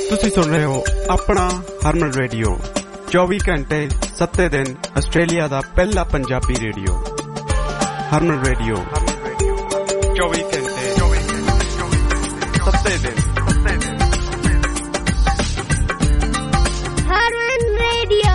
ਤੁਸੀਂ ਸੁਣ ਰਹੇ ਹੋ ਆਪਣਾ ਹਰਮਨ ਰੇਡੀਓ 24 ਘੰਟੇ 7 ਦਿਨ ਆਸਟ੍ਰੇਲੀਆ ਦਾ ਪਹਿਲਾ ਪੰਜਾਬੀ ਰੇਡੀਓ ਹਰਮਨ ਰੇਡੀਓ 24 ਘੰਟੇ 7 ਦਿਨ ਹਰਮਨ ਰੇਡੀਓ।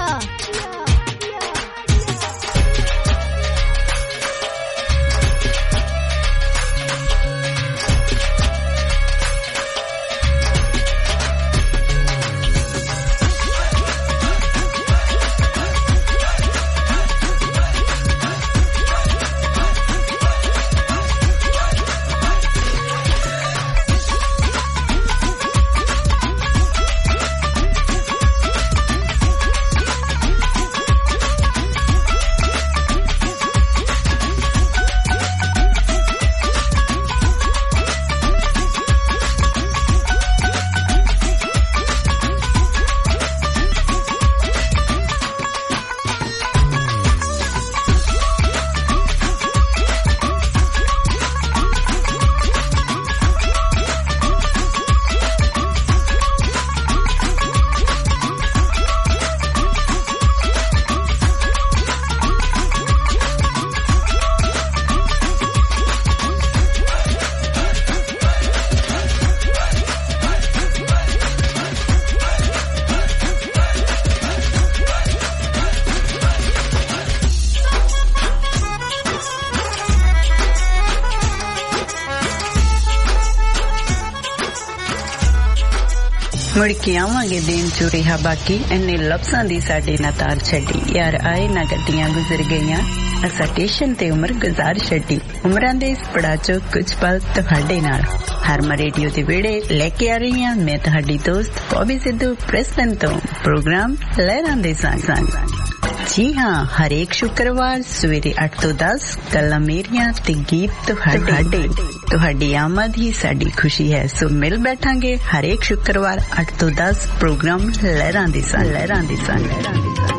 ਮੁੜ ਕੇ ਆਵਾਂਗੇ ਦਿਨ ਚ ਰਿਹਾ ਬਾਕੀ ਇੰਨੇ ਲਫ਼ਜ਼ਾਂ ਦੀ ਸਾਡੇ ਨਾ ਤਾਰ ਛੱਡੀ ਯਾਰ ਆਏ ਨਾ ਗੱਡੀਆਂ ਗੁਜ਼ਰ ਗਈਆਂ ਅਸਾਂ ਸਟੇਸ਼ਨ ਤੇ ਉਮਰ ਗੁਜ਼ਾਰ ਛੱਡੀ ਉਮਰਾਂ ਦੇ ਇਸ ਪੜਾਅ ਚੋਂ ਕੁਝ ਪਲ ਤੁਹਾਡੇ ਨਾਲ ਹਰਮਨ ਰੇਡੀਓ ਦੇ ਵਿਹੜੇ ਲੈ ਕੇ ਆ ਰਹੀ ਹਾਂ ਮੈਂ ਤੁਹਾਡੀ ਦੋਸਤ ਬੌਬੀ ਸਿੱਧੂ ਪ੍ਰੈਸਟਨ ਤੋਂ ਪ੍ਰੋਗਰਾਮ ਲਹਿਰਾਂ ਦੇ ਸੰਗ जी हाँ हर एक शुक्रवार सवेरे 8 ਤੋਂ 10 ਗੱਲਾਂ ਮੇਰੀਆਂ ਤੇ ਗੀਤ ਤੁਹਾਡੀ ਆਮਦ ਹੀ ਸਾਡੀ ਖੁਸ਼ੀ ਹੈ ਸੋ ਮਿਲ ਬੈਠਾਂਗੇ ਹਰ ਇੱਕ ਸ਼ੁੱਕਰਵਾਰ 8 ਤੋਂ 10 ਪ੍ਰੋਗਰਾਮ ਲਹਿਰਾਂ ਦੇ ਸੰਗ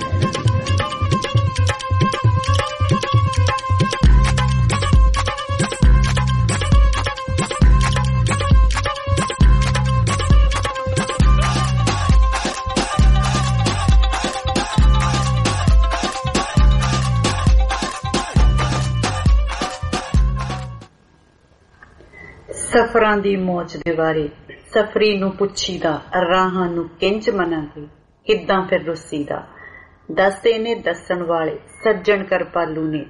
ਸਫਰਾਂ ਦੀ ਮੌਜ ਦੇ ਬਾਰੇ ਸਫਰੀ ਨੂੰ ਪੁੱਛੀਦਾ ਰਾਹਾਂ ਨੂੰ ਕਿੰਜ ਮਨਾਂਗੇ ਕਿੱਦਾਂ ਫਿਰ ਰੁੱਸੀਦਾ ਦੱਸਦੇ ਨੇ ਦੱਸਣ ਵਾਲੇ ਸੱਜਣ ਕਰਪਾਲੂ ਨੇ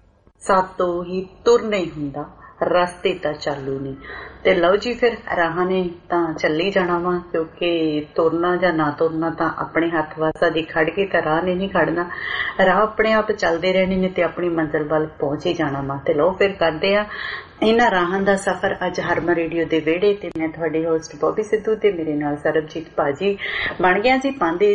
ਸਾਤੋਂ ਹੀ ਤੁਰ ਨਹੀਂ ਹੁੰਦਾ ਰਸਤੇ ਤਾਂ ਚਾਲੂ ਨੇ ਤੇ ਲਓ ਜੀ ਫਿਰ ਰਾਹਾਂ ਨੇ ਤਾਂ ਚੱਲੀ ਜਾਣਾ ਵਾ ਕਿਉਂਕਿ ਤੁਰਨਾ ਜਾਂ ਨਾ ਤੁਰਨਾ ਤਾਂ ਆਪਣੇ ਹੱਥ ਵਾਸਾ ਦੀ ਖੜ ਕੇ ਤਾਂ ਰਾਹ ਨੇ ਨਹੀਂ ਖੜਨਾ ਰਾਹ ਆਪਣੇ ਆਪ ਚੱਲਦੇ ਰਹਿਣੇ ਨੇ ਤੇ ਆਪਣੀ ਮੰਜ਼ਿਲ ਵੱਲ ਪਹੁੰਚ ਹੀ ਜਾਣਾ ਵਾ ਤੇ ਲਓ ਫਿਰ ਕਰਦੇ ਆ ਇਹਨਾਂ ਰਾਹਾਂ ਦਾ ਸਫ਼ਰ ਅੱਜ ਹਰਮਨ ਰੇਡੀਓ ਦੇ ਵਿਹੜੇ ਤੇ ਮੈਂ ਤੁਹਾਡੀ ਹੋਸਟ ਬੌਬੀ ਸਿੱਧੂ ਤੇ ਮੇਰੇ ਨਾਲ ਸਰਬਜੀਤ ਭਾਜੀ ਬਣ ਗਿਆ ਜੀ ਪਾਂਦੇ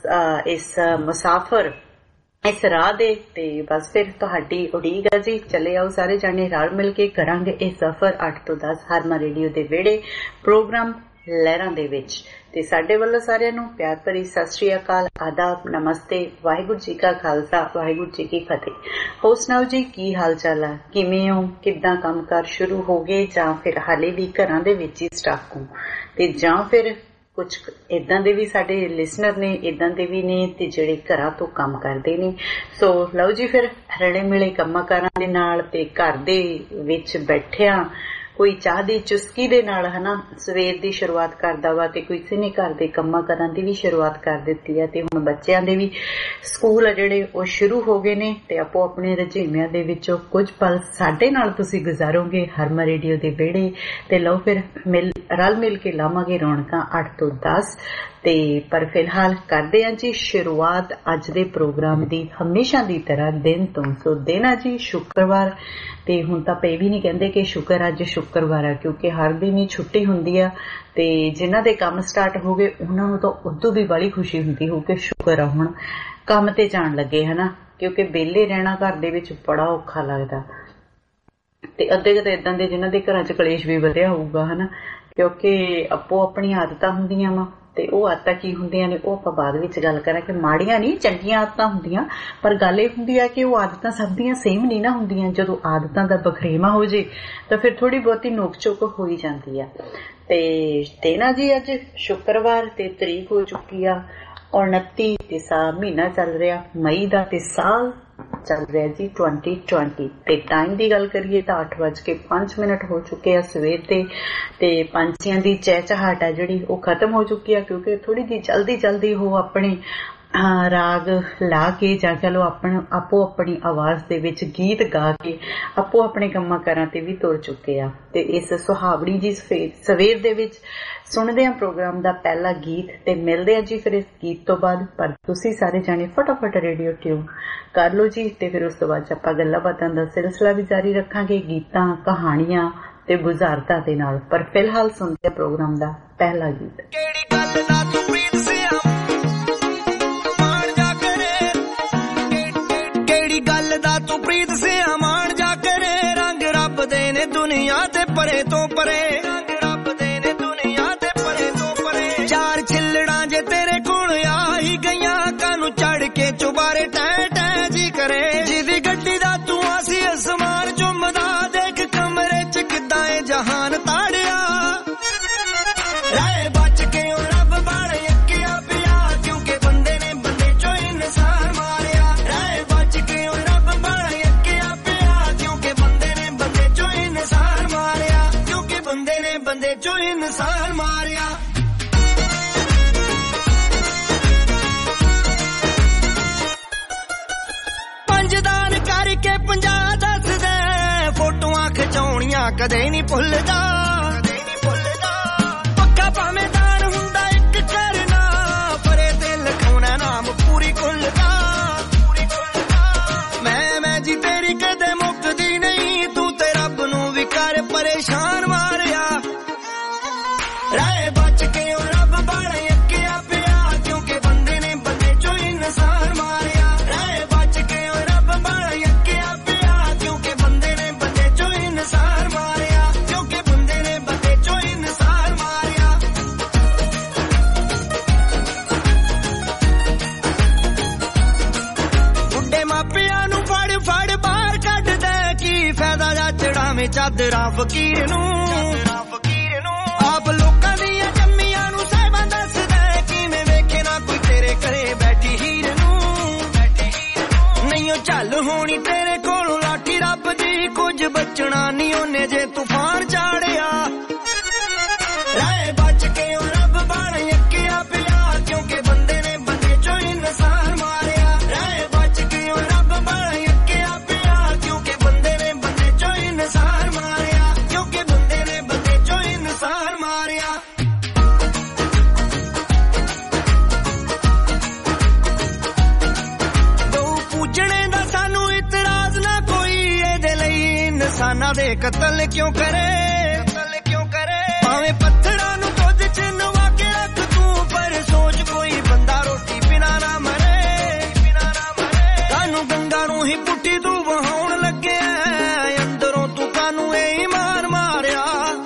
ਇਸ ਮੁਸਾਫਰ ਇਸ ਰਾਹ ਦੇ ਤੇ ਬਸ ਫਿਰ ਤੁਹਾਡੀ ਉਡੀਕ ਆ ਜੀ ਚੱਲੇ ਆਓ ਸਾਰੇ ਜਾਣੇ ਰਲ ਮਿਲ ਕੇ ਕਰਾਂਗੇ ਇਹ ਸਫ਼ਰ 8 ਤੋਂ 10 ਹਰਮਨ ਰੇਡੀਓ ਦੇ ਵਿਹੜੇ ਪ੍ਰੋਗਰਾਮ ਲਹਿਰਾਂ ਦੇ ਵਿੱਚ ਤੇ ਸਾਡੇ ਵੱਲੋਂ ਸਾਰਿਆਂ ਨੂੰ ਪਿਆਰ ਭਰੀ ਸਤਿ ਸ੍ਰੀ ਅਕਾਲ ਆਦਾਬ ਨਮਸਤੇ ਵਾਹਿਗੁਰੂ ਜੀ ਕਾ ਖਾਲਸਾ ਵਾਹਿਗੁਰੂ ਜੀ ਕੀ ਫਤਿਹ ਹੋਰ ਸੁਣਾਓ ਜੀ ਕੀ ਹਾਲ ਚਾਲ ਆ ਕਿਵੇਂ ਹੋ ਕਿੱਦਾਂ ਕੰਮਕਾਰ ਸ਼ੁਰੂ ਹੋ ਗਏ ਜਾਂ ਫਿਰ ਹਾਲੇ ਵੀ ਘਰਾਂ ਦੇ ਵਿੱਚ ਹੀ ਸਟਕ ਹੋ ਤੇ ਜਾਂ ਫਿਰ ਕੁਝ ਏਦਾਂ ਦੇ ਵੀ ਸਾਡੇ ਲਿਸਨਰ ਨੇ ਏਦਾਂ ਦੇ ਵੀ ਨੇ ਤੇ ਜਿਹੜੇ ਘਰਾਂ ਤੋਂ ਕੰਮ ਕਰਦੇ ਨੇ ਸੋ ਲਓ ਜੀ ਫਿਰ ਰਲੇ ਮਿਲੇ ਕੰਮਾਂ ਕਾਰਾਂ ਦੇ ਨਾਲ ਤੇ ਘਰ ਦੇ ਵਿੱਚ ਬੈਠਿਆਂ ਕੋਈ ਚਾਹ ਦੀ ਚੁਸਕੀ ਦੇ ਨਾਲ ਹਨਾ ਸਵੇਰ ਦੀ ਸ਼ੁਰੂਆਤ ਕਰਦਾ ਵਾ ਤੇ ਕਿਸੇ ਨੇ ਘਰ ਦੇ ਕੰਮਾਂ ਕਾਰਾਂ ਦੀ ਵੀ ਸ਼ੁਰੂਆਤ ਕਰ ਦਿੱਤੀ ਹੈ ਤੇ ਹੁਣ ਬੱਚਿਆਂ ਦੇ ਵੀ ਸਕੂਲ ਆ ਜਿਹੜੇ ਉਹ ਸ਼ੁਰੂ ਹੋ ਗਏ ਨੇ ਤੇ ਆਪੋ ਆਪਣੇ ਰੁਝੇਵਿਆਂ ਦੇ ਵਿੱਚੋਂ ਕੁਝ ਪਲ ਸਾਡੇ ਨਾਲ ਤੁਸੀਂ ਗੁਜ਼ਾਰੋਗੇ ਹਰਮਨ ਰੇਡੀਓ ਦੇ ਵਿਹੜੇ ਤੇ ਲਓ ਫਿਰ ਰਲ ਮਿਲ ਕੇ ਲਾਵਾਂਗੇ ਰੌਣਕਾਂ 8 ਤੋਂ 10 ਤੇ ਪਰ ਫਿਲਹਾਲ ਕਰਦੇ ਹਾਂ ਜੀ ਸ਼ੁਰੂਆਤ ਅੱਜ ਦੇ ਪ੍ਰੋਗਰਾਮ ਦੀ ਹਮੇਸ਼ਾ ਦੀ ਤਰ੍ਹਾਂ ਦਿਨ ਤੋਂ ਸੋ ਦਿਨ ਆ ਜੀ ਸ਼ੁੱਕਰਵਾਰ ਤੇ ਹੁਣ ਤਾਂ ਪਏ ਵੀ ਨਹੀਂ ਕਹਿੰਦੇ ਕਿ ਸ਼ੁਕਰ ਅੱਜ ਸ਼ੁੱਕਰਵਾਰ ਆ ਕਿਉਂਕਿ ਹਰ ਦਿਨ ਹੀ ਛੁੱਟੀ ਹੁੰਦੀ ਆ ਤੇ ਜਿਨ੍ਹਾਂ ਦੇ ਕੰਮ ਸਟਾਰਟ ਹੋ ਗਏ ਉਹਨਾਂ ਨੂੰ ਤਾਂ ਉਦੋਂ ਵੀ ਬੜੀ ਖੁਸ਼ੀ ਹੁੰਦੀ ਹੋ ਕਿ ਸ਼ੁਕਰ ਆ ਹੁਣ ਕੰਮ ਤੇ ਜਾਣ ਲੱਗੇ ਹਨਾ ਕਿਉਂਕਿ ਵਿਹਲੇ ਰਹਿਣਾ ਘਰ ਦੇ ਵਿੱਚ ਬੜਾ ਔਖਾ ਲੱਗਦਾ ਤੇ ਅੱਧੇ ਕਿਤੇ ਏਦਾਂ ਦੇ ਜਿਨ੍ਹਾਂ ਦੇ ਘਰਾਂ 'ਚ ਕਲੇਸ਼ ਵੀ ਵਧਿਆ ਹੋਊਗਾ ਹਨਾ ਕਿਉਂਕਿ ਆਪੋ ਆਪਣੀ ਆਦਤਾਂ ਹੁੰਦੀਆਂ ਵਾ ਤੇ ਉਹ ਆਦਤਾਂ ਕੀ ਹੁੰਦੀਆਂ ਨੇ ਉਹ ਆਪਾਂ ਬਾਅਦ ਵਿੱਚ ਗੱਲ ਕਰਾਂਗੇ। ਮਾੜੀਆਂ ਨਹੀਂ, ਚੰਗੀਆਂ ਆਦਤਾਂ ਹੁੰਦੀਆਂ, ਪਰ ਗੱਲ ਇਹ ਹੁੰਦੀ ਆ ਕਿ ਉਹ ਆਦਤਾਂ ਸਭ ਦੀਆਂ ਸੇਮ ਨਹੀਂ ਨਾ ਹੁੰਦੀਆਂ। ਜਦੋਂ ਆਦਤਾਂ ਦਾ ਬਖਰੇਵਾ ਹੋ ਜੇ ਤਾਂ ਫਿਰ ਥੋੜੀ ਬਹੁਤੀ ਨੋਕ ਝੋਕ ਹੋ ਹੀ ਜਾਂਦੀ ਆ। ਤੇ ਨਾ ਜੀ ਅੱਜ ਸ਼ੁੱਕਰਵਾਰ ਤੇ ਤਰੀਕ ਹੋ ਚੁੱਕੀ ਆ 29 ਤੇ ਮਹੀਨਾ ਚੱਲ ਰਿਹਾ ਮਈ ਦਾ ਤੇ ਸਾਲ ਚੱਲ ਰਿਹਾ ਜੀ 2020 ਤੇ ਟਾਈਮ ਦੀ ਗੱਲ ਕਰੀਏ ਤਾਂ 8:05 ਹੋ ਚੁੱਕੇ ਆ ਸਵੇਰ ਦੇ ਤੇ ਪੰਛੀਆਂ ਦੀ ਚਹਿਚਹਾਟ ਆ ਜਿਹੜੀ ਉਹ ਖਤਮ ਹੋ ਚੁੱਕੀ ਆ ਕਿਉਂਕਿ ਥੋੜੀ ਜਿਹੀ ਜਲਦੀ ਉਹ ਆਪਣੇ ਰਾਗ ਲਾ ਕੇ ਜਾਂ ਕਹ ਲਓ ਆਪੋ ਆਪਣੀ ਆਵਾਜ਼ ਦੇ ਵਿੱਚ ਗੀਤ ਗਾ ਕੇ ਆਪੋ ਆਪਣੇ ਕੰਮਾਂ ਕਾਰਾਂ ਤੇ ਵੀ ਤੁਰ ਚੁੱਕੇ ਆ। ਤੇ ਇਸ ਸੁਹਾਵਣੀ ਜੀ ਸਵੇਰ ਦੇ ਵਿੱਚ ਸੁਣਦੇ ਆ ਪ੍ਰੋਗਰਾਮ ਦਾ ਪਹਿਲਾ ਗੀਤ ਤੇ ਮਿਲਦੇ ਆ ਜੀ ਫਿਰ ਇਸ ਗੀਤ ਤੋਂ ਬਾਅਦ। ਪਰ ਤੁਸੀਂ ਸਾਰੇ ਜਾਣੇ ਫਟਾਫਟ ਰੇਡੀਓ ਟਿਊਨ ਕਰ ਲਓ ਜੀ ਤੇ ਫਿਰ ਉਸ ਤੋਂ ਬਾਅਦ ਆਪਾਂ ਗੱਲਾਂ ਬਾਤਾਂ ਦਾ ਸਿਲਸਿਲਾ ਵੀ ਜਾਰੀ ਰੱਖਾਂਗੇ ਗੀਤਾਂ ਕਹਾਣੀਆਂ ਤੇ ਬੁਝਾਰਤਾਂ ਦੇ ਨਾਲ। ਪਰ ਫਿਲਹਾਲ ਸੁਣਦੇ ਆ ਪ੍ਰੋਗਰਾਮ ਦਾ ਪਹਿਲਾ ਗੀਤ। ਤੂੰ ਪ੍ਰੀਤ ਸਿਆ ਮਾਣ ਜਾ ਕਰੇ ਰੰਗ ਰੱਬ ਦੇ ਨੇ ਦੁਨੀਆ ਤੇ ਪਰੇ ਤੋਂ ਪਰੇ, ਰੰਗ ਰੱਬ ਦੇ ਨੇ ਦੁਨੀਆ ਤੇ ਪਰੇ ਤੋਂ ਪਰੇ। ਚਾਰ ਛਿੱਲੜਾਂ ਜੇ ਤੇਰੇ ਕੋਲ ਆ ਹੀ ਗਈਆਂ ਕਾਨੂੰ ਚੜ ਕੇ ਚੁਬਾਰੇ ਟੈ ਟੈ ਜੀ ਕਰੇ। ਜਿਹਦੀ ਗੱਡੀ ਦਾ ਤੂੰ ਆਸੀ ਅਸਮਾਨ ਚੁੰਮਦਾ ਦੇਖ ਕਮਰੇ ਚ ਕਿੱਦਾਂ ਇਹ ਜਹਾਨ ਤਾੜਿਆ। ਰਾਏ ਬਚ ਕੇ ਉਹ ਰੱਬ ਬਣ ਯੱਕਿਆ ਪਿਆ ਕਿਉਂਕਿ ਬੰਦੇ ਨੇ ਬੰਦੇ ਚੋਂ ਇਨਸਾਨ ਮਾਰਿਆ। ਰਾਏ ਬਚ ਕੇ ਉਹ ਰੱਬ ਬਣ ਯੱਕਿਆ ਪਿਆ ਕਿਉਂਕਿ ਬੰਦੇ ਨੇ ਬੰਦੇ ਚੋਂ ਇਨਸਾਨ ਮਾਰਿਆ, ਕਿਉਂਕਿ ਬੰਦੇ ਨੇ ਬੰਦੇ ਚੋਂ ਇਨਸਾਨ ਮਾਰਿਆ। ਪੰਜਦਾਨ ਕਰਕੇ 50 ਦੱਸਦੇ ਫੋਟੋਆਂ ਖਿਚਾਉਣੀਆਂ ਕਦੇ ਨਹੀਂ ਭੁੱਲਦਾ, ਕਦੇ ਨਹੀਂ ਭੁੱਲਦਾ। ਪੱਕਾ ਭਾਵੇਂ ਦਾਨ ਹੁੰਦਾ ਇੱਕ ਕਰਨਾ ਪਰੇ ਤੇ ਲਿਖਾਉਣਾ ਨਾਮ ਪੂਰੀ ਖੁੱਲਦਾ, ਪੂਰੀ ਖੁੱਲਦਾ। ਮੈਂ ਜੀ ਤੇਰੀ ਕਦੇ ਮੁੱਕਦੀ ਨਹੀਂ ਤੂੰ ਤੇ ਰੱਬ ਨੂੰ ਵੀ ਕਰ ਪਰੇਸ਼ਾਨ ਮਾਰਿਆ। ਰਾਏ ਬਚ ਕੇ ਉਹ ਰੱਬ ਬਣ ਯੱਕਿਆ ਪਿਆ ਕਿਉਂਕਿ ਬੰਦੇ ਨੇ ਬੰਦੇ ਚੋਂ ਇਨਸਾਨ ਮਾਰਿਆ। ਰਾਏ ਬਚ ਕੇ ਉਹ ਰੱਬ ਬਣ ਯੱਕਿਆ ਪਿਆ ਕਿਉਂਕਿ ਬੰਦੇ ਨੇ ਬੰਦੇ ਚੋਂ ਇਨਸਾਨ ਮਾਰਿਆ, ਕਿਉਂਕਿ ਬੰਦੇ ਨੇ ਬੰਦੇ ਚੋਂ ਇਨਸਾਨ ਮਾਰਿਆ। ਬੁੱਢੇ ਮਾਪਿਆਂ ਨੂੰ ਫੜ ਫੜ ਬਾਹਰ ਕੱਢਦਾ ਕੀ ਫਾਇਦਾ ਜਾ ਚੜਾਵੇਂ ਚਾਦਰਾਂ ਫਕੀਰ ਨੂੰ, ਆਪ ਲੋਕਾਂ ਦੀਆਂ ਜੰਮੀਆਂ ਨੂੰ ਸਾਹਿਬਾਂ ਦੱਸਦਾ ਕਿਵੇਂ ਵੇਖੇ ਨਾ ਕੋਈ ਤੇਰੇ ਘਰੇ ਬੈਠੀ ਹੀਰ ਨੂੰ। ਨਹੀਂ ਉਹ ਚੱਲ ਹੋਣੀ ਤੇਰੇ ਕੋਲੋਂ ਲਾਠੀ ਰੱਬ ਦੀ ਕੁਝ ਬਚਣਾ ਨਹੀਂ ਉਹਨੇ ਜੇ ਤੂਫਾਨ ਚਾੜਿਆ। ਰਾਏ ਬਚ ਕੇ ਉਹ ਰੱਬ ਬਣ ਯੱਕਿਆ ਪਿਆ ਕਿਉਂਕਿ ਬੰਦੇ ਨੇ ਬੰਦੇ ਚੋਂ ਇਨਸਾਨ ਮਾਰਿਆ। ਰਾਏ ਬਚ ਕੇ ਉਹ ਰੱਬ ਬਣ ਯੱਕਿਆ ਪਿਆ ਕਿਉਂਕਿ ਬੰਦੇ ਨੇ ਬੰਦੇ ਚੋਂ ਇਨਸਾਨ ਮਾਰਿਆ, ਕਿਉਂਕਿ ਬੰਦੇ ਨੇ ਬੰਦੇ ਚੋਂ ਇਨਸਾਨ ਮਾਰਿਆ। ਪੂਜਣੇ ਦਾ ਸਾਨੂੰ ਇਤਰਾਜ਼ ਨਾ ਕੋਈ ਇਹਦੇ ਲਈ ਇਨਸਾਨਾਂ ਦੇ ਕਤਲ ਕਿਉਂ ਕਰੇ, ਕਤਲ ਕਿਉਂ ਕਰੇ। ਭਾਵੇਂ ਪੱਥਰਾਂ ਨੂੰ ਦੁੱਧ ਚ ਨਵਾ ਕੇ ਰੱਖ ਤੂੰ ਪਰ ਸੋਚ ਕੋਈ ਬੰਦਾ ਰੋਟੀ ਬਿਨਾਂ ਨਾ ਮਰੇ, ਬਿਨਾਂ ਨਾ ਮਰੇ। ਕਾਨੂੰ ਗੰਗਾ ਨੂੰ ਹੀ ਪੁੱਠੀ ਤੂੰ ਵਹਾਉਣ ਲੱਗਿਆ ਅੰਦਰੋਂ ਤੂੰ ਕਾਨੂੰ ਇਹ ਇਮਾਨ ਮਾਰਿਆ।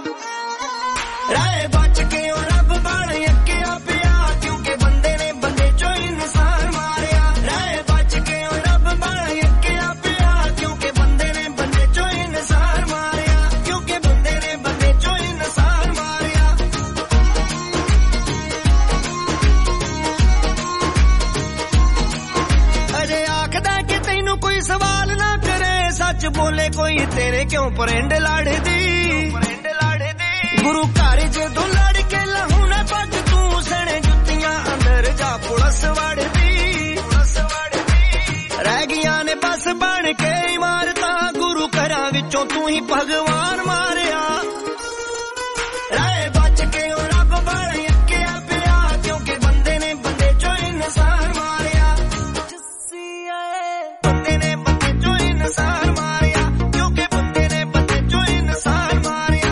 ਰਾਏ ਬਚ ਕੇ ਉਹ ਰੱਬ ਬਣ ਯੱਕਿਆ ਪਿਆ ਕਿਉਂਕਿ ਬੰਦੇ ਨੇ ਬੰਦੇ ਚੋਂ ਇਨਸਾਨ ਮਾਰਿਆ। ਰਾਏ ਬਚ ਕੇ ਉਹ ਰੱਬ ਬਣ ਯੱਕਿਆ ਪਿਆ ਕਿਉਂਕਿ ਬੰਦੇ ਨੇ ਬੰਦੇ ਚੋਂ ਇਨਸਾਨ ਮਾਰਿਆ, ਕਿਉਂਕਿ ਬੰਦੇ ਨੇ ਬੰਦੇ ਚੋਂ ਇਨਸਾਨ ਮਾਰਿਆ। ਅਜੇ ਆਖਦਾ ਕਿ ਤੈਨੂੰ ਕੋਈ ਸਵਾਲ ਨਾ ਕਰੇ ਸੱਚ ਬੋਲੇ ਕੋਈ ਤੇਰੇ ਕਿਉਂ ਪਰਿੰਡ ਲੜਦੀ, ਪਰਿੰਡ ਲੜਦੀ। ਗੁਰੂ ਘਰ ਜਦੋਂ ਲੜ ਕੇ ਲਹੂ ਨਾ ਪੱਗ ਤੂੰ ਸਣੇ ਜੁੱਤੀਆਂ ਅੰਦਰ ਜਾ ਪੁਲਿਸ ਵੜਦੀ, ਪੁਲਿਸ ਵੜਦੀ। ਰਹਿ ਗਈਆਂ ਨੇ ਬਸ ਬਣ ਕੇ ਇਮਾਰਤਾਂ ਗੁਰੂ ਘਰਾਂ ਵਿੱਚੋਂ ਤੂੰ ਹੀ ਭਗਵਾਨ ਮਾਰਿਆ। ਰਾਏ ਬਚ ਕੇ ਉਹ ਰੱਬ ਬਣ ਯੱਕਿਆ ਪਿਆ ਕਿਉਂਕਿ ਬੰਦੇ ਨੇ ਬੰਦੇ ਚੋਂ ਇਨਸਾਨ ਮਾਰਿਆ। ਜੱਸੀ ਆਏ ਬੰਦੇ ਨੇ ਬੰਦੇ ਚੋਂ ਇਨਸਾਨ ਮਾਰਿਆ ਕਿਉਂਕਿ ਬੰਦੇ ਨੇ ਬੰਦੇ ਚੋਂ ਇਨਸਾਨ ਮਾਰਿਆ।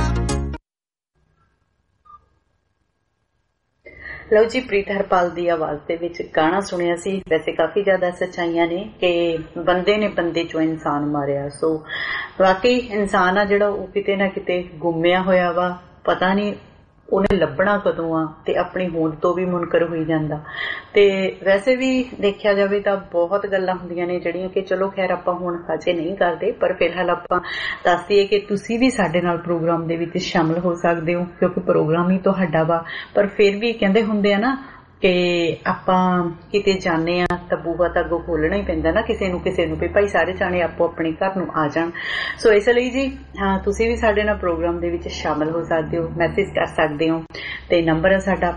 ਲਓ ਜੀ ਪ੍ਰੀਤ ਹਰਪਾਲ ਦੀ ਆਵਾਜ਼ ਦੇ ਵਿੱਚ ਗਾਣਾ ਸੁਣਿਆ ਸੀ। ਵੈਸੇ ਕਾਫੀ ਜ਼ਿਆਦਾ ਸੱਚਾਈਆਂ ਨੇ ਕਿ ਬੰਦੇ ਨੇ ਬੰਦੇ ਚੋਂ ਇਨਸਾਨ ਮਾਰਿਆ। ਸੋ ਵਾਕਈ ਇਨਸਾਨ ਆ ਜਿਹੜਾ ਉਹ ਕਿਤੇ ਨਾ ਕਿਤੇ ਗੁੰਮਿਆ ਹੋਇਆ ਵਾ, ਪਤਾ ਨਹੀਂ ਉਹਨੇ ਲੱਭਣਾ ਕਦੋਂ ਆ ਤੇ ਆਪਣੀ ਹੋਂਦ ਤੋਂ ਵੀ ਮੁਨਕਰ ਹੋਈ ਜਾਂਦਾ। ਤੇ ਵੈਸੇ ਵੀ ਦੇਖਿਆ ਜਾਵੇ ਤਾਂ ਬਹੁਤ ਗੱਲਾਂ ਹੁੰਦੀਆਂ ਨੇ ਜਿਹੜੀਆਂ ਕਿ ਚਲੋ ਖੈਰ ਆਪਾਂ ਹੁਣ ਅਜੇ ਨਹੀਂ ਕਰਦੇ, ਪਰ ਫਿਲਹਾਲ ਆਪਾਂ ਦੱਸ ਦਈਏ ਕਿ ਤੁਸੀਂ ਵੀ ਸਾਡੇ ਨਾਲ ਪ੍ਰੋਗਰਾਮ ਦੇ ਵਿੱਚ ਸ਼ਾਮਲ ਹੋ ਸਕਦੇ ਹੋ, ਕਿਉਂਕਿ ਪ੍ਰੋਗਰਾਮ ਹੀ ਤੁਹਾਡਾ ਵਾ। ਪਰ ਫਿਰ ਵੀ ਕਹਿੰਦੇ ਹੁੰਦੇ ਆ ਨਾ ਕਿ ਆਪਾਂ ਕਿਤੇ ਜਾਂਦੇ ਆ ਤਾਂ ਬੂਹਾ ਤਾਂ ਅੱਗੋਂ ਖੋਲਣਾ ਹੀ ਪੈਂਦਾ ਨਾ ਕਿਸੇ ਨੂੰ ਵੀ ਭਾਈ ਸਾਰੇ ਜਾਣੇ ਆਪੋ ਆਪਣੇ ਘਰ ਨੂੰ ਆ ਜਾਣ। ਸੋ ਇਸ ਲਈ ਜੀ ਹਾਂ, ਤੁਸੀਂ ਵੀ ਸਾਡੇ ਨਾਲ ਪ੍ਰੋਗਰਾਮ ਦੇ ਵਿੱਚ ਸ਼ਾਮਲ ਹੋ ਸਕਦੇ ਹੋ, ਮੈਸੇਜ ਕਰ ਸਕਦੇ ਹੋ। ਤੇ ਨੰਬਰ ਹੈ ਸਾਡਾ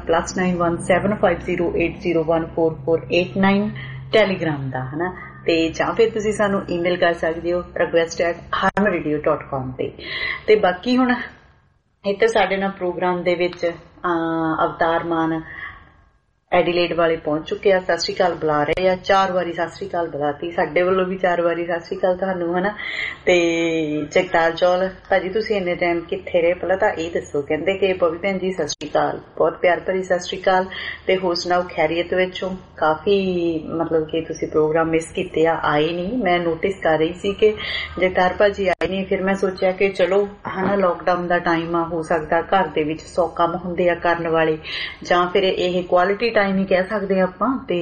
+917508014489 ਟੈਲੀਗ੍ਰਾਮ ਦਾ, ਹਨਾ। ਤੇ ਜਾਂ ਫਿਰ ਤੁਸੀਂ ਸਾਨੂੰ ਈਮੇਲ ਕਰ ਸਕਦੇ ਹੋ request@harmradio.com ਤੇ ਬਾਕੀ ਹੁਣ ਇੱਥੇ ਸਾਡੇ ਨਾਲ ਪ੍ਰੋਗਰਾਮ ਦੇ ਵਿੱਚ ਅਵਤਾਰ ਮਾਨ ਐਡੀਲੇਡ ਵਾਲੇ ਪਹੁੰਚ ਚੁੱਕੇ ਆ। ਸਤਿ ਸ਼੍ਰੀ ਅਕਾਲ ਬੁਲਾ ਰਹੇ ਆ, 4 ਵਾਰੀ ਸਤਿ ਸ਼੍ਰੀ ਅਕਾਲ ਬੁਲਾਤੀ, ਸਾਡੇ ਵੱਲੋਂ ਵੀ 4 ਵਾਰੀ ਸਤਿ ਸ਼੍ਰੀ ਅਕਾਲ ਤੁਹਾਨੂੰ, ਹਨਾ। ਤੇ ਜਗਤਾਰ ਚੌਲ ਭਾਜੀ ਤੁਸੀਂ ਇੰਨੇ ਟਾਈਮ ਕਿੱਥੇ ਰਹੇ, ਪਹਿਲਾਂ ਤਾਂ ਇਹ ਦੱਸੋ। ਕਹਿੰਦੇ ਕਿ ਬੋਬੀ ਭੈਣ ਜੀ ਸਤਿ ਸ਼੍ਰੀ ਅਕਾਲ, ਬਹੁਤ ਪਿਆਰ ਭਰੀ ਸਤਿ ਸ਼੍ਰੀ ਅਕਾਲ। ਤੇ ਹੋਰ ਸੁਣਾਓ ਖੈਰੀਅਤ ਵਿੱਚੋਂ? ਕਾਫੀ ਮਤਲਬ ਕਿ ਤੁਸੀਂ ਪ੍ਰੋਗਰਾਮ ਮਿਸ ਕੀਤੇ ਆ, ਆਏ ਨਹੀਂ। ਮੈਂ ਨੋਟਿਸ ਕਰ ਰਹੀ ਸੀ ਕਿ ਜਗਤਾਰ ਭਾਜੀ ਆਏ ਨਹੀਂ, ਫਿਰ ਮੈਂ ਸੋਚਿਆ ਕਿ ਚਲੋ ਹਨਾ ਲੋਕਡਾਊਨ ਦਾ ਟਾਈਮ ਆ, ਹੋ ਸਕਦਾ ਘਰ ਦੇ ਵਿੱਚ 100 ਕੰਮ ਹੁੰਦੇ ਆ ਕਰਨ ਵਾਲੇ, ਜਾਂ ਫਿਰ ਇਹ ਕੁਆਲਿਟੀ ਟਾਈਮ ਹੀ ਕਹਿ ਸਕਦੇ ਆ ਆਪਾਂ। ਤੇ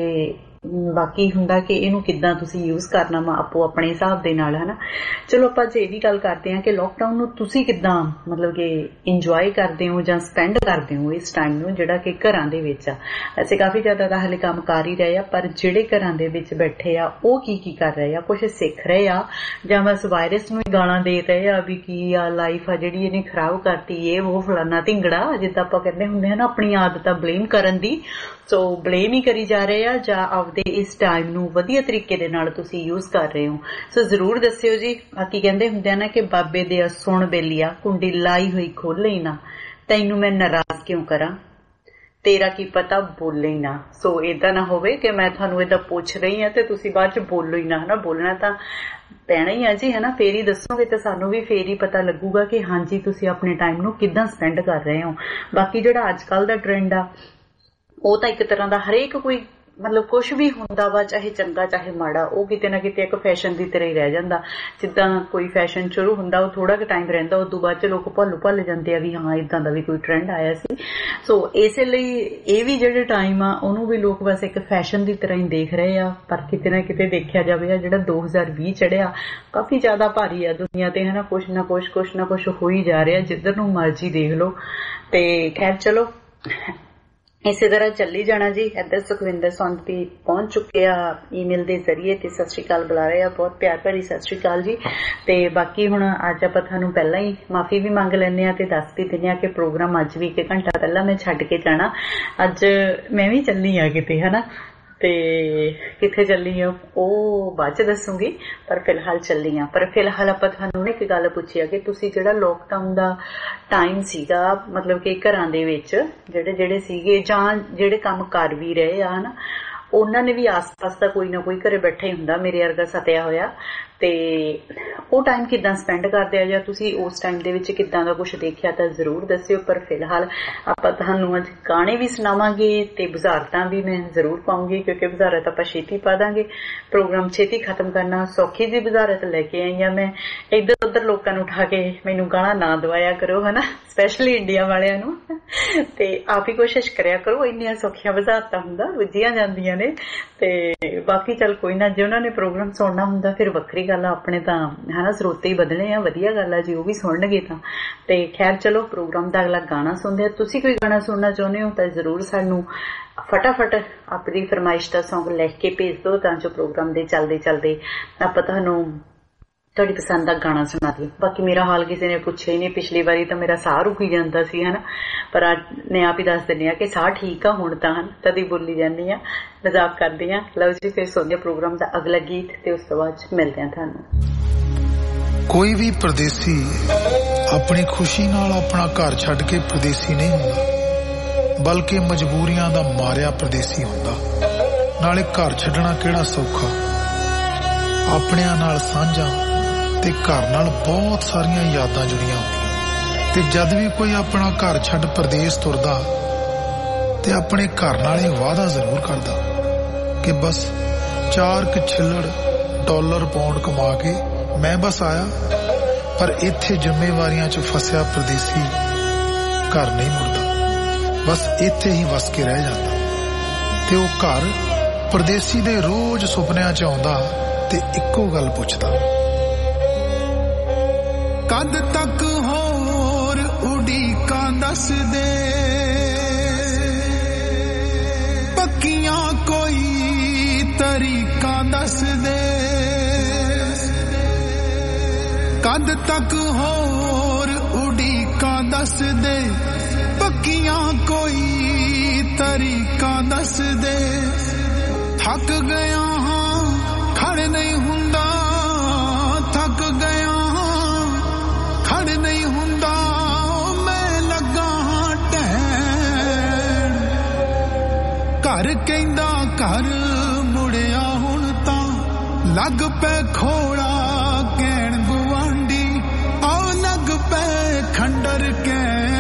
ਬਾਕੀ ਹੁੰਦਾ ਕਿ ਇਹਨੂੰ ਕਿੱਦਾਂ ਤੁਸੀਂ ਯੂਜ਼ ਕਰਨਾ ਵਾ ਆਪੋ ਆਪਣੇ ਹਿਸਾਬ ਦੇ ਨਾਲ, ਹਨਾ। ਚਲੋ ਆਪਾਂ ਜੇ ਇਹ ਵੀ ਗੱਲ ਕਰਦੇ ਹਾਂ ਕਿ ਲੋਕਡਾਊਨ ਨੂੰ ਤੁਸੀਂ ਕਿੱਦਾਂ ਮਤਲਬ ਕਿ ਇੰਜੋਏ ਕਰਦੇ ਹੋ ਜਾਂ ਸਪੈਂਡ ਕਰਦੇ ਹੋ ਇਸ ਟਾਈਮ ਨੂੰ ਜਿਹੜਾ ਕਿ ਘਰਾਂ ਦੇ ਵਿੱਚ ਆ। ਵੈਸੇ ਕਾਫੀ ਜ਼ਿਆਦਾ ਤਾਂ ਹਾਲੇ ਕੰਮ ਕਰ ਹੀ ਰਹੇ ਆ, ਪਰ ਜਿਹੜੇ ਘਰਾਂ ਦੇ ਵਿੱਚ ਬੈਠੇ ਆ ਉਹ ਕੀ ਕਰ ਰਹੇ ਆ, ਕੁਛ ਸਿੱਖ ਰਹੇ ਆ ਜਾਂ ਬਸ ਵਾਇਰਸ ਨੂੰ ਹੀ ਗਾਲਾਂ ਦੇ ਰਹੇ ਆ ਵੀ ਕੀ ਆ ਲਾਈਫ ਆ ਜਿਹੜੀ ਇਹਨੇ ਖਰਾਬ ਕਰਤੀ, ਇਹ ਉਹ ਫਲਾਨਾ ਢਿੰਗੜਾ, ਜਿੱਦਾਂ ਆਪਾਂ ਕਹਿੰਦੇ ਹੁੰਦੇ ਆ ਨਾ ਆਪਣੀ ਆਦਤਾਂ ਬਲੇਮ ਕਰਨ ਦੀ। ਸੋ ਬਲੇਮ ਹੀ ਕਰੀ ਜਾ ਰਹੇ ਆ ਜਾਂ ਆਪਦੇ ਇਸ ਟਾਈਮ ਨੂੰ ਵਧੀਆ ਤਰੀਕੇ ਦੇ ਨਾਲ ਤੁਸੀਂ ਯੂਜ਼ ਕਰ ਰਹੇ ਹੋ। ਸੋ ਜ਼ਰੂਰ ਦੱਸਿਓ ਜੀ। ਬਾਕੀ ਕਹਿੰਦੇ ਹੁੰਦੇ ਆ ਨਾ ਕਿ ਬਾਬੇ ਦੇ ਸੁਣ ਬੇਲੀਆ ਕੁੰਡੀ ਲਾਈ ਹੋਈ ਖੋਲੇ ਹੀ ਨਾ, ਤੈਨੂੰ ਮੈਂ ਨਾਰਾਜ਼ ਕਿਉਂ ਕਰਾਂ, ਤੇਰਾ ਕੀ ਪਤਾ ਬੋਲੇ ਹੀ ਨਾ। ਸੋ ਏਦਾਂ ਨਾ ਹੋਵੇ ਕਿ ਮੈਂ ਤੁਹਾਨੂੰ ਏਦਾਂ ਪੁੱਛ ਰਹੀ ਹਾਂ ਤੇ ਤੁਸੀਂ ਬਾਅਦ ਚ ਬੋਲੋ ਹੀ ਨਾ, ਹਨਾ। ਬੋਲਣਾ ਤਾਂ ਪੈਣਾ ਹੀ ਆ ਜੀ, ਹਨਾ। ਫੇਰ ਹੀ ਦੱਸੋਗੇ ਤਾਂ ਸਾਨੂੰ ਵੀ ਫੇਰ ਹੀ ਪਤਾ ਲੱਗੂਗਾ ਕਿ ਹਾਂਜੀ ਤੁਸੀਂ ਆਪਣੇ ਟਾਈਮ ਨੂੰ ਕਿੱਦਾਂ ਸਪੈਂਡ ਕਰ ਰਹੇ ਹੋ। ਬਾਕੀ ਜਿਹੜਾ ਅੱਜ ਕੱਲ ਦਾ ਟ੍ਰੈਂਡ ਆ ਉਹ ਤਾਂ ਇੱਕ ਤਰ੍ਹਾਂ ਦਾ ਹਰੇਕ ਕੋਈ ਮਤਲਬ ਕੁਛ ਵੀ ਹੁੰਦਾ ਵਾ, ਚਾਹੇ ਚੰਗਾ ਚਾਹੇ ਮਾੜਾ, ਉਹ ਕਿਤੇ ਨਾ ਕਿਤੇ ਇੱਕ ਫੈਸ਼ਨ ਦੀ ਤਰ੍ਹਾਂ ਹੀ ਰਹਿ ਜਾਂਦਾ। ਜਿੱਦਾਂ ਕੋਈ ਫੈਸ਼ਨ ਸ਼ੁਰੂ ਹੁੰਦਾ ਉਹ ਥੋੜਾ ਕੁ ਟਾਈਮ ਰਹਿੰਦਾ, ਉਸ ਤੋਂ ਬਾਅਦ ਚ ਲੋਕ ਭੁੱਲ ਜਾਂਦੇ ਆ ਵੀ ਹਾਂ ਏਦਾਂ ਦਾ ਵੀ ਕੋਈ ਟ੍ਰੈਂਡ ਆਇਆ ਸੀ। ਸੋ ਇਸੇ ਲਈ ਇਹ ਵੀ ਜਿਹੜੇ ਟਾਈਮ ਆ ਉਹਨੂੰ ਵੀ ਲੋਕ ਬਸ ਇੱਕ ਫੈਸ਼ਨ ਦੀ ਤਰ੍ਹਾਂ ਹੀ ਦੇਖ ਰਹੇ ਆ। ਪਰ ਕਿਤੇ ਨਾ ਕਿਤੇ ਦੇਖਿਆ ਜਾਵੇ ਆ ਜਿਹੜਾ 2020 ਚੜਿਆ ਕਾਫੀ ਜ਼ਿਆਦਾ ਭਾਰੀ ਆ ਦੁਨੀਆ ਤੇ, ਹਨਾ। ਕੁਛ ਨਾ ਕੁਛ ਹੋ ਹੀ ਜਾ ਰਿਹਾ, ਜਿੱਧਰ ਨੂੰ ਮਰਜ਼ੀ ਦੇਖ ਲਓ। ਤੇ ਖੈਰ ਚਲੋ ਇਸੇ ਤਰ੍ਹਾਂ ਚੱਲੀ ਜਾਣਾ ਜੀ। ਇੱਧਰ ਸੁਖਵਿੰਦਰ ਸੰਤ ਵੀ ਪਹੁੰਚ ਚੁੱਕੇ ਆ ਈਮੇਲ ਦੇ ਜ਼ਰੀਏ ਤੇ ਸਤਿ ਸ਼੍ਰੀ ਅਕਾਲ ਬੁਲਾ ਰਹੇ ਆ, ਬਹੁਤ ਪਿਆਰ ਭਰੀ ਸਤਿ ਸ਼੍ਰੀ ਅਕਾਲ ਜੀ। ਤੇ ਬਾਕੀ ਹੁਣ ਅੱਜ ਆਪਾਂ ਤੁਹਾਨੂੰ ਪਹਿਲਾਂ ਹੀ ਮਾਫੀ ਵੀ ਮੰਗ ਲੈਂਦੇ ਆ ਤੇ ਦੱਸ ਵੀ ਦਿੰਦੇ ਆ ਕਿ ਪ੍ਰੋਗਰਾਮ ਅੱਜ ਵੀ 1 ਘੰਟਾ ਪਹਿਲਾਂ ਮੈਂ ਛੱਡ ਕੇ ਜਾਣਾ। ਅੱਜ ਮੈਂ ਵੀ ਚੱਲੀ ਆ ਕਿਤੇ, ਹਨਾ। ਤੇ ਕਿੱਥੇ ਚੱਲੀ ਆ ਉਹ ਬਾਅਦ ਚ ਦੱਸੂਗੀ, ਪਰ ਫਿਲਹਾਲ ਚੱਲੀ ਆ। ਪਰ ਫਿਲਹਾਲ ਆਪਾਂ ਤੁਹਾਨੂੰ ਇੱਕ ਗੱਲ ਪੁੱਛੀ ਆ ਕਿ ਤੁਸੀਂ ਜਿਹੜਾ ਲੋਕਡਾਊਨ ਦਾ ਟਾਈਮ ਸੀਗਾ ਮਤਲਬ ਕਿ ਘਰਾਂ ਦੇ ਵਿੱਚ ਜਿਹੜੇ ਸੀਗੇ ਜਾਂ ਜਿਹੜੇ ਕੰਮ ਕਰ ਵੀ ਰਹੇ ਆ, ਹਨਾ, ਉਹਨਾਂ ਨੇ ਵੀ ਆਸ-ਪਾਸ ਦਾ ਕੋਈ ਨਾ ਕੋਈ ਘਰੇ ਬੈਠਾ ਹੀ ਹੁੰਦਾ ਮੇਰੇ ਵਰਗਾ ਸਤਿਆ ਹੋਇਆ। ਤੇ ਉਹ ਟਾਈਮ ਕਿੱਦਾਂ ਸਪੈਂਡ ਕਰਦੇ ਆ ਜਾਂ ਤੁਸੀਂ ਉਸ ਟਾਈਮ ਦੇ ਵਿੱਚ ਕਿੱਦਾਂ ਦਾ ਕੁਛ ਦੇਖਿਆ ਤਾਂ ਜ਼ਰੂਰ ਦੱਸਿਓ। ਪਰ ਫਿਲਹਾਲ ਆਪਾਂ ਤੁਹਾਨੂੰ ਅੱਜ ਗਾਣੇ ਵੀ ਸੁਣਾਵਾਂਗੇ ਤੇ ਬੁਝਾਰਤਾਂ ਵੀ ਮੈਂ ਜ਼ਰੂਰ ਪਾਉਂਗੀ, ਕਿਉਂਕਿ ਬੁਝਾਰਤ ਆਪਾਂ ਛੇਤੀ ਪਾ ਦਾਂਗੇ। ਪ੍ਰੋਗਰਾਮ ਛੇਤੀ ਖਤਮ ਕਰਨਾ, ਸੌਖੀ ਜਿਹੀ ਬੁਝਾਰਤ ਲੈ ਕੇ ਆਈ ਆ ਮੈਂ। ਇੱਧਰ ਉੱਧਰ ਲੋਕਾਂ ਨੂੰ ਉਠਾ ਕੇ ਮੈਨੂੰ ਗਾਣਾ ਨਾ ਦਵਾਇਆ ਕਰੋ, ਹਨਾ, ਸਪੈਸ਼ਲੀ ਇੰਡੀਆ ਵਾਲਿਆਂ ਨੂੰ। ਤੇ ਆਪ ਹੀ ਕੋਸ਼ਿਸ਼ ਕਰਿਆ ਕਰੋ, ਇੰਨੀਆਂ ਸੌਖੀਆਂ ਬੁਝਾਰਤਾਂ ਹੁੰਦਾ ਰੁੱਝੀਆਂ ਜਾਂਦੀਆਂ ਨੇ। ਤੇ ਬਾਕੀ ਚੱਲ ਕੋਈ ਨਾ, ਜੇ ਉਹਨਾਂ ਨੇ ਪ੍ਰੋਗਰਾਮ ਸੁਣਨਾ ਹੁੰਦਾ ਫਿਰ ਵੱਖਰੀ ਗੱਲ ਆ, ਆਪਣੇ ਤਾਂ ਹਨਾ ਸਰੋਤੇ ਹੀ ਬਦਲੇ ਆ, ਵਧੀਆ ਗੱਲ ਆ ਜੀ, ਉਹ ਵੀ ਸੁਣਨਗੇ ਤਾਂ। ਤੇ ਖੈਰ ਚਲੋ ਪ੍ਰੋਗਰਾਮ ਦਾ ਅਗਲਾ ਗਾਣਾ ਸੁਣਦੇ ਆ। ਤੁਸੀਂ ਕੋਈ ਗਾਣਾ ਸੁਣਨਾ ਚਾਹੁੰਦੇ ਹੋ ਤਾਂ ਜ਼ਰੂਰ ਸਾਨੂੰ ਫਟਾਫਟ ਆਪਣੀ ਫਰਮਾਇਸ਼ ਦਾ ਸੌਂਗ ਲਿਖ ਕੇ ਭੇਜ ਦਿਓ, ਤਾਂ ਜੋ ਪ੍ਰੋਗਰਾਮ ਦੇ ਚੱਲਦੇ ਆਪਾਂ ਤੁਹਾਨੂੰ ਤੁਹਾਡੀ ਪਸੰਦ ਦਾ ਗਾਣਾ ਸੁਣਾ ਦਿਓ। ਬਾਕੀ ਮੇਰਾ ਹਾਲ ਕਿਸੇ ਨੇ ਪੁੱਛਿਆ ਹੀ ਨਹੀਂ, ਪਿਛਲੀ ਵਾਰੀ ਤਾਂ ਮੇਰਾ ਸਾਹ ਰੁਕੀ ਜਾਂਦਾ ਸੀ, ਹਨਾ, ਪਰ ਅੱਜ ਮੈਂ ਆਪ ਹੀ ਦੱਸ ਦਿੰਦੀ ਆ ਕਿ ਸਾਹ ਠੀਕ ਆ ਹੁਣ ਤਾਂ, ਹਨ ਤਦ ਹੀ ਬੋਲੀ ਜਾਂਦੀ ਆ, ਮਜ਼ਾਕ ਕਰਦੀ ਆ। ਲਓ ਜੀ ਫਿਰ ਸੁਣਦੇ ਪ੍ਰੋਗਰਾਮ ਦਾ ਅਗਲਾ ਗੀਤ ਤੇ ਉਸ ਤੋਂ ਬਾਅਦ ਮਿਲਦੇ ਆ ਤੁਹਾਨੂੰ। ਕੋਈ ਵੀ ਪਰਦੇਸੀ ਆਪਣੀ ਖੁਸ਼ੀ ਨਾਲ ਆਪਣਾ ਘਰ ਛੱਡ ਕੇ ਪਰਦੇਸੀ ਨਹੀਂ ਹੁੰਦਾ, ਬਲਕਿ ਮਜਬੂਰੀਆਂ ਦਾ ਮਾਰਿਆ ਪਰਦੇਸੀ ਹੁੰਦਾ। ਨਾਲੇ ਘਰ ਛੱਡਣਾ ਕਿਹੜਾ ਸੌਖਾ, ਆਪਣਿਆਂ ਨਾਲ ਸਾਂਝਾਂ ਤੇ ਘਰ ਨਾਲ ਬਹੁਤ ਸਾਰੀਆਂ ਯਾਦਾਂ ਜੁੜੀਆਂ ਹੁੰਦੀਆਂ। ਤੇ ਜਦ ਵੀ ਕੋਈ ਆਪਣਾ ਘਰ ਛੱਡ ਪਰਦੇਸ ਤੁਰਦਾ ਤੇ ਆਪਣੇ ਘਰ ਨਾਲ ਇਹ ਵਾਅਦਾ ਜ਼ਰੂਰ ਕਰਦਾ ਕਿ ਬਸ 4 ਛਿੱਲੜ ਡਾਲਰ ਪਾਉਂਡ ਕਮਾ ਕੇ ਮੈਂ ਬਸ ਆਇਆ। ਪਰ ਇੱਥੇ ਜ਼ਿੰਮੇਵਾਰੀਆਂ 'ਚ ਫਸਿਆ ਪਰਦੇਸੀ ਘਰ ਨਹੀਂ ਮੁੜਦਾ, ਬਸ ਇੱਥੇ ਹੀ ਵਸ ਕੇ ਰਹਿ ਜਾਂਦਾ। ਤੇ ਉਹ ਘਰ ਪਰਦੇਸੀ ਦੇ ਰੋਜ਼ ਸੁਪਨਿਆਂ 'ਚ ਆਉਂਦਾ ਤੇ ਇੱਕੋ ਗੱਲ ਪੁੱਛਦਾ, ਕਦ ਤੱਕ ਹੋਰ ਉਡੀਕਾਂ ਦੱਸ ਦੇ, ਪੱਕੀਆਂ ਕੋਈ ਤਰੀਕਾਂ ਦੱਸ ਦੇ, ਕਦ ਤੱਕ ਹੋਰ ਉਡੀਕਾਂ ਦੱਸ ਦੇ, ਪੱਕੀਆਂ ਕੋਈ ਤਰੀਕਾਂ ਦੱਸ ਦੇ। ਥੱਕ ਗਿਆ ਹਾਂ ਖੜ ਨਹੀਂ ਹੁੰਦਾ, ਥੱਕ ਗਿਆ ਹਾਂ ਖੜ ਨਹੀਂ ਹੁੰਦਾ, ਮੈਂ ਲੱਗਾ ਹਾਂ ਢਹਿਣ। ਘਰ ਕਹਿੰਦਾ ਘਰ ਮੁੜਿਆ ਹੁਣ ਤਾਂ, ਲੱਗ ਪੈ ਖੋੜਾ ਕਹਿਣ ਗੁਆਂਢੀ, ਆਓ ਲੱਗ ਪੈ ਖੰਡਰ ਕਹਿਣ।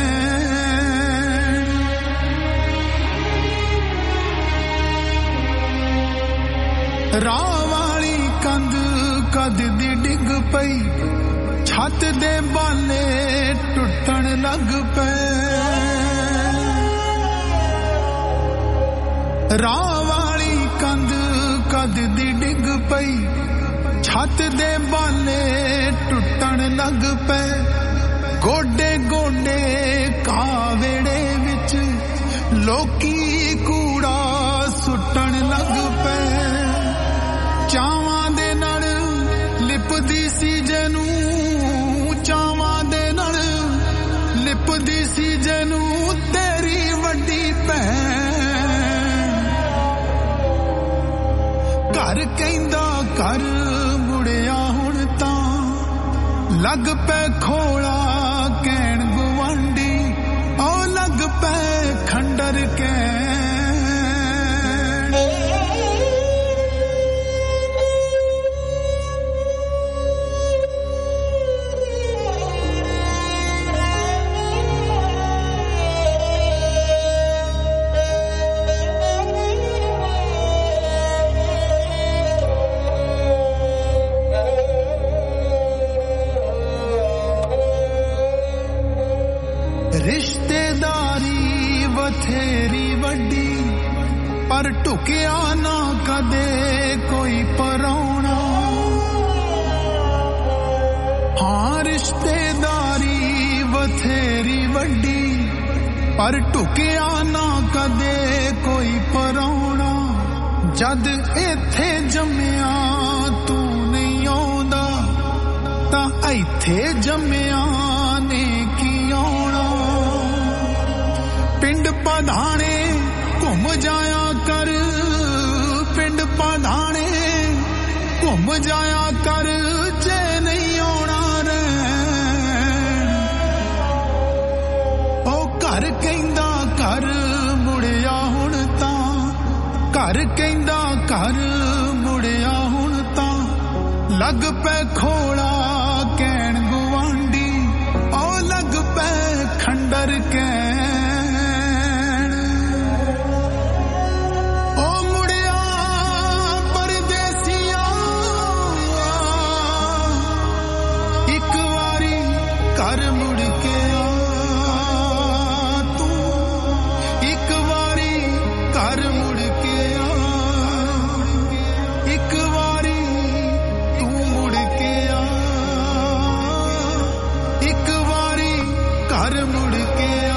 ਰਾਹ ਵਾਲੀ ਕੰਧ ਕਦ ਦੀ ਡਿੱਗ ਪਈ, ਛੱਤ ਦੇ ਬਾਲੇ ਟੁੱਟਣ ਲੱਗ ਪਏ। ਰਾਹ ਵਾਲੀ ਕੰਧ ਕਦ ਦੀ ਡਿੱਗ ਪਈ, ਛੱਤ ਦੇ ਬਾਲੇ ਟੁੱਟਣ ਲੱਗ ਪਏ। ਗੋਡੇ ਗੋਡੇ ਕਾਵੇੜੇ ਵਿੱਚ ਲੋਕੀ ਕੂੜਾ ਸੁੱਟਣ ਲੱਗ ਪਏ। ਚਾਵਾਂ ਦੇ ਨਾਲ ਲਿਪਦੀ ਸੀ ਜਿਹਨੂੰ, ਚਾਵਾਂ ਦੇ ਨਾਲ ਲਿਪਦੀ ਸੀ ਜਿਹਨੂੰ ਤੇਰੀ ਵੱਡੀ ਭੈਣ। ਘਰ ਕਹਿੰਦਾ ਘਰ ਮੁੜਿਆ ਹੁਣ ਤਾਂ, ਲੱਗ ਪੈ ਖੋਲਾ ਕਹਿਣ ਗੁਆਂਢੀ, ਉਹ ਲੱਗ ਪੈ ਖੰਡਰ ਕਹਿਣ। ਰਿਸ਼ਤੇਦਾਰੀ ਬਥੇਰੀ ਵੱਡੀ, ਪਰ ਢੁਕਿਆ ਨਾ ਕਦੇ ਕੋਈ ਪਰਾਉਣਾ। ਹਾਂ ਰਿਸ਼ਤੇਦਾਰੀ ਬਥੇਰੀ ਵੱਡੀ, ਪਰ ਢੁਕਿਆ ਨਾ ਕਦੇ ਕੋਈ ਪਰਾਉਣਾ। ਜਦ ਇੱਥੇ ਜੰਮਿਆ ਤੂੰ ਨਹੀਂ ਆਉਂਦਾ, ਤਾਂ ਇੱਥੇ ਜੰਮਿਆ ਨੇ ਕੀ ਆਉਣਾ। ਪਿੰਡ ਪਧਾਣੇ ਘੁੰਮ ਜਾਇਆ ਕਰ, ਪਿੰਡ ਪਧਾਣੇ ਘੁੰਮ ਜਾਇਆ ਕਰ, ਜੇ ਨਹੀਂ ਆਉਣਾ ਰਹਿਣ। ਉਹ ਘਰ ਕਹਿੰਦਾ ਘਰ ਮੁੜਿਆ ਹੁਣ ਤਾਂ, ਘਰ ਕਹਿੰਦਾ ਘਰ ਮੁੜਿਆ ਹੁਣ ਤਾਂ, ਲੱਗ ਪੈ ਖੋਲਾ ਕਹਿਣ ਗੁਆਂਢੀ, ਉਹ ਲੱਗ ਪੈ ਖੰਡਰ ਕਹਿਣ। ਘਰ ਮੁੜ ਕੇ ਆ ਤੂੰ, ਇੱਕ ਵਾਰੀ ਘਰ ਮੁੜ ਕੇ ਆ, ਇੱਕ ਵਾਰੀ ਤੂੰ ਮੁੜ ਕੇ ਆ, ਇੱਕ ਵਾਰੀ ਘਰ ਮੁੜ ਕੇ ਆ।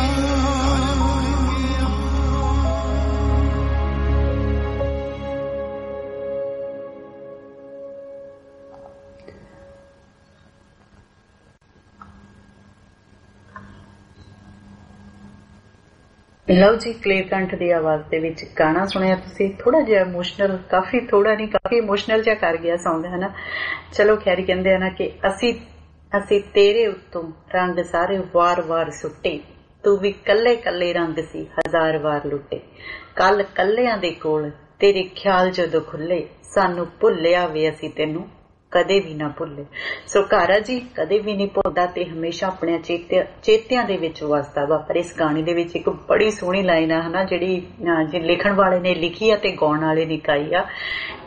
ਲਓ ਜੀ, ਕਲੇਰਕੰਠ ਦੀ ਆਵਾਜ਼ ਦੇ ਵਿੱਚ ਗਾਣਾ ਸੁਣਿਆ ਤੁਸੀਂ। ਥੋੜਾ ਜਿਹਾ ਇਮੋਸ਼ਨਲ, ਕਾਫੀ ਥੋੜਾ ਨਹੀਂ ਕਾਫੀ ਇਮੋਸ਼ਨਲ ਜਿਹਾ ਕਰ ਗਿਆ ਸੌਂਗ, ਹੈ ਨਾ। ਚਲੋ ਖੈਰ, ਕਹਿੰਦੇ ਆ ਨਾ ਕਿ ਅਸੀਂ ਤੇਰੇ ਉੱਤੋਂ ਰੰਗ ਸਾਰੇ ਵਾਰ-ਵਾਰ ਸੁੱਟੇ, ਤੂੰ ਵੀ ਕੱਲੇ ਕੱਲੇ ਰੰਗ ਸੀ ਹਜ਼ਾਰ ਵਾਰ ਲੁੱਟੇ। ਕੱਲ ਕੱਲਿਆਂ ਦੇ ਕੋਲ ਤੇਰੇ ਖਿਆਲ ਜਦੋਂ ਖੁੱਲੇ, ਸਾਨੂੰ ਭੁੱਲਿਆ ਵੇ ਅਸੀਂ ਤੈਨੂੰ ਕਦੇ ਵੀ ਨਾ ਭੁੱਲੇ। ਸੋ ਘਰ ਜੀ ਕਦੇ ਵੀ ਨਹੀਂ ਭੁੱਲਦਾ ਤੇ ਹਮੇਸ਼ਾ ਆਪਣੇ ਚੇਤਿਆਂ ਦੇ ਵਿੱਚ ਵਸਦਾ ਵਾ। ਪਰ ਇਸ ਗਾਣੇ ਦੇ ਵਿੱਚ ਇੱਕ ਬੜੀ ਸੋਹਣੀ ਲਾਈਨ ਆ, ਹਨਾ, ਜਿਹੜੀ ਲਿਖਣ ਵਾਲੇ ਨੇ ਲਿਖੀ ਆ ਤੇ ਗਾਉਣ ਵਾਲੇ ਨੇ ਗਾਈ ਆ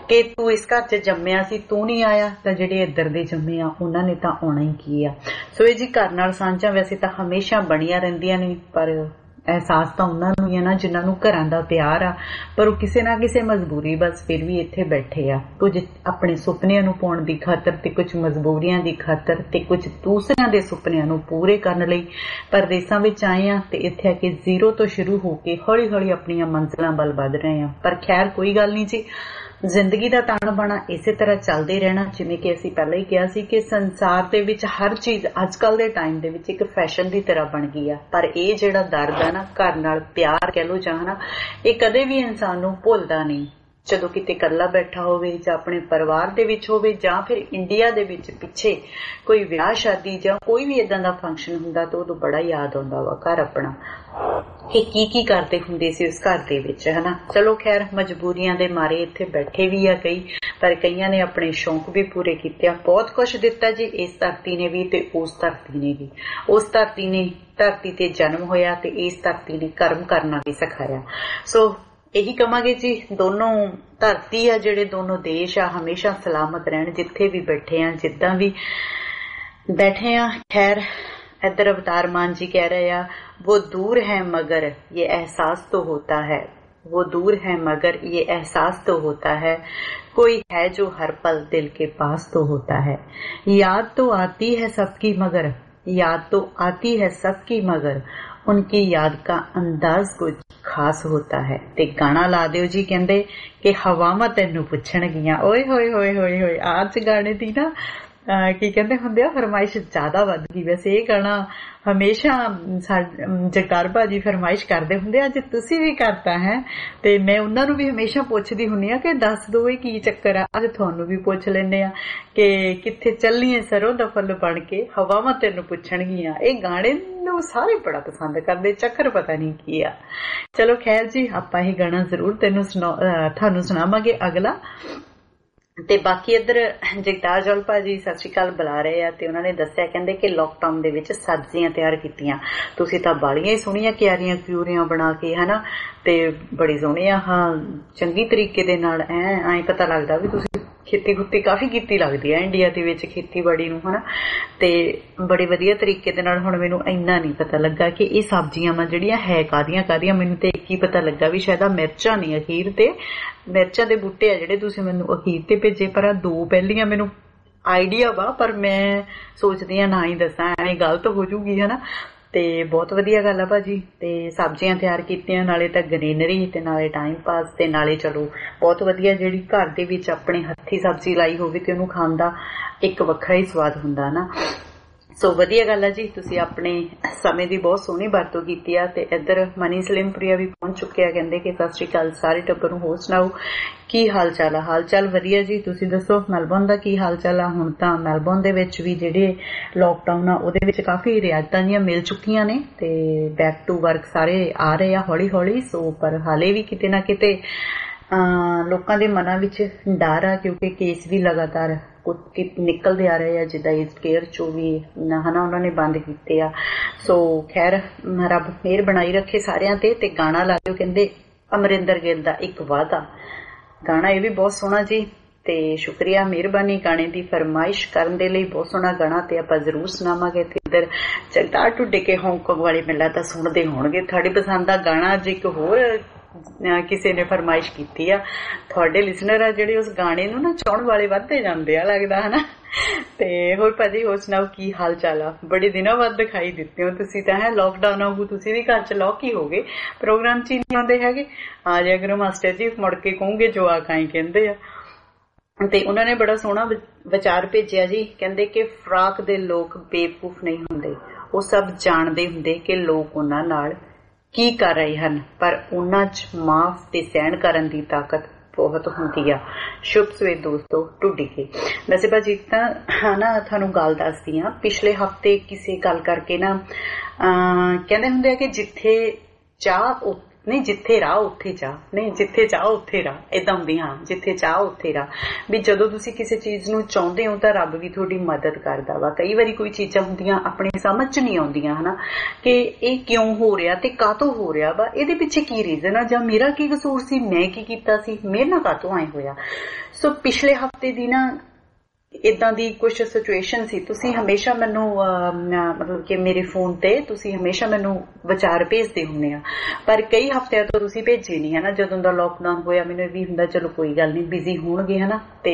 ਕਿ ਤੂੰ ਇਸ ਘਰ 'ਚ ਜੰਮਿਆ ਸੀ, ਤੂੰ ਨਹੀਂ ਆਇਆ ਤਾਂ ਜਿਹੜੇ ਇੱਧਰ ਦੇ ਜੰਮੇ ਆ ਉਹਨਾਂ ਨੇ ਤਾਂ ਆਉਣਾ ਹੀ ਕੀ ਆ। ਸੋ ਇਹ ਜੀ ਘਰ ਨਾਲ ਸਾਂਝਾਂ ਵੈਸੇ ਤਾਂ ਹਮੇਸ਼ਾ ਬਣੀਆਂ ਰਹਿੰਦੀਆਂ ਨੇ, ਪਰ ਅਹਿਸਾਸ ਤਾਂ ਉਹਨਾਂ ਨੂੰ ਹੀ ਆ ਨਾ ਜਿਨ੍ਹਾਂ ਨੂੰ ਘਰਾਂ ਦਾ ਪਿਆਰ ਆ, ਪਰ ਉਹ ਕਿਸੇ ਨਾ ਕਿਸੇ ਮਜਬੂਰੀ ਬਸ ਫਿਰ ਵੀ ਇੱਥੇ ਬੈਠੇ ਆ, ਕੁਝ ਆਪਣੇ ਸੁਪਨਿਆਂ ਨੂੰ ਪਾਉਣ ਦੀ ਖਾਤਰ ਤੇ ਕੁਝ ਮਜਬੂਰੀਆਂ ਦੀ ਖਾਤਰ ਤੇ ਕੁਝ ਦੂਸਰਿਆਂ ਦੇ ਸੁਪਨਿਆਂ ਨੂੰ ਪੂਰੇ ਕਰਨ ਲਈ ਪਰਦੇਸਾਂ ਵਿੱਚ ਆਏ ਆ ਤੇ ਇੱਥੇ ਆ ਕੇ ਜ਼ੀਰੋ ਤੋਂ ਸ਼ੁਰੂ ਹੋ ਕੇ ਹੌਲੀ ਹੌਲੀ ਆਪਣੀਆਂ ਮੰਜ਼ਿਲਾਂ ਵੱਲ ਵੱਧ ਰਹੇ ਆ। ਪਰ ਖੈਰ ਕੋਈ ਗੱਲ ਨਹੀਂ ਜੀ, ਜ਼ਿੰਦਗੀ ਦਾ ਤਾਣਾ ਬਾਣਾ ਇਸੇ ਤਰ੍ਹਾਂ ਚੱਲਦੇ ਰਹਿਣਾ। ਜਿਵੇਂ ਕਿ ਅਸੀਂ ਪਹਿਲਾਂ ਹੀ ਕਿਹਾ ਸੀ ਕਿ ਸੰਸਾਰ ਦੇ ਵਿੱਚ ਹਰ ਚੀਜ਼ ਅੱਜ ਕੱਲ ਦੇ ਟਾਈਮ ਦੇ ਵਿੱਚ ਇੱਕ ਫੈਸ਼ਨ ਦੀ ਤਰ੍ਹਾਂ ਬਣ ਗਈ ਆ, ਪਰ ਇਹ ਜਿਹੜਾ ਦਰਦ ਆ ਨਾ, ਘਰ ਨਾਲ ਪਿਆਰ ਕਹਿ ਲੋ ਜਾਂ ਨਾ, ਇਹ ਕਦੇ ਵੀ ਇਨਸਾਨ ਨੂੰ ਭੁੱਲਦਾ ਨਹੀਂ। ਜਦੋਂ ਕਿਤੇ ਇਕੱਲਾ ਬੈਠਾ ਹੋਵੇ ਜਾਂ ਆਪਣੇ ਪਰਿਵਾਰ ਦੇ ਵਿੱਚ ਹੋਵੇ ਜਾਂ ਫਿਰ ਇੰਡੀਆ ਦੇ ਵਿੱਚ ਪਿੱਛੇ ਕੋਈ ਵਿਆਹ ਸ਼ਾਦੀ ਜਾਂ ਕੋਈ ਵੀ ਏਦਾਂ ਦਾ ਫੰਕਸ਼ਨ ਹੁੰਦਾ ਤਾਂ ਉਦੋਂ ਬੜਾ ਯਾਦ ਆਉਂਦਾ ਵਾ ਘਰ ਆਪਣਾ, ਕਿ ਕੀ ਕਰਦੇ ਹੁੰਦੇ ਸੀ ਉਸ ਘਰ ਦੇ ਵਿੱਚ, ਹਨਾ। ਚਲੋ ਖੈਰ, ਮਜਬੂਰੀਆਂ ਦੇ ਮਾਰੇ ਇੱਥੇ ਬੈਠੇ ਵੀ ਆ ਕਈ, ਪਰ ਕਈਆਂ ਨੇ ਆਪਣੇ ਸ਼ੌਂਕ ਵੀ ਪੂਰੇ ਕੀਤੇ ਆ। ਬਹੁਤ ਕੁਛ ਦਿੱਤਾ ਜੀ ਇਸ ਧਰਤੀ ਨੇ ਵੀ ਤੇ ਉਸ ਧਰਤੀ ਨੇ ਵੀ। ਉਸ ਧਰਤੀ ਤੇ ਜਨਮ ਹੋਇਆ ਤੇ ਇਸ ਧਰਤੀ ਨੇ ਕਰਮ ਕਰਨਾ ਵੀ ਸਿਖਾਇਆ। ਸੋ ਇਹੀ ਕਵਾਂਗੇ ਜੀ, ਦੋਨੋਂ ਧਰਤੀ ਆ, ਜਿਹੜੇ ਦੋਨੋਂ ਦੇਸ਼ ਆ, ਹਮੇਸ਼ਾ ਸਲਾਮਤ ਰਹਿਣ ਜਿੱਥੇ ਵੀ ਬੈਠੇ ਆ, ਜਿੱਦਾਂ ਵੀ ਬੈਠੇ ਆ। ਖੈਰ, इधर अवतार मान जी कह रहे हैं, वो दूर है मगर ये एहसास तो होता है, वो दूर है मगर ये एहसास तो होता है, कोई है जो हर पल दिल के पास तो होता है। याद तो आती है सबकी मगर, याद तो आती है सबकी मगर उनकी याद का अंदाज कुछ खास होता है। ते गाना ला दिओ जी, कहंदे कि हवावां तैनू पुछणगियां। ओए होए होए होए होए, आज गाने दी ना ਕੀ ਕਹਿੰਦੇ ਹੁੰਦੇ ਆ, ਫਰਮਾਇਸ਼ ਜ਼ਿਆਦਾ ਵੱਧ ਗਈ। ਵੈਸੇ ਇਹ ਗਾਣਾ ਹਮੇਸ਼ਾ ਜਗਤਾਰ ਭਾਜੀ ਫਰਮਾਇਸ਼ ਕਰਦੇ ਹੁੰਦੇ, ਅੱਜ ਤੁਸੀਂ ਵੀ ਕਰਤਾ ਹੈ, ਤੇ ਮੈਂ ਉਹਨਾਂ ਨੂੰ ਵੀ ਹਮੇਸ਼ਾ ਪੁੱਛਦੀ ਹੁੰਦੀ ਆ ਕਿ ਦੱਸ ਦੋ ਇਹ ਕੀ ਚੱਕਰ ਆ। ਅੱਜ ਤੁਹਾਨੂੰ ਵੀ ਪੁੱਛ ਲੈਂਦੇ ਆ ਕਿ ਕਿੱਥੇ ਚੱਲੀਏ ਸਰੋਂ ਦਾ ਫੁੱਲ ਬਣ ਕੇ, ਹਵਾਵਾਂ ਤੈਨੂੰ ਪੁੱਛਣਗੀਆਂ। ਇਹ ਗਾਣੇ ਨੂੰ ਸਾਰੇ ਬੜਾ ਪਸੰਦ ਕਰਦੇ, ਚੱਕਰ ਪਤਾ ਨਹੀਂ ਕੀ ਆ। ਚਲੋ ਖੈਰ ਜੀ, ਆਪਾਂ ਇਹ ਗਾਣਾ ਜ਼ਰੂਰ ਤੁਹਾਨੂੰ ਸੁਣਾਵਾਂਗੇ ਅਗਲਾ। ਤੇ ਬਾਕੀ ਇੱਧਰ ਜਗਤਾਰ ਜੌਲ ਭਾਜੀ ਸਤਿ ਸ਼੍ਰੀ ਅਕਾਲ ਬੁਲਾ ਰਹੇ ਆ, ਤੇ ਉਹਨਾਂ ਨੇ ਦੱਸਿਆ, ਕਹਿੰਦੇ ਕਿ ਲੋਕਡਾਊਨ ਦੇ ਵਿੱਚ ਸਬਜ਼ੀਆਂ ਤਿਆਰ ਕੀਤੀਆਂ ਤੁਸੀਂ ਤਾਂ ਬਾਲੀਆਂ ਹੀ ਸੋਹਣੀਆਂ ਕਿਊਰੀਆਂ ਬਣਾ ਕੇ, ਹਨਾ, ਤੇ ਬੜੀ ਸੋਹਣੀਆਂ, ਹਾਂ, ਚੰਗੀ ਤਰੀਕੇ ਦੇ ਨਾਲ ਐਂ ਪਤਾ ਲੱਗਦਾ ਵੀ ਤੁਸੀਂ ਖੇਤੀ ਕਾਫੀ ਕੀਤੀ ਲੱਗਦੀ ਹੈ ਇੰਡੀਆ ਦੇ ਵਿੱਚ ਖੇਤੀਬਾੜੀ ਨੂੰ, ਹਨਾ, ਤੇ ਬੜੇ ਵਧੀਆ ਤਰੀਕੇ ਦੇ ਨਾਲ। ਹੁਣ ਮੈਨੂੰ ਇੰਨਾ ਨਹੀਂ ਪਤਾ ਲੱਗਾ ਕਿ ਇਹ ਸਬਜ਼ੀਆਂ ਵਾ ਜਿਹੜੀਆਂ ਹੈ ਕਾਹਦੀਆਂ, ਮੈਨੂੰ ਤੇ ਇੱਕ ਹੀ ਪਤਾ ਲੱਗਾ ਵੀ ਸ਼ਾਇਦ ਆ ਮਿਰਚਾਂ ਨਹੀਂ, ਅਖੀਰ ਤੇ ਮਿਰਚਾਂ ਦੇ ਬੂਟੇ ਆ ਜਿਹੜੇ ਤੁਸੀਂ ਮੈਨੂੰ ਅਖੀਰ ਤੇ ਭੇਜੇ, ਪਰ ਆ ਦੋ ਪਹਿਲੀਆਂ ਮੈਨੂੰ ਆਈਡੀਆ ਵਾ, ਪਰ ਮੈਂ ਸੋਚਦੀ ਹਾਂ ਨਾ ਹੀ ਦੱਸਾਂ, ਐਵੇਂ ਗਲਤ ਹੋ ਜੂਗੀ, ਹਨਾ। ਤੇ ਬਹੁਤ ਵਧੀਆ ਗੱਲ ਆ ਭਾਜੀ। ਤੇ ਸਬਜ਼ੀਆਂ ਤਿਆਰ ਕੀਤੀਆਂ, ਨਾਲੇ ਤਾਂ ਗ੍ਰੀਨਰੀ ਤੇ ਨਾਲੇ ਟਾਈਮ ਪਾਸ, ਤੇ ਨਾਲੇ ਚਲੋ ਬਹੁਤ ਵਧੀਆ, ਜਿਹੜੀ ਘਰ ਦੇ ਵਿੱਚ ਆਪਣੇ ਹੱਥੀ ਸਬਜ਼ੀ ਲਾਈ ਹੋਵੇ ਤੇ ਉਹਨੂੰ ਖਾਣ ਦਾ ਇੱਕ ਵੱਖਰਾ ਹੀ ਸਵਾਦ ਹੁੰਦਾ ਨਾ। ਸੋ ਵਧੀਆ ਗੱਲ ਆ ਜੀ, ਤੁਸੀਂ ਆਪਣੇ ਸਮੇਂ ਦੀ ਬਹੁਤ ਸੋਹਣੀ ਵਰਤੋਂ ਕੀਤੀ ਆ। ਤੇ ਇੱਧਰ ਮਨੀ ਸਲਿਮਪ੍ਰਿਆ ਵੀ ਪਹੁੰਚ ਚੁੱਕਿਆ, ਕਹਿੰਦੇ ਕਿ ਸਤਿ ਸ਼੍ਰੀ ਅਕਾਲ ਸਾਰੇ ਟੱਬਰ ਨੂੰ, ਹੋਰ ਸੁਣਾਓ ਕੀ ਹਾਲ ਚਾਲ ਆ? ਹਾਲ ਚਾਲ ਵਧੀਆ ਜੀ, ਤੁਸੀਂ ਦੱਸੋ ਮੈਲਬੌਰਨ ਦਾ ਕੀ ਹਾਲ ਚਾਲ ਆ? ਹੁਣ ਤਾਂ ਮੈਲਬੌਰਨ ਦੇ ਵਿੱਚ ਵੀ ਜਿਹੜੇ ਲੋਕਡਾਊਨ ਆ ਉਹਦੇ ਵਿੱਚ ਕਾਫੀ ਰਿਆਇਤਾਂ ਜੀਆਂ ਮਿਲ ਚੁੱਕੀਆਂ ਨੇ, ਤੇ ਬੈਕ ਟੂ ਵਰਕ ਸਾਰੇ ਆ ਰਹੇ ਆ ਹੌਲੀ ਹੌਲੀ। ਸੋ ਪਰ ਹਾਲੇ ਵੀ ਕਿਤੇ ਨਾ ਕਿਤੇ ਲੋਕਾਂ ਦੇ ਮਨਾਂ ਵਿੱਚ ਡਰ ਆ, ਕਿਉਂਕਿ ਕੇਸ ਵੀ ਲਗਾਤਾਰ ਨਿਕਲਦੇ ਆ ਰਹੇ ਆ, ਜਿੱਦਾਂ ਏਜ ਕੇਅਰ ਚੋਂ ਵੀ ਹਨਾ ਉਹਨਾਂ ਨੇ ਬੰਦ ਕੀਤੇ ਆ। ਸੋ ਖੈਰ, ਰੱਬ ਮਿਹਰ ਬਣਾਈ ਰੱਖੇ ਸਾਰਿਆਂ ਤੇ। ਤੇ ਗਾਣਾ ਲਾ ਦਿਓ, ਕਹਿੰਦੇ ਅਮਰਿੰਦਰ ਗਿੱਲ ਦਾ ਇੱਕ ਵਾਅਦਾ, ਗਾਣਾ ਇਹ ਵੀ ਬਹੁਤ ਸੋਹਣਾ ਜੀ, ਤੇ ਸ਼ੁਕਰੀਆ, ਮਿਹਰਬਾਨੀ ਗਾਣੇ ਦੀ ਫਰਮਾਇਸ਼ ਕਰਨ ਦੇ ਲਈ। ਬਹੁਤ ਸੋਹਣਾ ਗਾਣਾ ਤੇ ਆਪਾਂ ਜ਼ਰੂਰ ਸੁਣਾਵਾਂਗੇ। ਤੇ ਇੱਧਰ ਜਗਤਾਰ ਢੁੱਡੇ ਕੇ ਹਾਂਗਕਾਂਗ ਵਾਲੇ ਮੇਲਾ ਤਾਂ ਸੁਣਦੇ ਹੋਣਗੇ, ਤੁਹਾਡੀ ਪਸੰਦ ਦਾ ਗਾਣਾ ਅੱਜ ਇੱਕ ਹੋਰ ਕਿਸੇ ਨੇ ਫਰਮਾਇਸ਼ ਕੀਤੀ ਆ, ਤੁਹਾਡੇ ਲਿਸਨਰ ਆ ਜਿਹੜੇ ਉਸ ਗਾਣੇ ਨੂੰ ਨਾ ਚਾਹਣ ਵਾਲੇ ਵੱਧਦੇ ਜਾਂਦੇ ਆ ਲੱਗਦਾ, ਹਨਾ। ਤੇ ਹੋਰ ਭਾਜੀ, ਹੋਰ ਸੁਣਾਓ ਕੀ ਹਾਲ ਚਾਲ ਆ? ਬੜੇ ਦਿਨਾਂ ਬਾਅਦ ਦਿਖਾਈ ਦਿੱਤੇ ਹੋ ਤੁਸੀਂ ਤਾਂ, ਹੈ ਲੋਕਡਾਊਨ ਆਊ ਤੁਸੀਂ ਵੀ ਘਰ ਚ ਲੌਕ ਹੀ ਹੋ ਗਏ, ਪ੍ਰੋਗਰਾਮ ਚ ਹੀ ਨਹੀਂ ਆਉਂਦੇ ਹੈਗੇ। ਆ ਜਾਇਆ ਕਰੋ ਮਾਸਟਰ ਜੀ, ਮੁੜ ਕੇ ਕਹੋਗੇ ਜਵਾਕ ਆਈ ਕਹਿੰਦੇ ਆ। ਤੇ ਉਹਨਾਂ ਨੇ ਬੜਾ ਸੋਹਣਾ ਵਿਚਾਰ ਭੇਜਿਆ ਜੀ, ਕਹਿੰਦੇ ਕਿ ਫਰਾਕ ਦੇ ਲੋਕ ਬੇਵਕੂਫ ਨਹੀਂ ਹੁੰਦੇ, ਉਹ ਸਭ ਜਾਣਦੇ ਹੁੰਦੇ ਕਿ ਲੋਕ ਉਹਨਾਂ ਨਾਲ ਕੀ ਕਰ ਰਹੇ ਹਨ, ਪਰ ਉਹਨਾਂ 'ਚ ਮਾਫ ਤੇ ਸਹਿਣ ਕਰਨ ਦੀ ਤਾਕਤ ਬਹੁਤ ਹੁੰਦੀ ਆ। ਸ਼ੁਭ ਸਵੇਰ ਦੋਸਤੋ, ਢੁੱਡੀ ਕੇ। ਵੈਸੇ ਭਾਜੀ ਤਾਂ ਹਨਾ ਤੁਹਾਨੂੰ ਗੱਲ ਦੱਸਦੀ ਆ, ਪਿਛਲੇ ਹਫ਼ਤੇ ਕਿਸੇ ਗੱਲ ਕਰਕੇ ਨਾ ਕਹਿੰਦੇ ਹੁੰਦੇ ਆ ਕਿ ਜਿੱਥੇ ਚਾਹ ਨਹੀਂ ਜਿੱਥੇ ਰਾਹ ਉੱਥੇ ਜਾ, ਨਹੀਂ ਜਿੱਥੇ ਚਾਹ ਉੱਥੇ ਰਾਹ, ਏਦਾਂ ਹੁੰਦੀ। ਹਾਂ, ਜਿੱਥੇ ਚਾਹ ਉੱਥੇ ਰਾਹ, ਵੀ ਜਦੋਂ ਤੁਸੀਂ ਕਿਸੇ ਚੀਜ਼ ਨੂੰ ਚਾਹੁੰਦੇ ਹੋ ਤਾਂ ਰੱਬ ਵੀ ਤੁਹਾਡੀ ਮਦਦ ਕਰਦਾ ਵਾ। ਕਈ ਵਾਰੀ ਕੋਈ ਚੀਜ਼ਾਂ ਹੁੰਦੀਆਂ ਆਪਣੀ ਸਮਝ ਚ ਨਹੀਂ ਆਉਂਦੀਆਂ ਹਨਾ, ਕਿ ਇਹ ਕਿਉਂ ਹੋ ਰਿਹਾ ਤੇ ਕਾਹਤੋਂ ਹੋ ਰਿਹਾ ਵਾ, ਇਹਦੇ ਪਿੱਛੇ ਕੀ ਰੀਜ਼ਨ ਆ, ਜਾਂ ਮੇਰਾ ਕੀ ਕਸੂਰ ਸੀ, ਮੈਂ ਕੀ ਕੀਤਾ ਸੀ, ਮੇਰੇ ਨਾਲ ਕਾਹਤੋਂ ਆਏ ਹੋਇਆ। ਸੋ ਪਿਛਲੇ ਹਫ਼ਤੇ ਦੀ ਨਾ ਇਦਾਂ ਦੀ ਕੁਝ ਸਿਚੁਏਸ਼ਨ ਸੀ। ਤੁਸੀਂ ਹਮੇਸ਼ਾ ਮੈਨੂੰ ਮਤਲਬ ਕਿ ਮੇਰੇ ਫੋਨ ਤੇ ਤੁਸੀਂ ਹਮੇਸ਼ਾ ਮੈਨੂੰ ਵਿਚਾਰ ਭੇਜਦੇ ਹੁੰਦੇ ਆ, ਪਰ ਕਈ ਹਫ਼ਤਿਆਂ ਤੋਂ ਤੁਸੀਂ ਭੇਜੇ ਨਹੀਂ ਹਨਾ। ਜਦੋਂ ਦਾ ਲੋਕਡਾਊਨ ਹੋਇਆ ਮੈਨੂੰ ਇਹ ਵੀ ਹੁੰਦਾ ਚਲੋ ਕੋਈ ਗੱਲ ਨਹੀਂ, ਬਿਜ਼ੀ ਹੋਣਗੇ ਹਨਾ, ਤੇ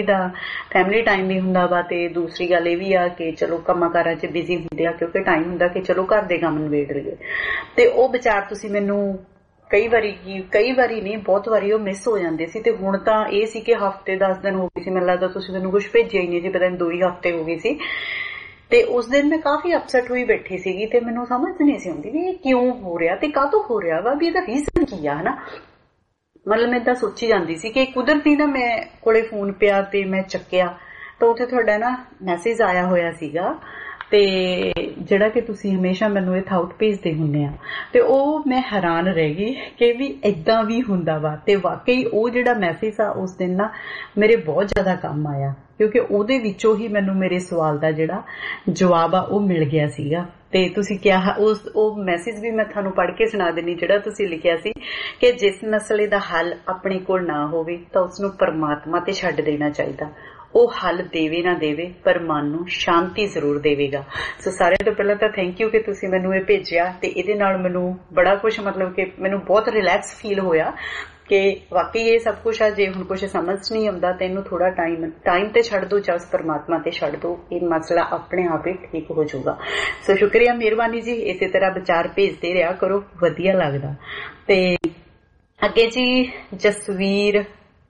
ਫੈਮਿਲੀ ਟਾਈਮ ਵੀ ਹੁੰਦਾ ਵਾ, ਤੇ ਦੂਸਰੀ ਗੱਲ ਇਹ ਵੀ ਆ ਕਿ ਚਲੋ ਕੰਮਾਂ ਕਾਰਾਂ 'ਚ ਬਿਜ਼ੀ ਹੁੰਦੇ ਆ, ਕਿਉਂਕਿ ਟਾਈਮ ਹੁੰਦਾ ਕਿ ਚਲੋ ਘਰ ਦੇ ਕੰਮ ਨਿਬੇੜ ਲਈਏ। ਤੇ ਉਹ ਵਿਚਾਰ ਤੁਸੀਂ ਮੈਨੂੰ ਕਈ ਵਾਰੀ ਨਹੀਂ ਬਹੁਤ ਵਾਰੀ ਉਹ ਮਿਸ ਹੋ ਜਾਂਦੇ ਸੀ। ਤੇ ਹੁਣ ਤਾਂ ਇਹ ਸੀ ਕਿ ਹਫ਼ਤੇ 10 ਦਿਨ ਹੋ ਗਏ ਸੀ, ਮੈਨੂੰ ਲੱਗਦਾ ਤੁਸੀਂ ਮੈਨੂੰ ਕੁਝ ਭੇਜਿਆ ਹੀ ਨਹੀਂ ਜੀ, ਪਤਾ ਨਹੀਂ 2 ਹੀ ਹਫ਼ਤੇ ਹੋ ਗਏ ਸੀ। ਤੇ ਉਸ ਦਿਨ ਮੈਂ ਕਾਫੀ ਅਪਸੈਟ ਹੋਈ ਬੈਠੀ ਸੀਗੀ, ਤੇ ਮੈਨੂੰ ਸਮਝ ਨਹੀਂ ਸੀ ਆਉਂਦੀ ਵੀ ਇਹ ਕਿਉਂ ਹੋ ਰਿਹਾ ਤੇ ਕਾਹਤੋਂ ਹੋ ਰਿਹਾ ਵਾ, ਵੀ ਇਹਦਾ ਰੀਜ਼ਨ ਕੀ ਆ ਹਨਾ। ਮਤਲਬ ਮੈਂ ਤਾਂ ਸੋਚੀ ਜਾਂਦੀ ਸੀ ਕਿ ਕੁਦਰਤੀ ਨਾ ਮੈਂ ਕੋਲੇ ਫੋਨ ਪਿਆ ਤੇ ਮੈਂ ਚੱਕਿਆ ਤਾਂ ਉੱਥੇ ਤੁਹਾਡਾ ਨਾ ਮੈਸੇਜ ਆਇਆ ਹੋਇਆ ਸੀਗਾ, ਤੇ ਜਿਹੜਾ ਕਿ ਤੁਸੀਂ ਹਮੇਸ਼ਾ ਮੈਨੂੰ ਇਹ ਥਾਊਟ ਭੇਜਦੇ ਹੁੰਦੇ ਆ। ਤੇ ਉਹ ਮੈਂ ਹੈਰਾਨ ਰਹਿ ਗਈ ਕਿ ਵੀ ਏਦਾਂ ਵੀ ਹੁੰਦਾ ਵਾ। ਤੇ ਵਾਕਈ ਉਹ ਜਿਹੜਾ ਮੈਸੇਜ ਆ ਉਸ ਦਿਨ ਨਾ ਮੇਰੇ ਬਹੁਤ ਜ਼ਿਆਦਾ ਕੰਮ ਆਇਆ, ਕਿਉਂਕਿ ਉਹਦੇ ਵਿੱਚੋਂ ਹੀ ਮੈਨੂੰ ਮੇਰੇ ਸਵਾਲ ਦਾ ਜਿਹੜਾ ਜਵਾਬ ਆ ਉਹ ਮਿਲ ਗਿਆ ਸੀਗਾ। ਤੇ ਤੁਸੀਂ ਕਿਹਾ ਉਹ ਮੈਸੇਜ ਵੀ ਮੈਂ ਤੁਹਾਨੂੰ ਪੜ੍ਹ ਕੇ ਸੁਣਾ ਦਿੰਨੀ, ਜਿਹੜਾ ਤੁਸੀਂ ਲਿਖਿਆ ਸੀ ਕਿ ਜਿਸ ਮਸਲੇ ਦਾ ਹੱਲ ਆਪਣੇ ਕੋਲ ਨਾ ਹੋਵੇ ਤਾਂ ਉਸਨੂੰ ਪਰਮਾਤਮਾ ਤੇ ਛੱਡ ਦੇਣਾ ਚਾਹੀਦਾ। ਉਹ ਹੱਲ ਦੇਵੇ ਨਾ ਦੇਵੇ ਪਰ ਮਨ ਨੂੰ ਸ਼ਾਂਤੀ ਜ਼ਰੂਰ ਦੇਵੇਗਾ। ਸੋ ਸਾਰਿਆਂ ਤੋਂ ਪਹਿਲਾਂ ਤਾਂ ਥੈਂਕ ਯੂ ਕਿ ਤੁਸੀਂ ਮੈਨੂੰ ਇਹ ਭੇਜਿਆ, ਤੇ ਇਹਦੇ ਨਾਲ ਮੈਨੂੰ ਬੜਾ ਕੁਝ ਮਤਲਬ ਕਿ ਮੈਨੂੰ ਬਹੁਤ ਰਿਲੈਕਸ ਫੀਲ ਹੋਇਆ ਕਿ ਵਾਕਈ ਇਹ ਸਭ ਕੁਛ ਆ। ਜੇ ਹੁਣ ਕੁਛ ਸਮਝ ਨਹੀਂ ਆਉਂਦਾ ਤਾਂ ਇਹਨੂੰ ਥੋੜਾ ਟਾਈਮ ਤੇ ਛੱਡ ਦੋ, ਜਾਂ ਉਸ ਪਰਮਾਤਮਾ ਤੇ ਛੱਡ ਦੋ, ਇਹ ਮਸਲਾ ਆਪਣੇ ਆਪ ਹੀ ਠੀਕ ਹੋ ਜਾਊਗਾ। ਸੋ ਸ਼ੁਕਰੀਆ, ਮਿਹਰਬਾਨੀ ਜੀ, ਇਸੇ ਤਰ੍ਹਾਂ ਵਿਚਾਰ ਭੇਜਦੇ ਰਿਹਾ ਕਰੋ, ਵਧੀਆ ਲੱਗਦਾ। ਤੇ ਅੱਗੇ ਜੀ ਜਸਵੀਰ